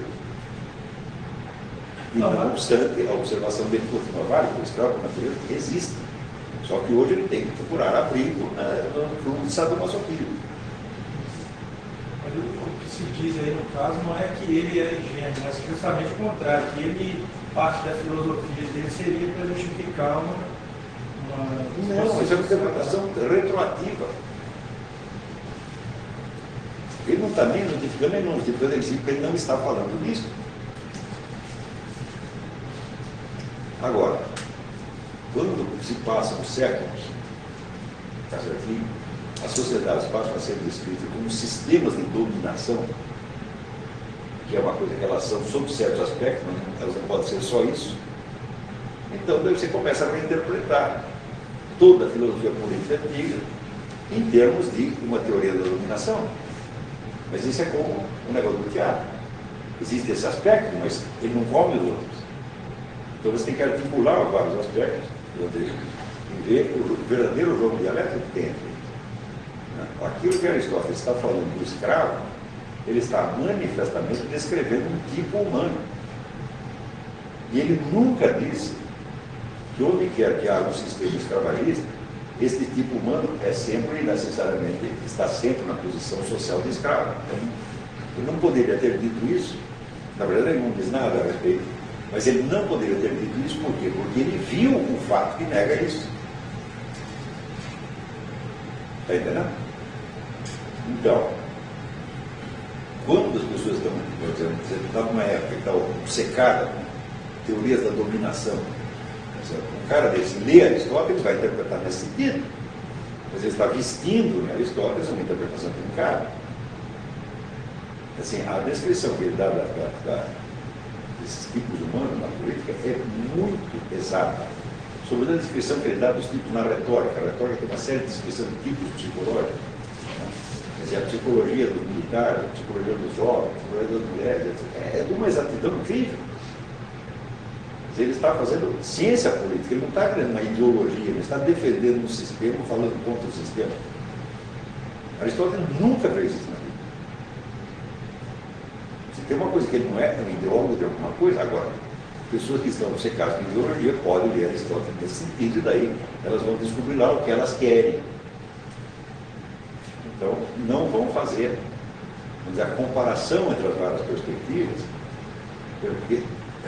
E não obstante, a observação dele continua válida, o escravo por natureza existe. Só que hoje ele tem que procurar abrigo no clube de sadomasoquismo. Mas o que se diz aí no caso não é que ele é ingênuo, mas justamente o contrário, que ele, parte da filosofia dele seria para justificar Não, isso é uma interpretação retroativa. Ele não está nem notificando, nem não notificando, ele não está falando disso. Agora, quando se passam os séculos, tá certinho? As sociedades passam a ser descritas como sistemas de dominação, que é uma coisa que elas são sob certos aspectos, mas elas não podem ser só isso. Então, daí você começa a reinterpretar toda a filosofia política antiga em termos de uma teoria da dominação. Mas isso é como um negócio do teatro. Existe esse aspecto, mas ele não come os outros. Então você tem que articular vários aspectos e ver o verdadeiro jogo dialético que tem aqui. Aquilo que Aristóteles está falando do escravo, ele está manifestamente descrevendo um tipo humano. E ele nunca disse que onde quer que haja um sistema escravagista, este tipo humano é sempre, necessariamente, está sempre na posição social de escravo. Ele não poderia ter dito isso, na verdade ele não diz nada a respeito, mas ele não poderia ter dito isso por quê? Porque ele viu o fato que nega isso. Está entendendo? Então, quando as pessoas estão, por exemplo, você está numa época que está obcecada com teorias da dominação, um cara desse lê Aristóteles vai interpretar nesse sentido, mas ele está vestindo em Aristóteles uma interpretação de um cara. Assim, a descrição que ele dá desses tipos humanos na política é muito exata. Sobre a descrição que ele dá dos tipos na retórica. A retórica tem uma série de descrições de tipos psicológicos. Né? Quer dizer, a psicologia do militar, a psicologia dos jovens, a psicologia das mulheres, etc. É de uma exatidão incrível. Ele está fazendo ciência política, ele não está criando uma ideologia, ele está defendendo um sistema, falando contra o sistema. Aristóteles nunca fez isso na vida. Se tem uma coisa que ele não é um ideólogo de alguma coisa, agora, pessoas que estão obcecadas de ideologia podem ler Aristóteles nesse sentido, e daí elas vão descobrir lá o que elas querem. Então, não vão fazer, vamos dizer, a comparação entre as várias perspectivas, porque,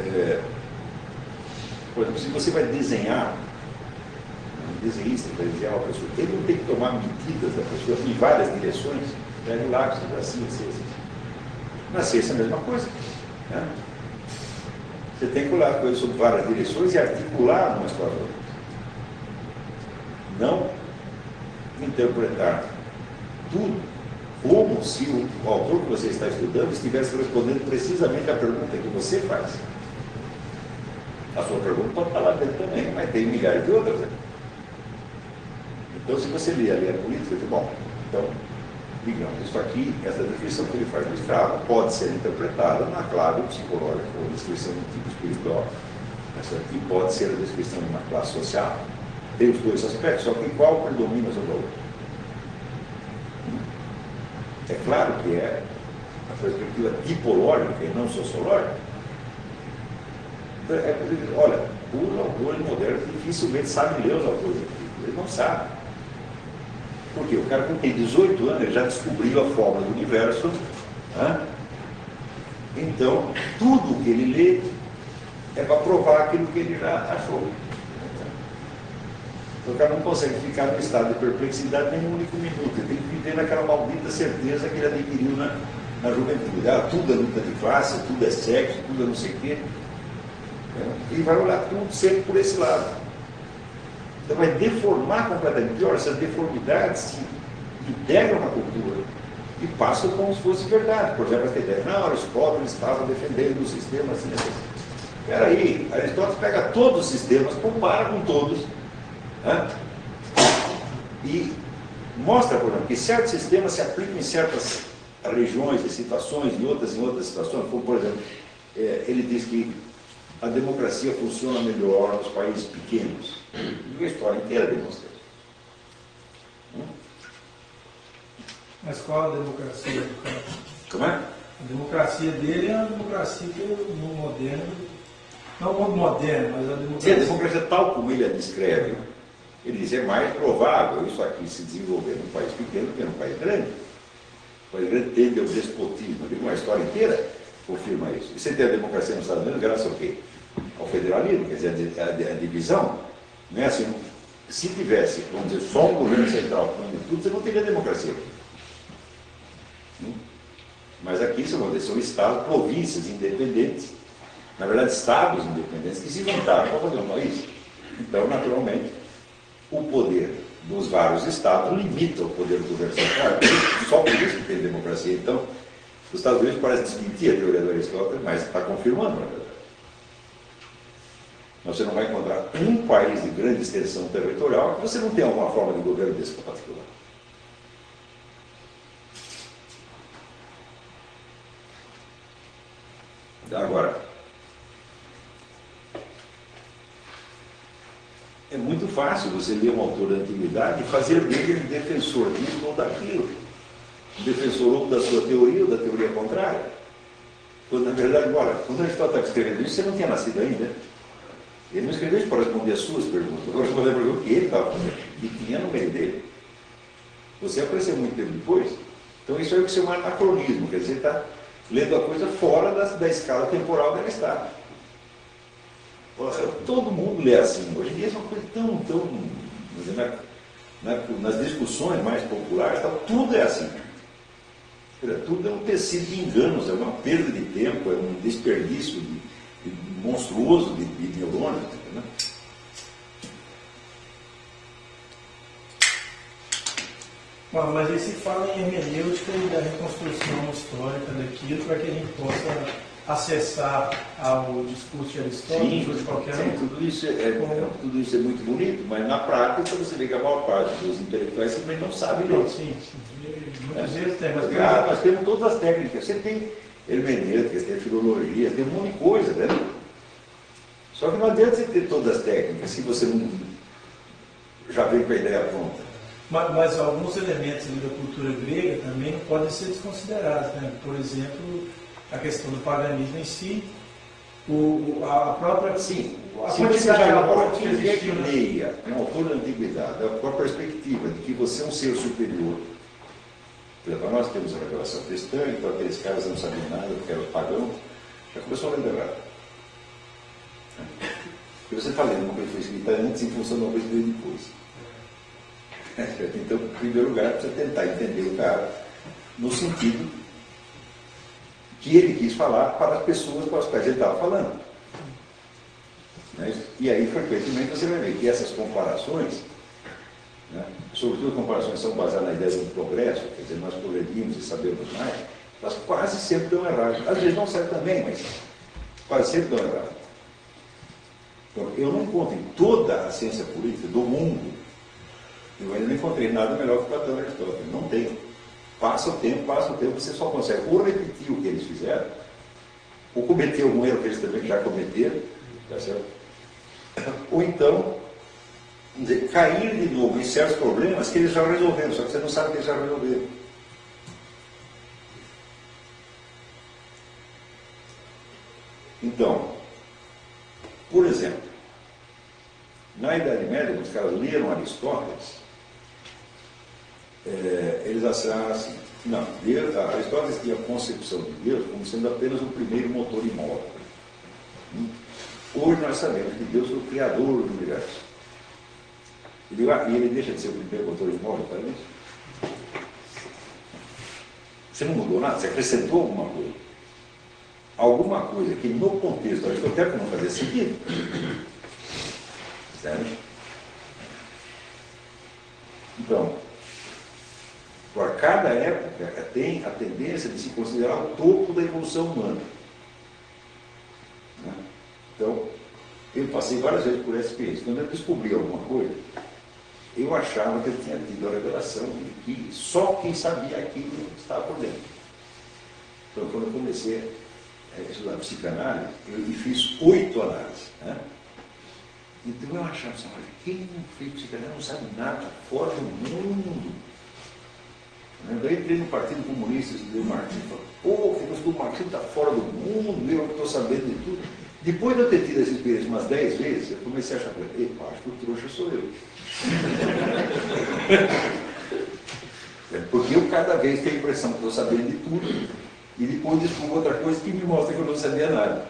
por exemplo, se você vai desenhar, um desenhista vai desenhar uma pessoa, ele não tem que tomar medidas da pessoa em várias direções, no lápis, assim. Na ciência é a mesma coisa. Né? Você tem que olhar coisas sobre várias direções e articular umas com as outras. Não interpretar tudo como se o autor que você está estudando estivesse respondendo precisamente a pergunta que você faz. A sua pergunta pode estar lá dentro também, mas tem milhares de outras. Né? Então, se você ler a política, bom, então, digamos, isso aqui, essa descrição que ele faz do escravo, pode ser interpretada na clave psicológica, ou descrição do tipo espiritual. Essa aqui pode ser a descrição de uma classe social. Tem os dois aspectos, só que qual predomina sobre o outro? É claro que é a perspectiva tipológica e não sociológica. Olha, os autores modernos dificilmente sabem ler os autores antigos, eles não sabem. Por quê? O cara com tem 18 anos ele já descobriu a fórmula do universo, né? Então, tudo que ele lê é para provar aquilo que ele já achou. Então, o cara não consegue ficar no estado de perplexidade nem um único minuto, ele tem que viver naquela maldita certeza que ele adquiriu na juventude. Ah, tudo é luta de classe, tudo é sexo, tudo é não sei o quê. E vai olhar tudo sempre por esse lado. Então vai deformar completamente. Pior, essas deformidades se integram na cultura e passam como se fosse verdade. Por exemplo, essa ideia, não, Aristóteles estava defendendo o sistema assim. Espera aí, Aristóteles pega todos os sistemas, compara com todos, né? E mostra, por exemplo, que certos sistemas se aplicam em certas regiões e situações, em outras situações, como, por exemplo, ele diz que a democracia funciona melhor nos países pequenos. E a história inteira demonstra isso. Mas qual a democracia do cara? Como é? A democracia dele é uma democracia que no mundo moderno, não o mundo moderno, mas a Se a democracia. democracia tal como ele a descreve, ele diz, é mais provável isso aqui se desenvolver num país pequeno do que num país grande. O país grande tende ao despotismo, uma história inteira confirma isso. E você tem a democracia nos Estados Unidos graças ao quê? Ao federalismo, quer dizer, a divisão. Não é assim, se tivesse, vamos dizer, só um governo central comandando tudo, você não teria democracia. Mas aqui, são estados, províncias independentes, na verdade, estados independentes que se juntaram para fazer um país. Então, naturalmente, o poder dos vários estados limita o poder do governo central. Só por isso que tem democracia. Então, os Estados Unidos parecem desmentir a teoria do Aristóteles, mas está confirmando, na verdade. Você não vai encontrar um país de grande extensão territorial que você não tenha alguma forma de governo despótico lá. Agora, é muito fácil você ler um autor da antiguidade e fazer dele um defensor disso ou daquilo. Um defensor ou da sua teoria ou da teoria contrária. Quando, na verdade, agora, quando Aristóteles estava escrevendo isso, você não tinha nascido ainda. Ele não escreveu isso para responder as suas perguntas, para responder a pergunta que ele estava fazendo, e tinha no meio dele. Você apareceu muito tempo depois. Então isso é o que se chama anacronismo, quer dizer, está lendo a coisa fora da escala temporal que ela está. Todo mundo lê assim. Hoje em dia é uma coisa tão nas discussões mais populares, tudo é assim. Tudo é um tecido de enganos, é uma perda de tempo, é um desperdício monstruoso de neurônios. Né? Bom, mas aí se fala em hermenêutica e da reconstrução histórica daquilo para que a gente possa acessar ao discurso de Aristóteles ou de qualquer um. Tudo isso é muito bonito, mas na prática você vê que a maior parte dos intelectuais simplesmente não sabe ler. Sim. Muitas vezes tem, mas nós temos todas as técnicas. Você tem hermenêutica, você tem filologia, tem um monte de coisa, né? Só que não adianta você ter todas as técnicas se você não já vem com a ideia pronta. Mas alguns elementos da cultura grega também não podem ser desconsiderados, né? Por exemplo, a questão do paganismo em si, a própria... Sim, a se você já quantidade quem que quer existiu, que né? leia um autor da antiguidade, com a perspectiva de que você é um ser superior. Por exemplo, nós temos a revelação cristã, então aqueles caras não sabiam nada, porque eram pagãos, já começou a ler errado. Porque você está lendo uma coisa que foi escrita antes em função de uma coisa que veio depois. Então, em primeiro lugar, você tentar entender o cara no sentido que ele quis falar para as pessoas com as quais ele estava falando. Né? E aí, frequentemente, você vai ver que essas comparações, né, sobretudo as comparações são baseadas na ideia do progresso, quer dizer, nós progredimos e sabemos mais, elas quase sempre dão errado. Às vezes não serve também, mas quase sempre dão errado. Então, eu não encontro em toda a ciência política do mundo, eu ainda não encontrei nada melhor que Platão e Aristóteles. Não tem. Passa o tempo, você só consegue ou repetir o que eles fizeram, ou cometer algum erro que eles também já cometeram, tá certo? Ou então, vamos dizer, cair de novo em certos problemas que eles já resolveram, só que você não sabe que eles já resolveram. Então, por exemplo, na Idade Média, quando os caras leram Aristóteles, eles acharam assim, não, Aristóteles tinha a concepção de Deus como sendo apenas o primeiro motor imóvel. Hoje nós sabemos que Deus é o criador do universo. E ele deixa de ser o primeiro motor imóvel para isso? Você não mudou nada, você acrescentou alguma coisa. Alguma coisa que no contexto aristotélico não fazia sentido. Certo? Então, por cada época tem a tendência de se considerar o topo da evolução humana. Né? Então, eu passei várias vezes por essa experiência. Quando eu descobri alguma coisa, eu achava que eu tinha tido a revelação de que só quem sabia aquilo estava por dentro. Então, quando eu comecei a estudar psicanálise, eu fiz 8 análises. Né? Então eu achava assim, quem não fez psicanálise não sabe nada, fora do mundo. Eu entrei no Partido Comunista, estudei marxismo, falei, pô, o marxismo está fora do mundo, eu estou sabendo de tudo. Depois de eu ter tido essa experiência umas 10 vezes, eu comecei a achar, epa, acho que o trouxa sou eu. Porque eu cada vez tenho a impressão que estou sabendo de tudo, e depois descubro outra coisa que me mostra que eu não sabia nada.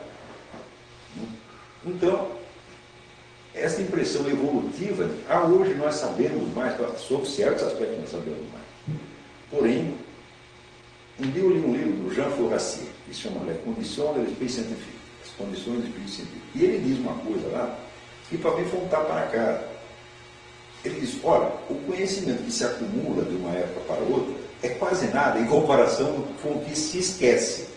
Então, essa impressão evolutiva, hoje nós sabemos mais, sobre certos aspectos nós sabemos mais. Porém, um dia eu li um livro do Jean Foucault, que se chama Les Conditions de l'Esprit Scientifique, as condições do espírito científico. E ele diz uma coisa lá, que para mim foi um tapa na cara. Ele diz, olha, o conhecimento que se acumula de uma época para outra é quase nada em comparação com o que se esquece.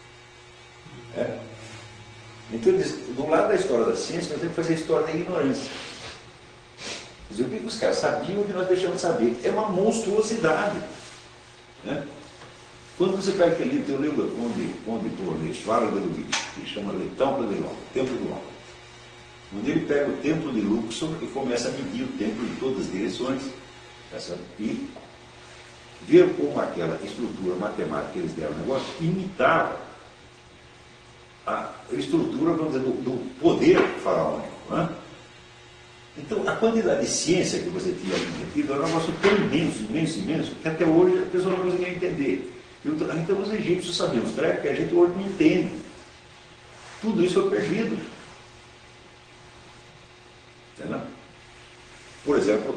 Então ele diz, do lado da história da ciência, nós temos que fazer a história da ignorância. Quer dizer, o que os caras sabiam e o que nós deixamos de saber. É uma monstruosidade. Quando você pega aquele livro, eu lembro do Conde Tourné, Soares de Louis, que chama Le Temple de l'Homme, Templo do Homem, onde ele pega o templo de Luxor e começa a medir o templo em todas as direções, e ver como aquela estrutura matemática que eles deram no negócio imitava a estrutura, vamos dizer, do poder faraônico. Então, a quantidade de ciência que você tinha metido era um negócio tão imenso, imenso, imenso, que até hoje a pessoa não conseguia entender. Então, os egípcios sabiam os trecos que a gente hoje não entende. Tudo isso foi perdido. Entendeu? Por exemplo,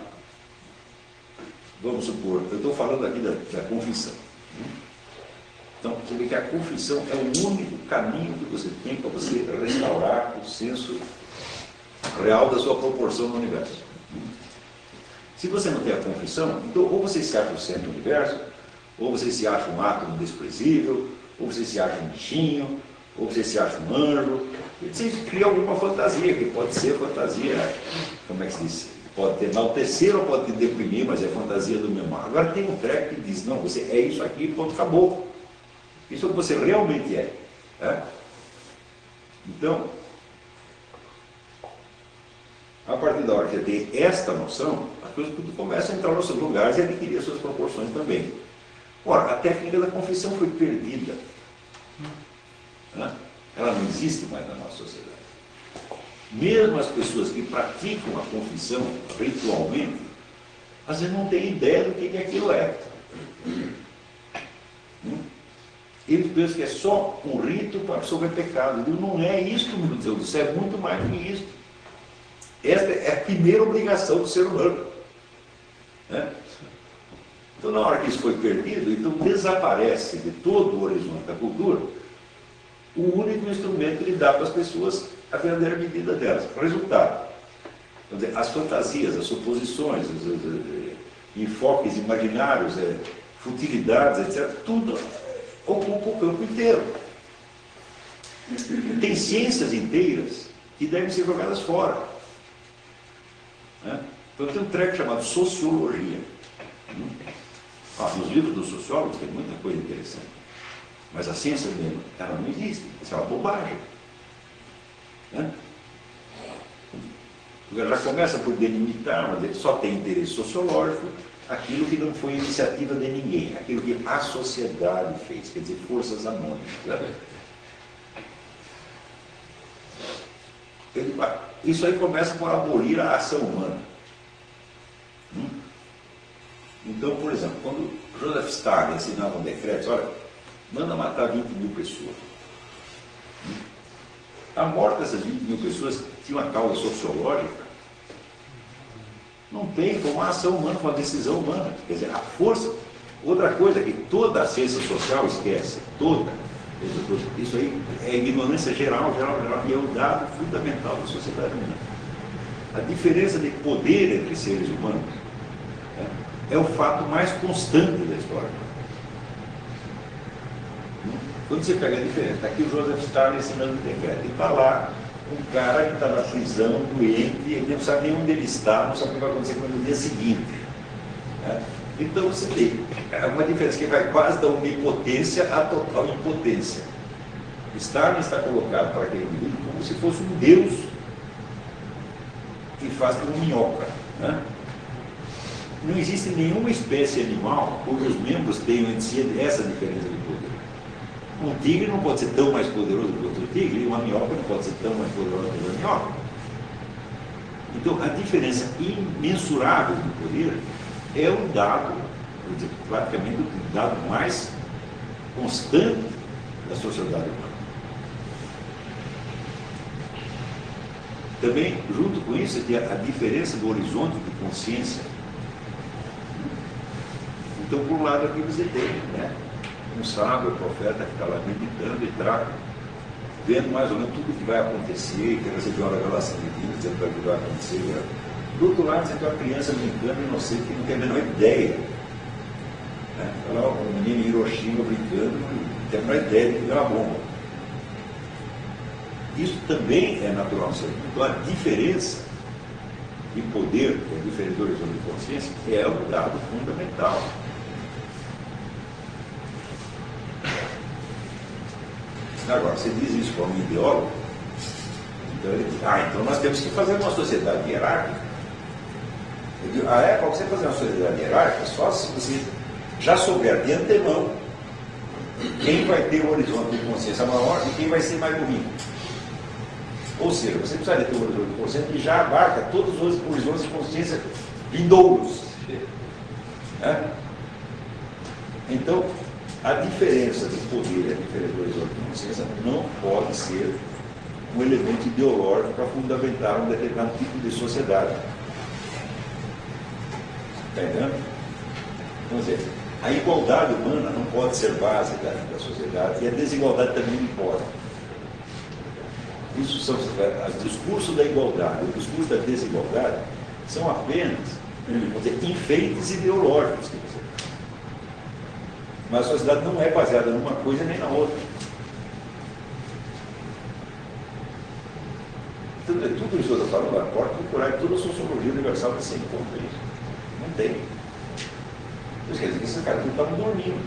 vamos supor, eu estou falando aqui da confissão. Então, você vê que a confissão é o único caminho que você tem para você restaurar o senso real da sua proporção no universo. Se você não tem a confissão, então ou você se acha o centro do universo, ou você se acha um átomo desprezível, ou você se acha um bichinho, ou você se acha um anjo, e você cria alguma fantasia, que pode ser fantasia, como é que se diz? Pode te enaltecer ou pode te deprimir, mas é fantasia do mesmo. Agora tem um treco que diz, não, você é isso aqui, ponto, acabou. Isso é o que você realmente é. Então, a partir da hora que você tem esta noção, as coisas tudo começam a entrar nos seus lugares e adquirir as suas proporções também. Ora, a técnica da confissão foi perdida. Ela não existe mais na nossa sociedade. Mesmo as pessoas que praticam a confissão ritualmente, às vezes não têm ideia do que aquilo é. Eles pensam que é só um rito para sobre pecado. Não é isso, meu Deus do céu, é muito mais do que isso. Esta é a primeira obrigação do ser humano. Então, na hora que isso foi perdido, então desaparece de todo o horizonte da cultura o único instrumento que lhe dá para as pessoas a verdadeira medida delas. Resultado. As fantasias, as suposições, os enfoques imaginários, futilidades, etc., tudo ocupa o campo inteiro. Tem ciências inteiras que devem ser jogadas fora. Então tem um treco chamado sociologia. Nos livros dos sociólogos tem muita coisa interessante. Mas a ciência mesmo, ela não existe. Isso é uma bobagem. Já começa por delimitar, mas ele só tem interesse sociológico aquilo que não foi iniciativa de ninguém, aquilo que a sociedade fez, quer dizer, forças anônimas. Isso aí começa por abolir a ação humana. Então, por exemplo, quando Joseph Stalin assinava um decreto, olha, manda matar 20 mil pessoas. A morte dessas 20 mil pessoas tinha uma causa sociológica. Não tem como uma ação humana, uma decisão humana. Quer dizer, a força. Outra coisa que toda a ciência social esquece, toda. Isso aí é ignorância geral, e é o dado fundamental da sociedade humana. A diferença de poder entre seres humanos é o fato mais constante da história. Quando você pega a diferença, está aqui o Joseph Stalin assinando o decreto, e está lá um cara que está na prisão, doente, ele não sabe nem onde ele está, não sabe o que vai acontecer no dia seguinte. Então você tem uma diferença que vai quase da onipotência à total impotência. Stalin está colocado para aquele indivíduo como se fosse um deus que faz como minhoca. não existe nenhuma espécie animal cujos membros tenham entre si essa diferença de poder. Um tigre não pode ser tão mais poderoso que outro tigre, e uma minhoca não pode ser tão mais poderosa que outra minhoca. Então, a diferença imensurável de poder é um dado, praticamente o dado mais constante da sociedade humana. Também, junto com isso, tem a diferença do horizonte de consciência. Então, por um lado, aqui você tem, né, um sábio, profeta, que está lá meditando e vendo mais ou menos tudo o que vai acontecer, que recebeu uma revelação divina, dizendo o que vai acontecer. Né? Do outro lado, você tem uma criança brincando inocente que não tem a menor ideia. Né? Olha lá, um menino em Hiroshima brincando, não tem a menor ideia de que é uma bomba. Isso também é natural. Então, a diferença de poder, que é diferente do horizonte de consciência, é um dado fundamental. Agora, você diz isso para um ideólogo, então ele diz, então nós temos que fazer uma sociedade hierárquica. Eu digo, para você fazer uma sociedade hierárquica, só se você já souber de antemão quem vai ter um horizonte de consciência maior e quem vai ser mais bonito. Ou seja, você precisaria ter um horizonte de consciência que já abarca todos os horizontes de consciência vindouros. Né? Então, a diferença de poder e a diferença do horizonte de consciência não pode ser um elemento ideológico para fundamentar um determinado tipo de sociedade. Está entendendo? Então, quer dizer, a igualdade humana não pode ser base da sociedade e a desigualdade também não pode. Isso são o discurso da igualdade, o discurso da desigualdade são apenas, vamos dizer, enfeites ideológicos. Mas a sociedade não é baseada numa coisa nem na outra. Tudo isso que eu estou falando, pode procurar toda a sociologia universal que você encontra isso. Não tem. Isso quer dizer que esses caras não estavam dormindo.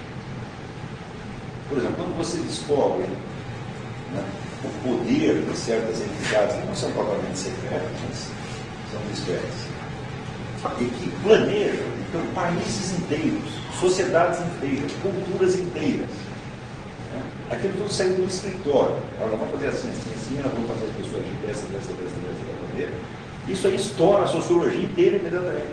Por exemplo, quando você descobre, né, o poder de certas entidades que não são propriamente secretas, mas são discretas, e que planejam, então, países inteiros, sociedades inteiras, culturas inteiras. Né? Aquilo tudo saiu do escritório. Agora vamos fazer assim, nós vamos fazer as pessoas agir dessa maneira. Isso aí estoura a sociologia inteira imediatamente.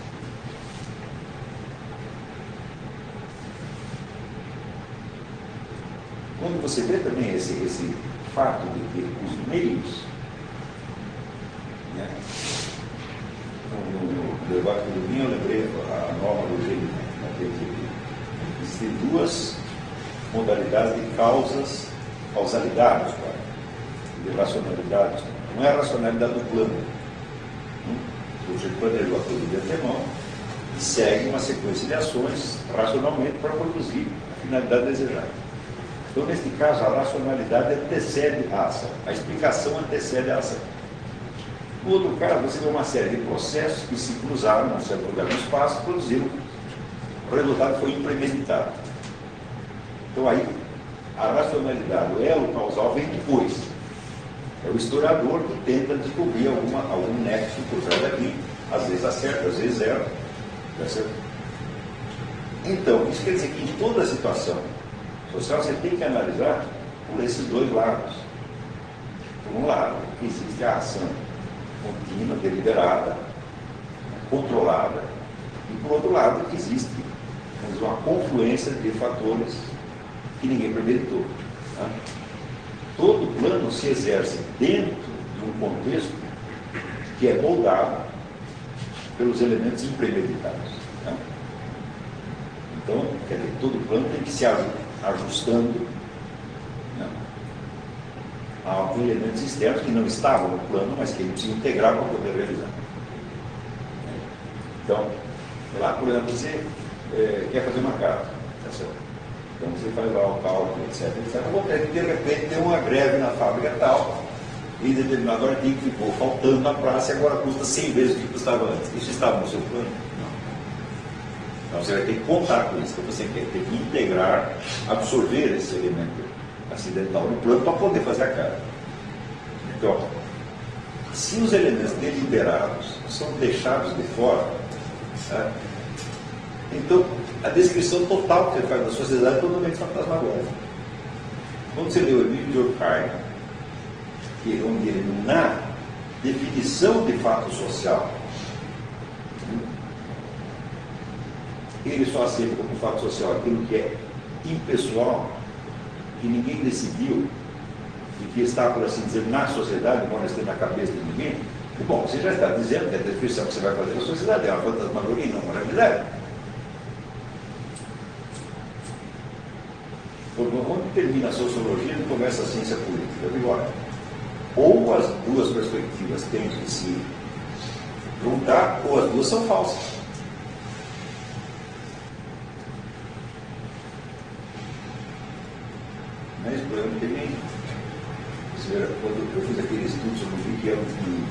Quando você vê também esse fato de que os meios, né? No debate do Vinho, eu lembrei a norma do Gênio, existem duas modalidades de causalidade, de racionalidade. Não é a racionalidade do plano. O sujeito planejou a coisa de antemão e segue uma sequência de ações racionalmente para produzir a finalidade desejada. Então, neste caso, a racionalidade antecede a ação, a explicação antecede a ação. No outro caso, você vê uma série de processos que se cruzaram num certo lugar no espaço e produziram. O resultado foi impremeditado. Então, aí, a racionalidade, o elo causal, vem depois. É o historiador que tenta descobrir algum nexo cruzado aqui. Às vezes acerta, às vezes erra. Então, isso quer dizer que em toda a situação social você tem que analisar por esses dois lados. Por um lado, existe a ação contínua, deliberada, controlada, e por outro lado, existe, vamos dizer, uma confluência de fatores que ninguém premeditou. Tá? Todo plano se exerce dentro de um contexto que é moldado pelos elementos impremeditados. Tá? Então, quer dizer, todo plano tem que se ajustando, né, a elementos externos que não estavam no plano, mas que ele precisa integrar para poder realizar. Então, lá, por exemplo, você quer fazer uma casa, tá certo? Então você faz lá o cálculo, etc. De repente tem uma greve na fábrica tal, e determinado artigo ficou faltando na praça e agora custa 100 vezes o que custava antes. Isso estava no seu plano? Então você vai ter que contar com isso, então você tem que integrar, absorver esse elemento acidental no plano para poder fazer a casa. Então, se os elementos deliberados são deixados de fora, Sabe? Então, a descrição total que você faz da sociedade é totalmente fantasmagórica. Quando você lê o Emílio Durkheim, que é onde ele, na definição de fato social, ele só aceita como fato social aquilo que é impessoal, que ninguém decidiu, e que está, por assim dizer, na sociedade, embora esteja na cabeça de ninguém. E, bom, você já está dizendo que a definição que você vai fazer da sociedade é uma fantasmagoria e não uma realidade. Onde termina a sociologia e começa a ciência política? Eu digo, olha, ou as duas perspectivas têm que se juntar, ou as duas são falsas. Mas o problema tem nem. Quando eu fiz aquele estudo sobre o que é o dinheiro,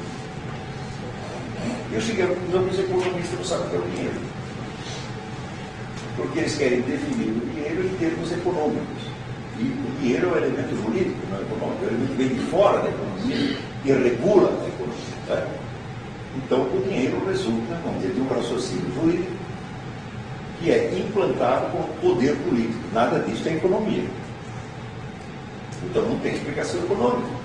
eu cheguei a conclusão que os economistas não sabem o que é o dinheiro. Porque eles querem definir o dinheiro em termos econômicos. E o dinheiro é um elemento jurídico, não é econômico, é um elemento que vem de fora da economia e regula a economia. Tá? Então, o dinheiro resulta, vamos dizer, de um raciocínio jurídico que é implantado com o poder político. Nada disso é economia. Então, não tem explicação econômica.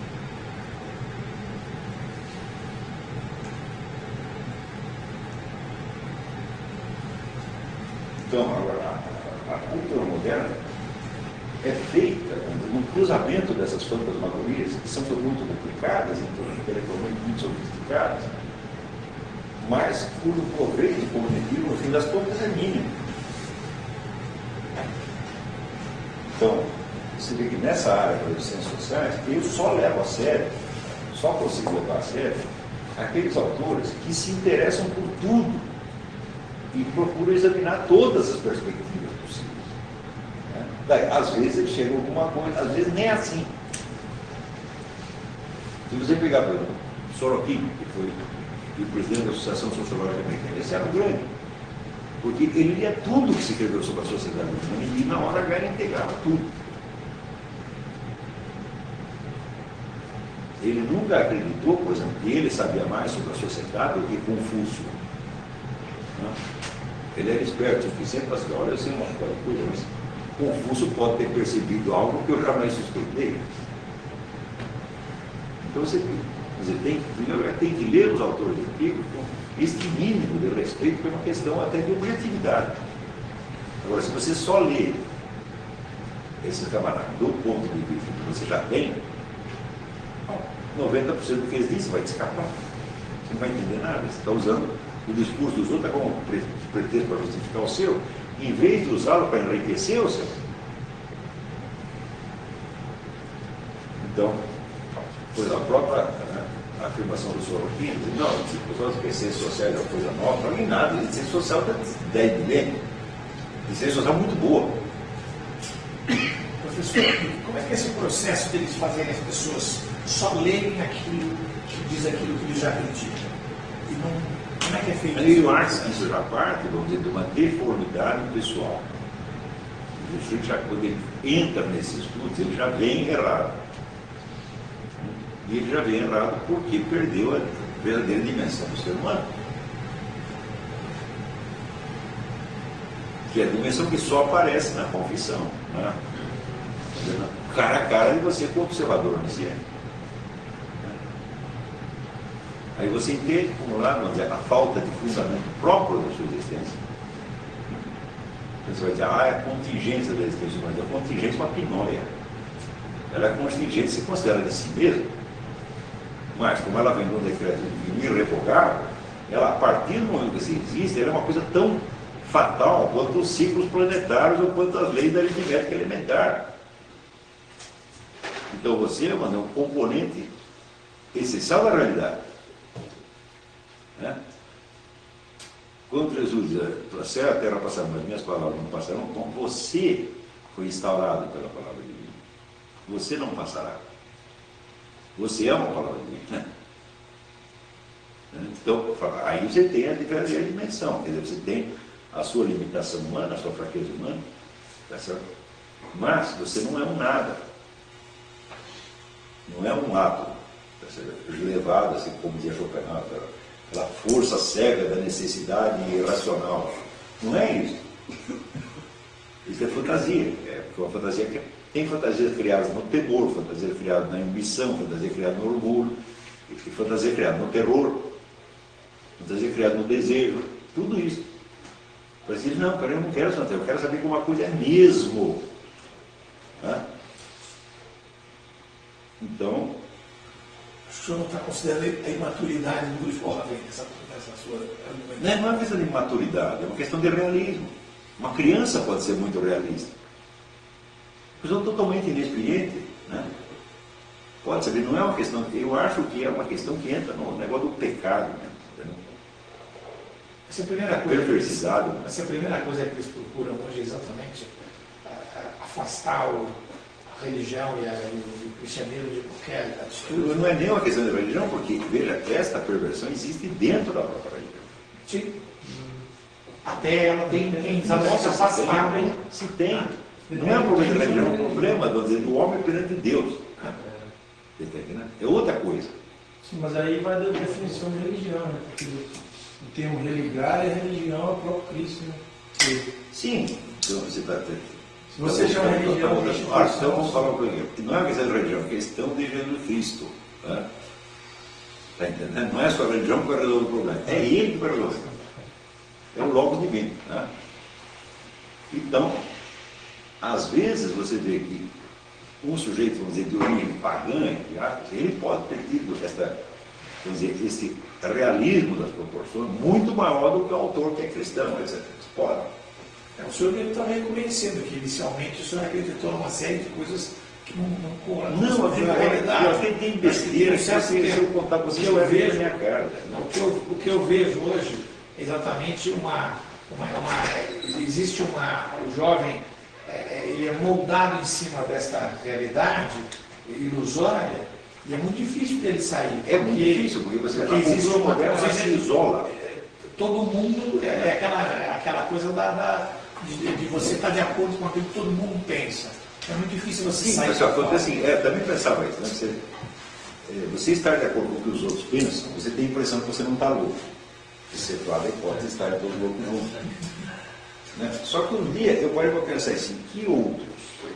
Então, agora, a cultura moderna é feita num cruzamento dessas fantasmagorias, que são muito complicadas, intelectualmente muito sofisticadas, mas cujo proveito cognitivo, no fim das contas, é mínimo. Então, você vê que nessa área das ciências sociais, eu só levo a sério, só consigo levar a sério, aqueles autores que se interessam por tudo e procuram examinar todas as perspectivas possíveis. Daí, às vezes eles chegam a alguma coisa, às vezes nem assim. Se você pegar, por exemplo, Sorokin, que foi o presidente da Associação Sociológica Americana, esse era o grande, porque ele lia tudo que se escreveu sobre a sociedade humana e na hora H ele integrava tudo. Ele nunca acreditou, por exemplo, que ele sabia mais sobre a sociedade do que Confúcio. Ele era esperto o suficiente para dizer, olha, eu sei uma coisa, mas Confúcio pode ter percebido algo que eu jamais suspeitei. Então você tem que ler os autores antigos com este mínimo de respeito, que é uma questão até de objetividade. Agora, se você só lê esse camarada do ponto de vista que você já tem, 90% do que eles dizem vai te escapar. Você não vai entender nada. Você está usando o discurso dos outros como pretexto para justificar o seu, em vez de usá-lo para enriquecer o seu. Então, por exemplo, a própria afirmação do Sorokin, não, que ciência social é uma coisa nova, não é nada, ciência social está 10 milênios. Ciência social é muito boa. Professor, como é que é esse processo deles fazerem as pessoas só lerem aquilo que diz aquilo que eles já acreditam? E não, como é que é feito isso? Eu acho que isso já parte, vamos dizer, de uma deformidade pessoal. O sujeito já, quando ele entra nesses estudos, ele já vem errado. E ele já vem errado porque perdeu a verdadeira dimensão do ser humano. Que é a dimensão que só aparece na confissão. Né? Cara a cara de você com o observador onisciente. Aí você entende como lá, vamos dizer, a falta de fundamento próprio da sua existência. Você vai dizer, é a contingência da existência humana. A contingência é uma pinóia. Ela é contingente, se considera de si mesma. Mas, como ela vem de um decreto irrevogável, ela, a partir do momento que se existe, ela é uma coisa tão fatal quanto os ciclos planetários ou quanto as leis da aritmética elementar. Então você é um componente essencial da realidade. Né? Quando Jesus diz, a céu e a terra passarão, mas minhas palavras não passarão, então você foi instaurado pela palavra divina. Você não passará. Você é uma palavra divina. Então, aí você tem a verdadeira dimensão, quer dizer, você tem a sua limitação humana, a sua fraqueza humana, tá certo? Mas você não é um nada. Não é um átomo, tá certo? Levado, assim, como dizia Schopenhauer, da força cega, da necessidade irracional. Não é isso. Isso é fantasia. Porque uma fantasia tem fantasias criadas no temor, fantasia criada na ambição, fantasia criada no orgulho, e fantasia criada no terror, fantasia criada no desejo, tudo isso. Mas ele, não, cara, eu não quero fantasia, eu quero saber como a coisa é mesmo. Tá? Então, o senhor não está considerando a imaturidade do jovem nessa sua argumentação? não é uma questão de maturidade, é uma questão de realismo. Uma criança pode ser muito realista. Pessoa totalmente inexperiente, né? Pode saber, não é uma questão, eu acho que é uma questão que entra no negócio do pecado, né? Essa é a primeira coisa. Perversidade, né? Essa é a primeira coisa que eles procuram hoje, exatamente, afastar a religião e o cristianismo de qualquer atitude. Não é nem uma questão de religião, porque, veja, esta perversão existe dentro da própria religião. Sim. Até ela tem desaposta afastar. Se tem. Não é um problema da religião, é um problema do homem perante Deus. É outra coisa. Sim, mas aí vai da definição de religião, né? Porque o termo religar é religião, é o próprio Cristo, né? Sim, então você está. Se você chama religião, então vamos falar um pouquinho. Não é uma questão de religião, é uma questão de Jesus Cristo. Está entendendo? Não é só a religião que vai resolver o problema. É ele que vai resolver. É o Logos divino. Né? Então, às vezes você vê que um sujeito, vamos dizer, de origem pagã, ele pode ter tido vamos dizer, esse realismo das proporções muito maior do que o autor que é cristão, etc. Pode. O senhor está reconhecendo que inicialmente o senhor acreditou numa série de coisas que não a realidade. Eu até tem besteira, se eu contar com você, eu vejo na minha cara. O que eu vejo hoje é exatamente existe o jovem, ele é moldado em cima desta realidade ilusória, e é muito difícil dele sair. É muito difícil, porque você existe uma coisa se isola. Todo mundo é aquela coisa de você estar de acordo com aquilo que todo mundo pensa. É muito difícil você sair. Sim, assim, também pensava isso, né? Você estar de acordo com o que os outros pensam, você tem a impressão que você não está louco. Excetuado a hipótese de estar todos loucos juntos. Né? Só que um dia eu parei para pensar assim, que outros?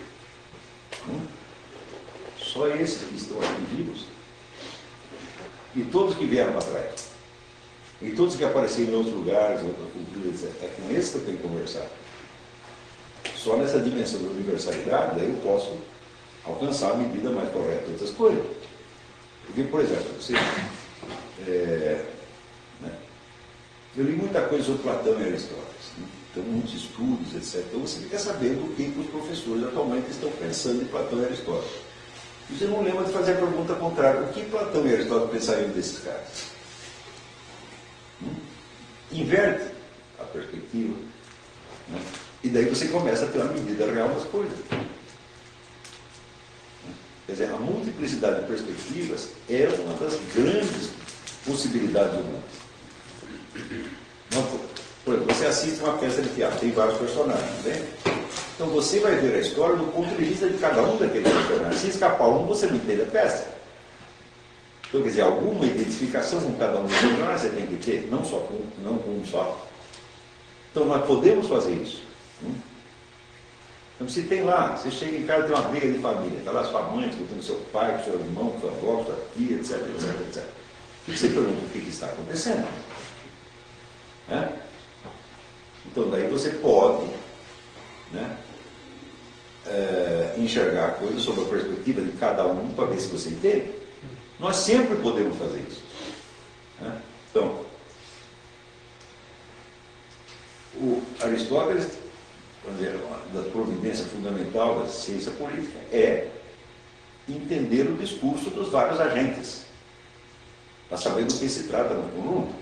Só esses que estão aqui vivos. E todos que vieram para trás. E todos que apareceram em outros lugares, outras culturas, etc. É com esses que eu tenho que conversar. Só nessa dimensão da universalidade, daí eu posso alcançar a medida mais correta de outras coisas. Porque, por exemplo, eu li muita coisa sobre Platão e Aristóteles, né? Então, muitos estudos, etc. Então, você fica sabendo o que os professores atualmente estão pensando em Platão e Aristóteles. E você não lembra de fazer a pergunta contrária. O que Platão e Aristóteles pensariam desses caras? Inverte a perspectiva, né? E daí você começa a ter uma medida real das coisas. Quer dizer, a multiplicidade de perspectivas é uma das grandes possibilidades do mundo. Por exemplo, você assiste uma peça de teatro, tem vários personagens, né? Então você vai ver a história do ponto de vista de cada um daqueles personagens. Se escapar um, você não entende a peça. Então, quer dizer, alguma identificação com cada um dos personagens você tem que ter, não com um só. Então nós podemos fazer isso. Então se tem lá, você chega em casa e tem uma briga de família, está lá sua mãe, escutando seu pai, seu irmão, sua avó, sua tia, etc, etc, etc. E você pergunta o que está acontecendo. Então daí você pode, né, enxergar a coisa sob a perspectiva de cada um para ver se você entende. Nós sempre podemos fazer isso. Então, o Aristóteles, uma das providências fundamentais da ciência política é entender o discurso dos vários agentes, para saber do que se trata no conjunto.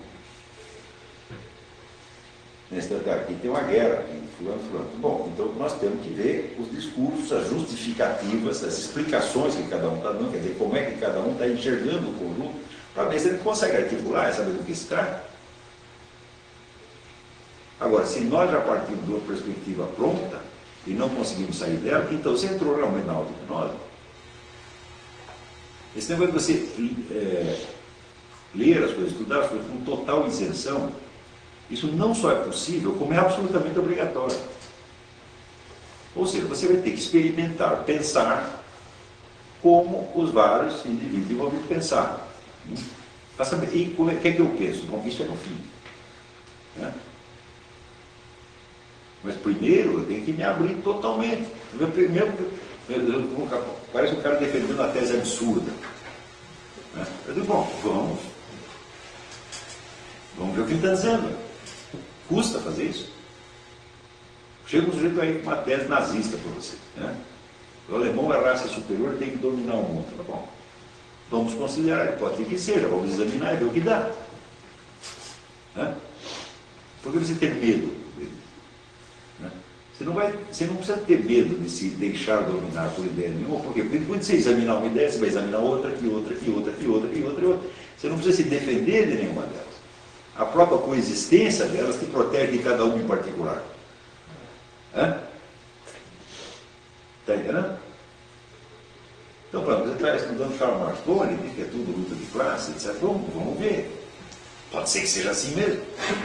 Nesse aqui tem uma guerra, aqui, fulano. Bom, então nós temos que ver os discursos, as justificativas, as explicações que cada um está dando, quer dizer, como é que cada um está enxergando o conjunto, para ver se ele consegue articular e saber do que se trata. Agora, se nós já partimos de uma perspectiva pronta e não conseguimos sair dela, então você entrou realmente na auto-hipnose. Esse negócio de você ler as coisas, estudar as coisas com total isenção, isso não só é possível, como é absolutamente obrigatório. Ou seja, você vai ter que experimentar, pensar como os vários indivíduos envolvidos pensaram. Para saber, e o que é que eu penso? Bom, isso é no fim. Né? Mas primeiro eu tenho que me abrir totalmente. Parece um cara defendendo uma tese absurda. Né? Eu digo, bom, vamos ver o que ele está dizendo. Custa fazer isso? Chega um sujeito aí com uma tese nazista para você. Né? O alemão é a raça superior, tem que dominar o mundo. Tá bom. Vamos considerar, pode ser que seja, vamos examinar e ver o que dá. Né? Por que você tem medo dele? Né? Você não precisa ter medo de se deixar dominar por ideia nenhuma, porque quando você examinar uma ideia, você vai examinar outra, e outra, e outra, e outra, e outra, e outra. Você não precisa se defender de nenhuma delas. A própria coexistência delas te protege de cada uma em particular. Está entendendo? Então, para você está estudando Karl Marx, bom, ele diz que é tudo luta de classe, etc. Vamos ver. Pode ser que seja assim mesmo.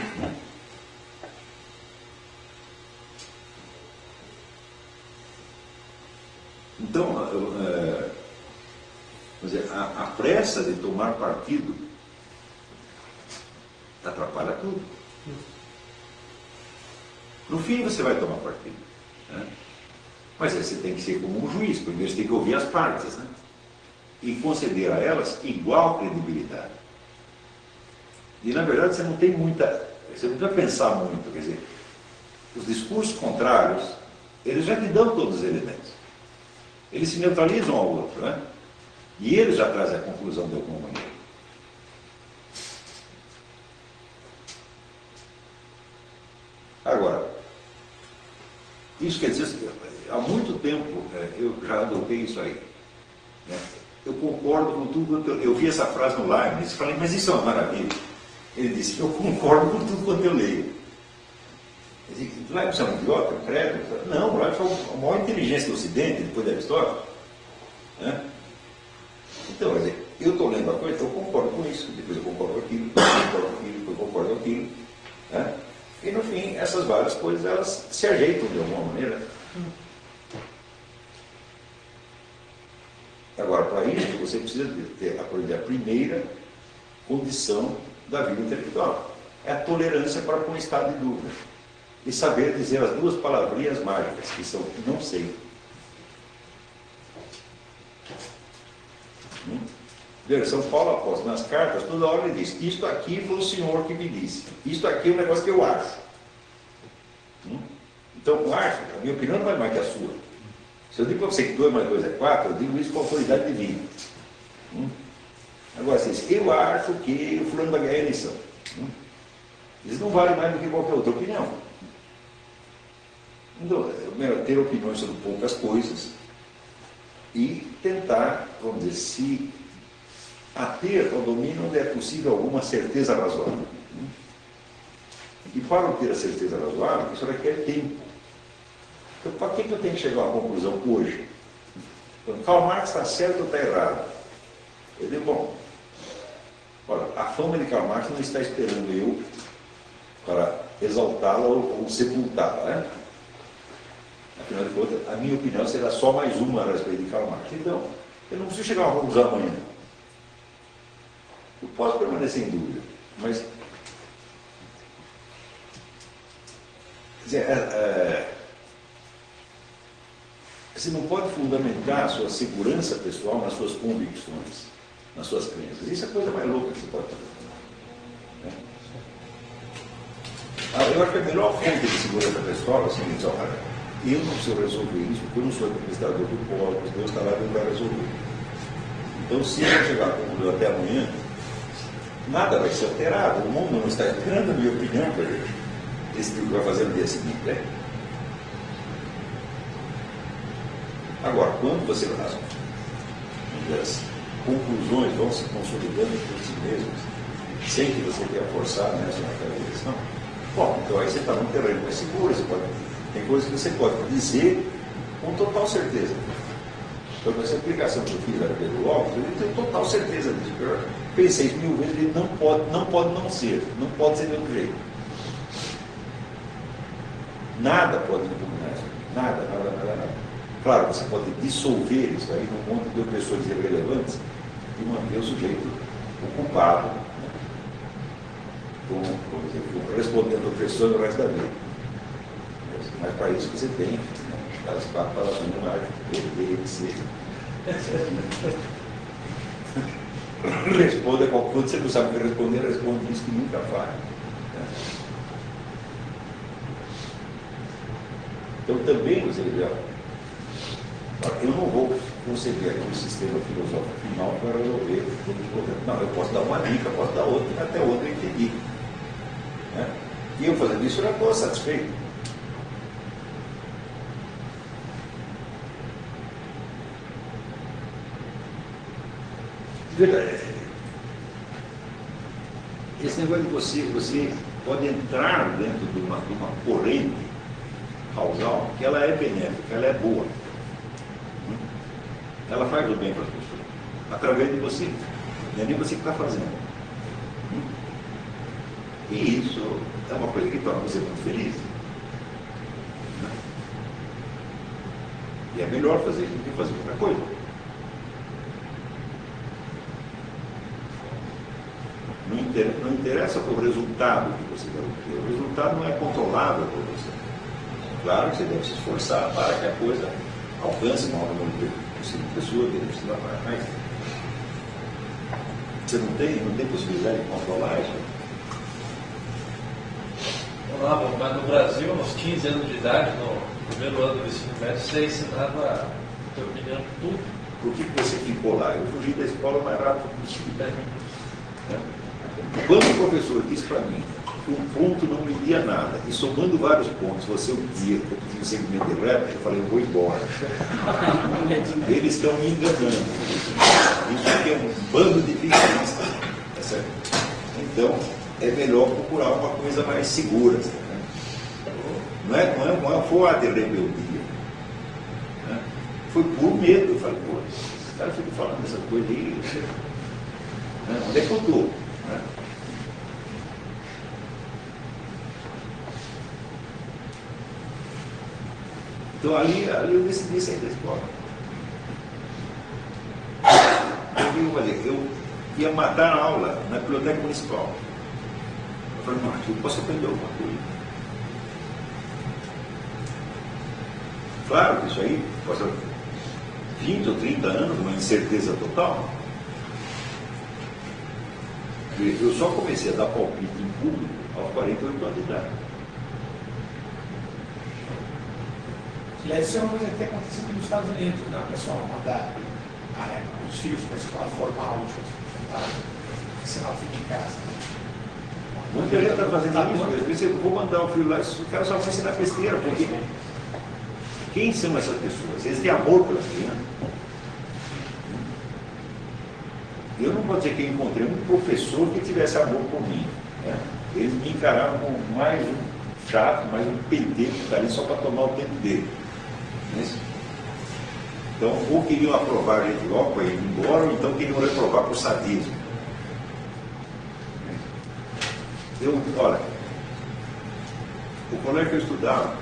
Então, a pressa de tomar partido atrapalha tudo. No fim você vai tomar partido. Né? Mas aí você tem que ser como um juiz, primeiro você tem que ouvir as partes, né? E conceder a elas igual credibilidade. E na verdade você não precisa pensar muito, quer dizer, os discursos contrários, eles já te dão todos os elementos. Eles se neutralizam ao outro, né? E eles já trazem a conclusão de alguma maneira. Agora, isso quer dizer que há muito tempo eu já adotei isso aí. Né? Eu concordo com tudo. Eu vi essa frase no Leibniz e falei, mas isso é uma maravilha. Ele disse, eu concordo com tudo quanto eu leio. Leibniz é um idiota, um credo? Não, Leibniz é a maior inteligência do Ocidente, depois de Aristóteles. Né? Então, quer dizer, eu estou lendo a coisa, então eu concordo com isso, depois eu concordo com aquilo, depois eu concordo com aquilo, depois eu concordo com aquilo. Né? E no fim, essas várias coisas, elas se ajeitam de alguma maneira. Agora, para isso, você precisa aprender a primeira condição da vida intelectual. É a tolerância para com o estado de dúvida. E saber dizer as duas palavrinhas mágicas, que são não sei. São Paulo apóstolo, nas cartas, toda hora ele diz, isto aqui foi o Senhor que me disse. Isto aqui é um negócio que eu acho. Então, eu acho, a minha opinião não vai mais que a sua. Se eu digo para você que 2 mais 2 é 4, eu digo isso com autoridade divina. Agora, você diz, eu acho que o fulano vai ganhar a eleição. Eles não valem mais do que qualquer outra opinião. Então, é melhor ter opiniões sobre poucas coisas e tentar, vamos dizer, se ater ao domínio onde é possível alguma certeza razoável. E para obter a certeza razoável, isso requer tempo. Então, para que eu tenho que chegar a uma conclusão hoje? Então, Karl Marx está certo ou está errado? Eu digo, bom, olha, a fama de Karl Marx não está esperando eu para exaltá-la ou sepultá-la, né? Afinal de contas, a minha opinião será só mais uma a respeito de Karl Marx. Então, eu não preciso chegar a uma conclusão amanhã. Eu posso permanecer em dúvida, mas quer dizer, você não pode fundamentar a sua segurança pessoal nas suas convicções, nas suas crenças. Isso é a coisa mais louca que você pode fazer. Né? Eu acho que a melhor fonte de segurança pessoal é o seguinte, olha, eu não preciso resolver isso, porque eu não sou administrador do povo, Deus está lá e vai resolver. Então, se eu chegar a concluir até amanhã, nada vai ser alterado, o mundo não está esperando a minha opinião para decidir o que vai fazer no dia seguinte. Né? Agora, quando você as conclusões vão se consolidando por si mesmas, sem que você tenha forçado nessa naquela direção, bom, então aí você está num terreno mais seguro, tem coisas que você pode dizer com total certeza. Então, essa aplicação que eu fiz da do óculos, eu tenho total certeza disso. Eu pensei 1000 vezes, ele não pode não ser de outro jeito. Nada pode impugnar isso. Nada. Claro, você pode dissolver isso aí num monte de pessoas irrelevantes e manter o sujeito ocupado, né? Respondendo opressões no resto da vida. Mas para isso você tem, né? As palavras não há de responda qualquer coisa, você não sabe o que responder, responde isso que nunca faz. Né? Então também, você vê, eu não vou conceber aqui um sistema filosófico final para resolver todos os problemas. Não, eu posso dar uma dica, posso dar outra, até outra eu entendi. Né? E eu fazendo isso, eu já estou satisfeito. Esse negócio de você pode entrar dentro de uma corrente causal que ela é benéfica, ela é boa. Ela faz o bem para as pessoas, através de você. Não é nem você que está fazendo. E isso é uma coisa que torna você muito feliz. E é melhor fazer isso do que fazer outra coisa. Não interessa o resultado que você vai obter. O resultado não é controlável por você. Claro que você deve se esforçar para que a coisa alcance uma hora de pessoa, que precisa mais. Você não tem possibilidade de controlar isso? Mas no Brasil, aos 15 anos de idade, no primeiro ano do ensino médio, você ensinava, na tua opinião, tudo. Por que você ficou lá? Eu fugi da escola o mais rápido possível. Né? Quando o professor disse para mim que um ponto não media nada, e somando vários pontos, você obtinha o segmento de reto, eu falei, eu vou embora. Eles estão me enganando. Isso aqui é um bando de ficcionistas. Tá certo? Então, é melhor procurar uma coisa mais segura. Né? Não foi de rebeldia. Né? Foi por medo. Eu falei, pô, esse cara fica falando dessa coisa aí. Né? Onde é que eu estou? Né? Então ali eu decidi sair da escola. Eu ia matar a aula na biblioteca municipal. Eu falei, não, aqui eu posso aprender alguma coisa. Claro que isso aí passa 20 ou 30 anos, uma incerteza total. Eu só comecei a dar palpite em público aos 48 anos de idade. Aliás, isso é uma coisa que tem acontecido nos Estados Unidos, né? O pessoal mandar os filhos para a escola formal, para ensinar o filho em casa. Muita gente está fazendo isso, eu vou mandar o filho lá, o cara só vai ensinar besteira, porque quem são essas pessoas? Eles têm amor pela criança. Eu não vou dizer que eu encontrei um professor que tivesse amor por mim. Né? Eles me encararam como mais um chato, mais um penteiro que está ali só para tomar o tempo dele. Então, ou queriam aprovar a gente logo para ir embora, ou então queriam reprovar por sadismo. Olha, o colégio que eu estudava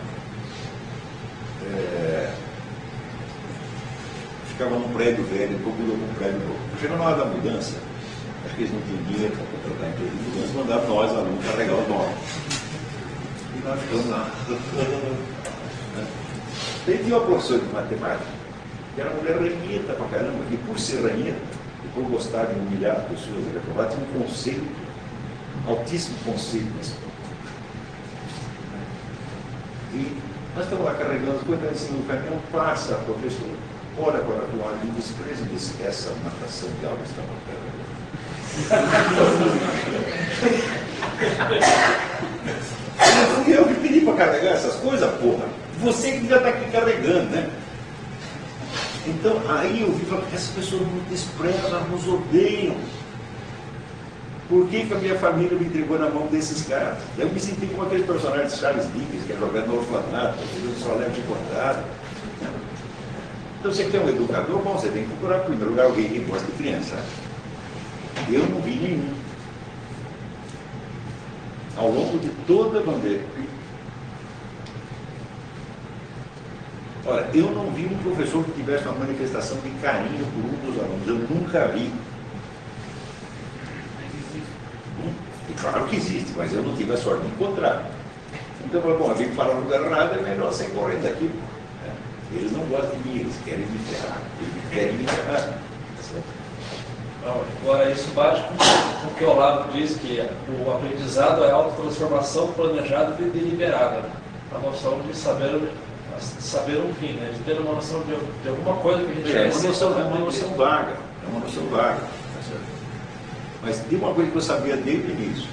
ficava num prédio velho, procurou um prédio novo. Chegou na hora da mudança, acho que eles não tinham dinheiro para contratar a empresa de mudança, mandaram nós, alunos, carregar o nome. E nós ficamos lá. Teve uma professora de matemática, que era uma mulher ranheta pra caramba, e por ser ranheta, e por gostar de humilhar as pessoas e reprovar, tinha um conceito, altíssimo conceito na escola. E nós estamos lá carregando, depois em cima do caminhão, passa a professora, olha para a tua língua, expressa e diz, essa natação de aula está bacana. Eu que pedi para carregar essas coisas, porra. Você que já está aqui carregando, né? Então, aí eu vi, falei, essas pessoas nos desprezam, nos odeiam. Por que a minha família me entregou na mão desses caras? Eu me senti como aquele personagem de Charles Dickens, que é jogando no orfanato, fazendo só leve de bordado. Então, você quer um educador, bom, você tem que procurar, em primeiro lugar, alguém que gosta de criança. Eu não vi nenhum. Ao longo de toda a bandeira. Olha, eu não vi um professor que tivesse uma manifestação de carinho por um dos alunos. Eu nunca vi. E claro que existe, mas eu não tive a sorte de encontrar. Então, eu falei, bom, eu vim para o lugar errado, é melhor sair correndo daqui. Eles não gostam de mim, eles querem me ferrar. Eles querem me ferrar. Agora, isso bate com o que o Olavo diz, que o aprendizado é autotransformação planejada e deliberada. A noção de saber um fim, né? De ter uma noção de alguma coisa que a gente é uma noção vaga. É uma noção vaga. Tá certo? Mas tem uma coisa que eu sabia desde o início.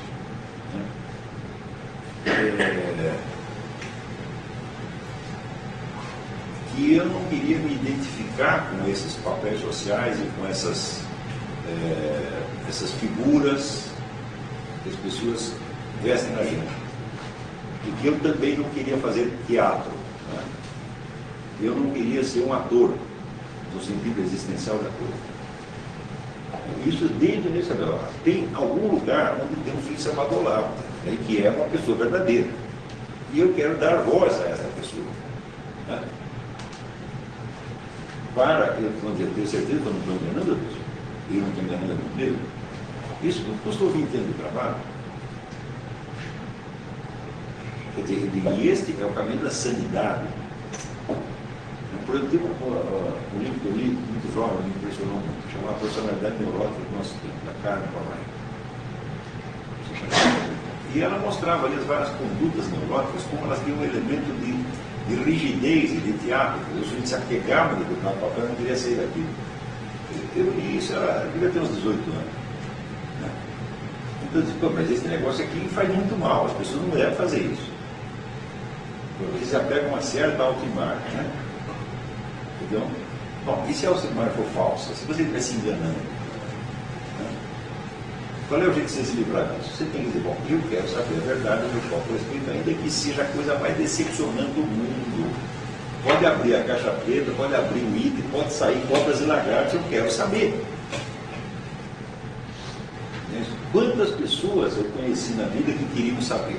Né? Que eu não queria me identificar com esses papéis sociais e com essas figuras que as pessoas vestem na gente. E que eu também não queria fazer teatro. Né? Eu não queria ser um ator, no sentido existencial da coisa. Isso desde o início. Tem algum lugar onde tem um filho chamado Olavo, né? Que é uma pessoa verdadeira. E eu quero dar voz a essa pessoa. Né? Eu tenho certeza que eu não estou enganando a pessoa. Eu não estou enganando a mim mesmo. Isso não custou 20 anos de trabalho. Quer dizer, e este é o caminho da sanidade. Por exemplo, tem um livro que eu li, muito jovem, me impressionou muito, chamado Personalidade Neurótica do Nosso Tempo, da Carmen Palmain. E ela mostrava ali as várias condutas neuróticas, como elas tinham um elemento de rigidez e de teatro. O sujeito se apegava de determinado papel, não queria sair daquilo. Eu li isso, eu devia ter uns 18 anos. Né? Então eu disse, pô, mas esse negócio aqui faz muito mal, as pessoas não devem fazer isso. Porque se apegam a uma certa autoimagem, né? Entendeu? Bom, e se a autoimagem for falsa? Se você estiver se enganando? Né? Qual é o jeito de você se livrar disso? Você tem que dizer, bom, eu quero saber a verdade do meu próprio respeito, ainda que seja a coisa mais decepcionante do mundo. Pode abrir a caixa preta, pode abrir o item, pode sair cobras e lagartos, eu quero saber. Quantas pessoas eu conheci na vida que queriam saber?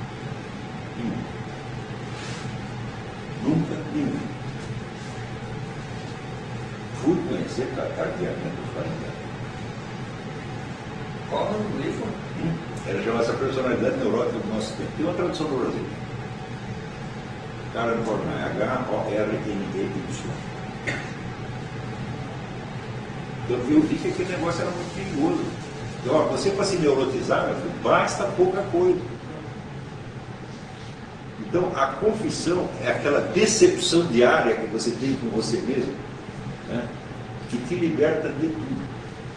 Nunca, nenhum. Fui conhecer tardiamente os 40 anos. Qual é o livro? Ela chama essa personalidade neurótica do nosso tempo. Tem uma tradução do Brasil. Carmen Palmain, H-O-R-N-E-Y. Então eu vi que aquele negócio era muito perigoso. Então, ó, você para se neurotizar, basta pouca coisa. Então a confissão é aquela decepção diária que você tem com você mesmo, né, que te liberta de tudo.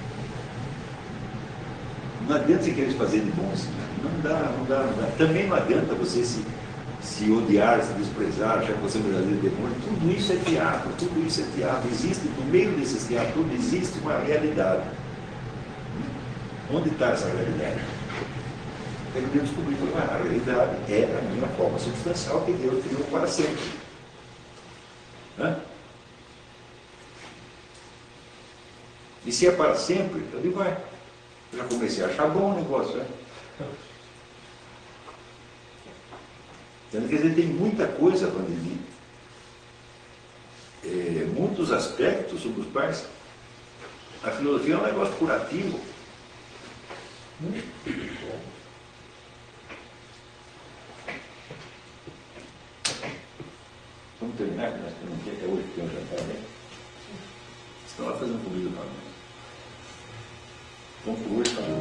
Não adianta você querer fazer de bom assim. Não dá. Também não adianta você se odiar, se desprezar, achar que você é um verdadeiro demônio. Tudo isso é teatro, tudo isso é teatro. Existe, no meio desse teatro, tudo existe uma realidade. Onde está essa realidade? Eu descobri que a realidade é a minha forma substancial que Deus criou para sempre. Né? E se é para sempre, eu digo, vai. Eu já comecei a achar bom o negócio, né? Então, quer dizer, tem muita coisa, Vandeli, muitos aspectos sobre os quais a filosofia é um negócio curativo. Vamos terminar, que nós temos que até hoje, porque eu já jantar, né? Estão lá fazendo comida para nós. Então, por hoje, tá bom.